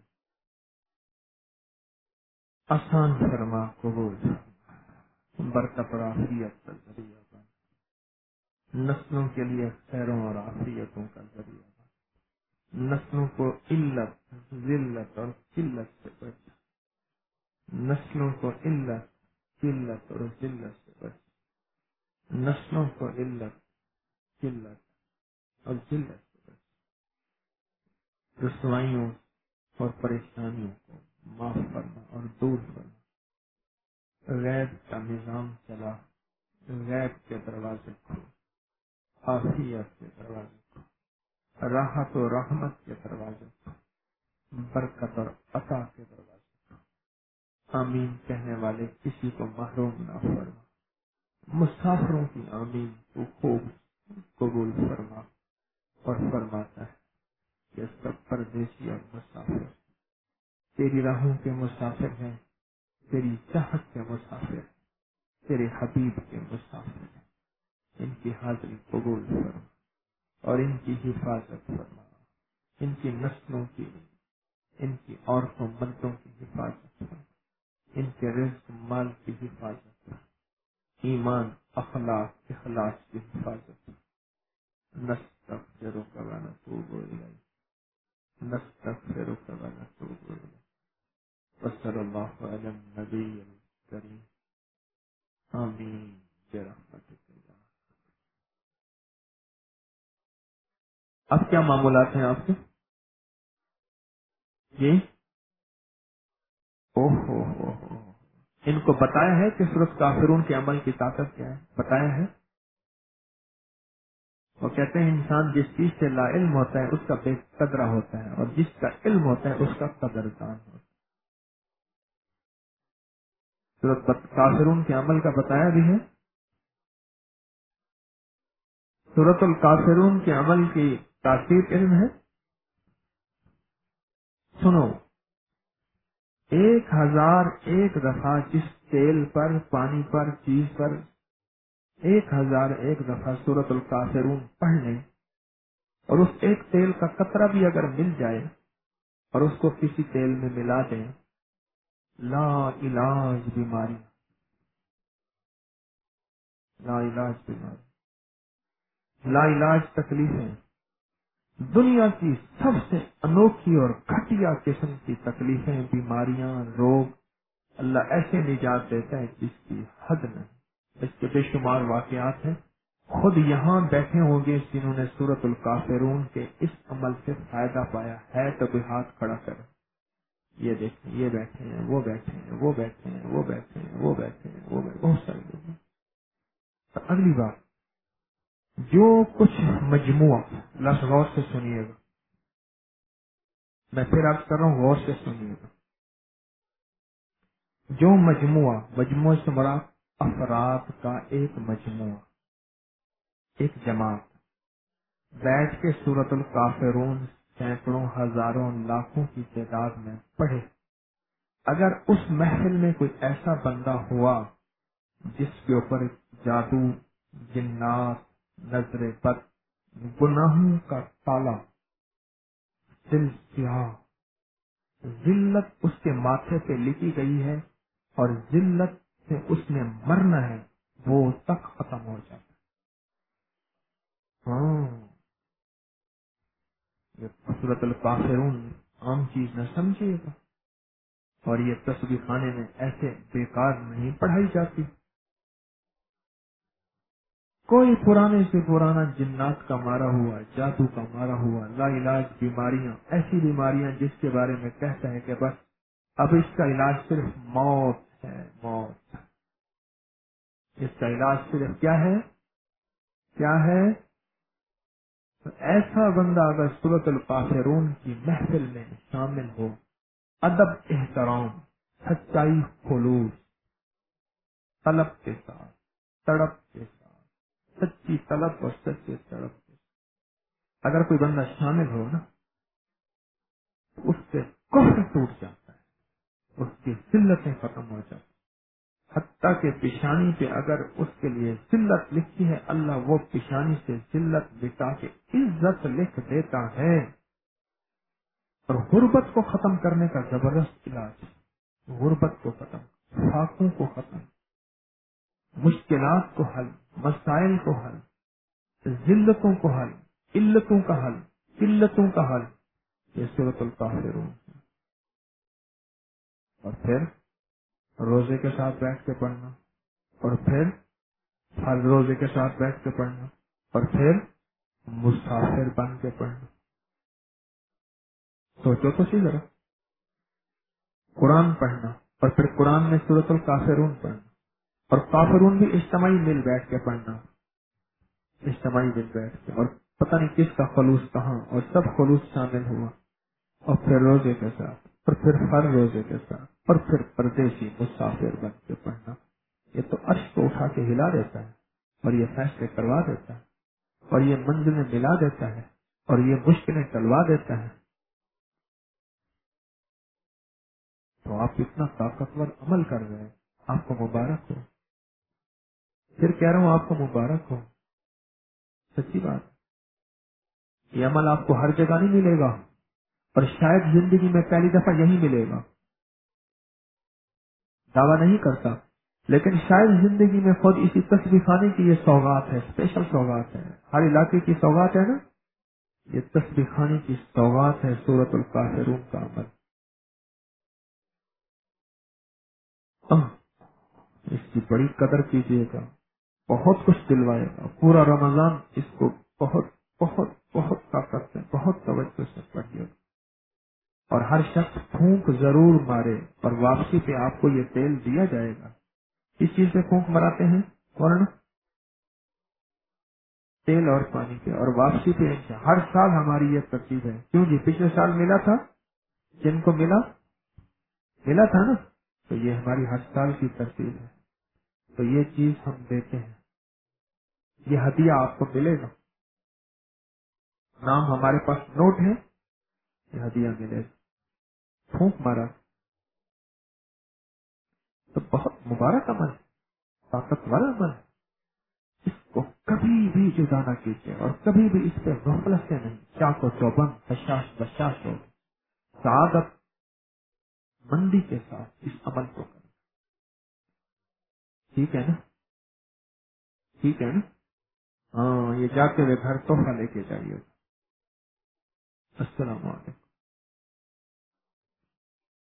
آسان فرما قبول برکت اور عافیت کا ذریعہ بن, نسلوں کے لیے خیروں اور عافیتوں کا ذریعہ بن, نسلوں کو علت ذلت اور قلت سے بچ, نسلوں کو علت قلت اور ذلت سے بچ, نسلوں کو علت قلت اور ذلت سے بچ, رسوائیوں اور پریشانیوں کو معاف کرنا اور دور کرنا. غیب کا نظام چلا, غیب کے دروازے کھولو, عافیت کے دروازے کھولو, راحت و رحمت کے دروازے کھولو, برکت اور عطا کے دروازے کھولو. آمین کہنے والے کسی کو محروم نہ فرما. مسافروں کی آمین کو خوب قبول فرما اور فرماتا ہے کہ سب پردیسی اور مسافر تیری راہوں کے مسافر ہیں, تیری چاہت کے مسافر, تیرے حبیب کے مسافر ہیں. ان کی حاضری قبول فرما اور ان کی حفاظت فرما, ان کی نسلوں کی, ان کی عورتوں مردوں کی حفاظت فرما, ان کے رزق مال کی حفاظت فرما, ایمان اخلاق اخلاص کی حفاظت فرما. نستغفرک و نتوب الیک, نستغفرک و نتوب الیک. وصلی اللہ علی النبی الکریم. آمین برحمتک یا. اب کیا معاملات ہیں آپ کے؟ جی او ہو ہو ہو ان کو بتایا ہے کہ صرف کافرون کے عمل کی طاقت کیا ہے؟ بتایا ہے. وہ کہتے ہیں انسان جس چیز سے لا علم ہوتا ہے اس کا بے قدرہ ہوتا ہے, اور جس کا علم ہوتا ہے اس کا قدردان ہوتا ہے. صرف کافرون کے عمل کا بتایا بھی ہے. سورۃ الکافرون کے عمل کی تاثیر علم ہے. سنو, ایک ہزار ایک دفعہ جس تیل پر, پانی پر, چیز پر ایک ہزار ایک دفعہ سورۃ الکافرون پڑھ لیں, اور اس ایک تیل کا قطرہ بھی اگر مل جائے اور اس کو کسی تیل میں ملا دیں, لا علاج بیماری, لا علاج بیماری, لا علاج تکلیفیں, دنیا کی سب سے انوکھی اور گھٹیا قسم کی تکلیفیں, بیماریاں, روگ, اللہ ایسے نجات دیتا ہے جس کی حد نہیں. اس کے بے شمار واقعات ہیں. خود یہاں بیٹھے ہوں گے جنہوں نے سورۃ الکافرون کے اس عمل سے فائدہ پایا ہے, تو کوئی ہاتھ کھڑا کرے. یہ دیکھیں, یہ بیٹھے ہیں, وہ بیٹھے ہیں, وہ بیٹھے ہیں, وہ بیٹھے ہیں, وہ بیٹھے ہیں, وہ بیٹھے, بہت سارے لوگ ہیں. تو اگلی بات, جو کچھ مجموعہ, لفظ غور سے سنیے گا, میں پھر عرض کر رہا ہوں, غور سے سنیے گا. جو مجموعہ, مجموعہ سے مراد افراد کا ایک مجموعہ, ایک جماعت بیٹھ کے سورۃ الکافرون سینکڑوں, ہزاروں, لاکھوں کی تعداد میں پڑھے, اگر اس محفل میں کوئی ایسا بندہ ہوا جس کے اوپر جادو, جنات, نظر بد, گناہوں کا تالا, دل سیاہ, ذلت اس کے ماتھے پہ لکھی گئی ہے اور ذلت سے اس نے مرنا ہے, وہ تک ختم ہو جاتا. ہاں, یہ سورۃ الکافرون عام چیز نہ سمجھیے گا, اور یہ تسبیح خانے میں ایسے بیکار نہیں پڑھائی جاتی. کوئی پرانے سے پرانا جنات کا مارا ہوا, جادو کا مارا ہوا, لا علاج بیماریاں, ایسی بیماریاں جس کے بارے میں کہتا ہے کہ بس اب اس کا علاج صرف موت ہے, موت. اس کا علاج صرف کیا ہے, کیا ہے؟ تو ایسا بندہ اگر سورۃ الکافرون کی محفل میں شامل ہو, ادب, احترام, سچائی, خلوص, طلب کے ساتھ, تڑپ کے ساتھ, سچی طلب اور سچے تڑپ کے ساتھ اگر کوئی بندہ شامل ہو نا, تو اس کفر ٹوٹ جاتا ہے، اس کی ذلتیں ختم ہو جاتی، حتیٰ کہ پیشانی پہ اگر اس کے لیے ذلت لکھی ہے، اللہ وہ پیشانی سے ذلت مٹا کے عزت لکھ دیتا ہے۔ اور غربت کو ختم کرنے کا زبردست علاج، غربت کو ختم، فاقوں کو ختم، مشکلات کو حل، مسائل کو حل، ذلتوں کو حل، علتوں کا حل، قلتوں کا حل، یہ سورۃ الکافرون۔ اور پھر روزے کے ساتھ بیٹھ کے پڑھنا، اور پھر ہر روزے کے ساتھ بیٹھ کے پڑھنا، اور پھر مسافر بن کے پڑھنا۔ سوچو تو سی ذرا، قرآن پڑھنا اور پھر قرآن میں سورۃ الکافرون پڑھنا، اور کافرون بھی اجتماعی مل بیٹھ کے پڑھنا، اجتماعی مل بیٹھ کے، اور پتہ نہیں کس کا خلوص کہاں، اور سب خلوص شامل ہوا، اور پھر روزے کے ساتھ، اور پھر ہر روزے کے ساتھ، اور پھر پردیسی مسافر بن کے پڑھنا۔ یہ تو عرش کو اٹھا کے ہلا دیتا ہے، اور یہ فیصلے کروا دیتا ہے، اور یہ منزلیں ملا دیتا ہے، اور یہ مشکلیں ٹلوا دیتا ہے۔ تو آپ اتنا طاقتور عمل کر رہے ہیں، آپ کو مبارک ہو، پھر کہہ رہا ہوں آپ کو مبارک ہو، سچی بات۔ یہ عمل آپ کو ہر جگہ نہیں ملے گا، اور شاید زندگی میں پہلی دفعہ یہی ملے گا، دعویٰ نہیں کرتا، لیکن شاید زندگی میں خود اسی تسبیح خانے کی یہ سوغات ہے، اسپیشل سوغات ہے، ہر علاقے کی سوغات ہے نا، یہ تسبیح خانے کی سوغات ہے، سورۃ الکافرون کا عمل۔ اس کی بڑی قدر کیجیے گا، بہت کچھ دلوائے گا، پورا رمضان اس کو بہت بہت بہت طاقت سے، بہت توجہ سے پڑھیے گا، اور ہر شخص پھونک ضرور مارے، اور واپسی پہ آپ کو یہ تیل دیا جائے گا۔ کس چیز سے پھونک مراتے ہیں؟ ورن تیل اور پانی پہ، اور واپسی پہ ہر سال ہماری یہ ترتیب ہے۔ کیوں جی؟ پچھلے سال ملا تھا، جن کو ملا ملا تھا نا، تو یہ ہماری ہر سال کی ترتیب ہے۔ تو یہ چیز ہم دیتے ہیں، یہ ہدیہ آپ کو ملے گا، نام ہمارے پاس نوٹ ہے، یہ ہدیہ ملے گا، پھونک مارا تو بہت مبارک عمل ہے، طاقتور عمل ہے، اس کو کبھی بھی جدا نہ کیجیے، اور کبھی بھی اس پہ غفلت سے نہیں، چاق و چوبند بشاش بشاش ہو، سعادت مندی کے ساتھ اس عمل کو کریں۔ ٹھیک ہے نا؟ ٹھیک ہے نا؟ ہاں، یہ جاتے ہوئے گھر تحفہ لے کے جائیے۔ السلام علیکم۔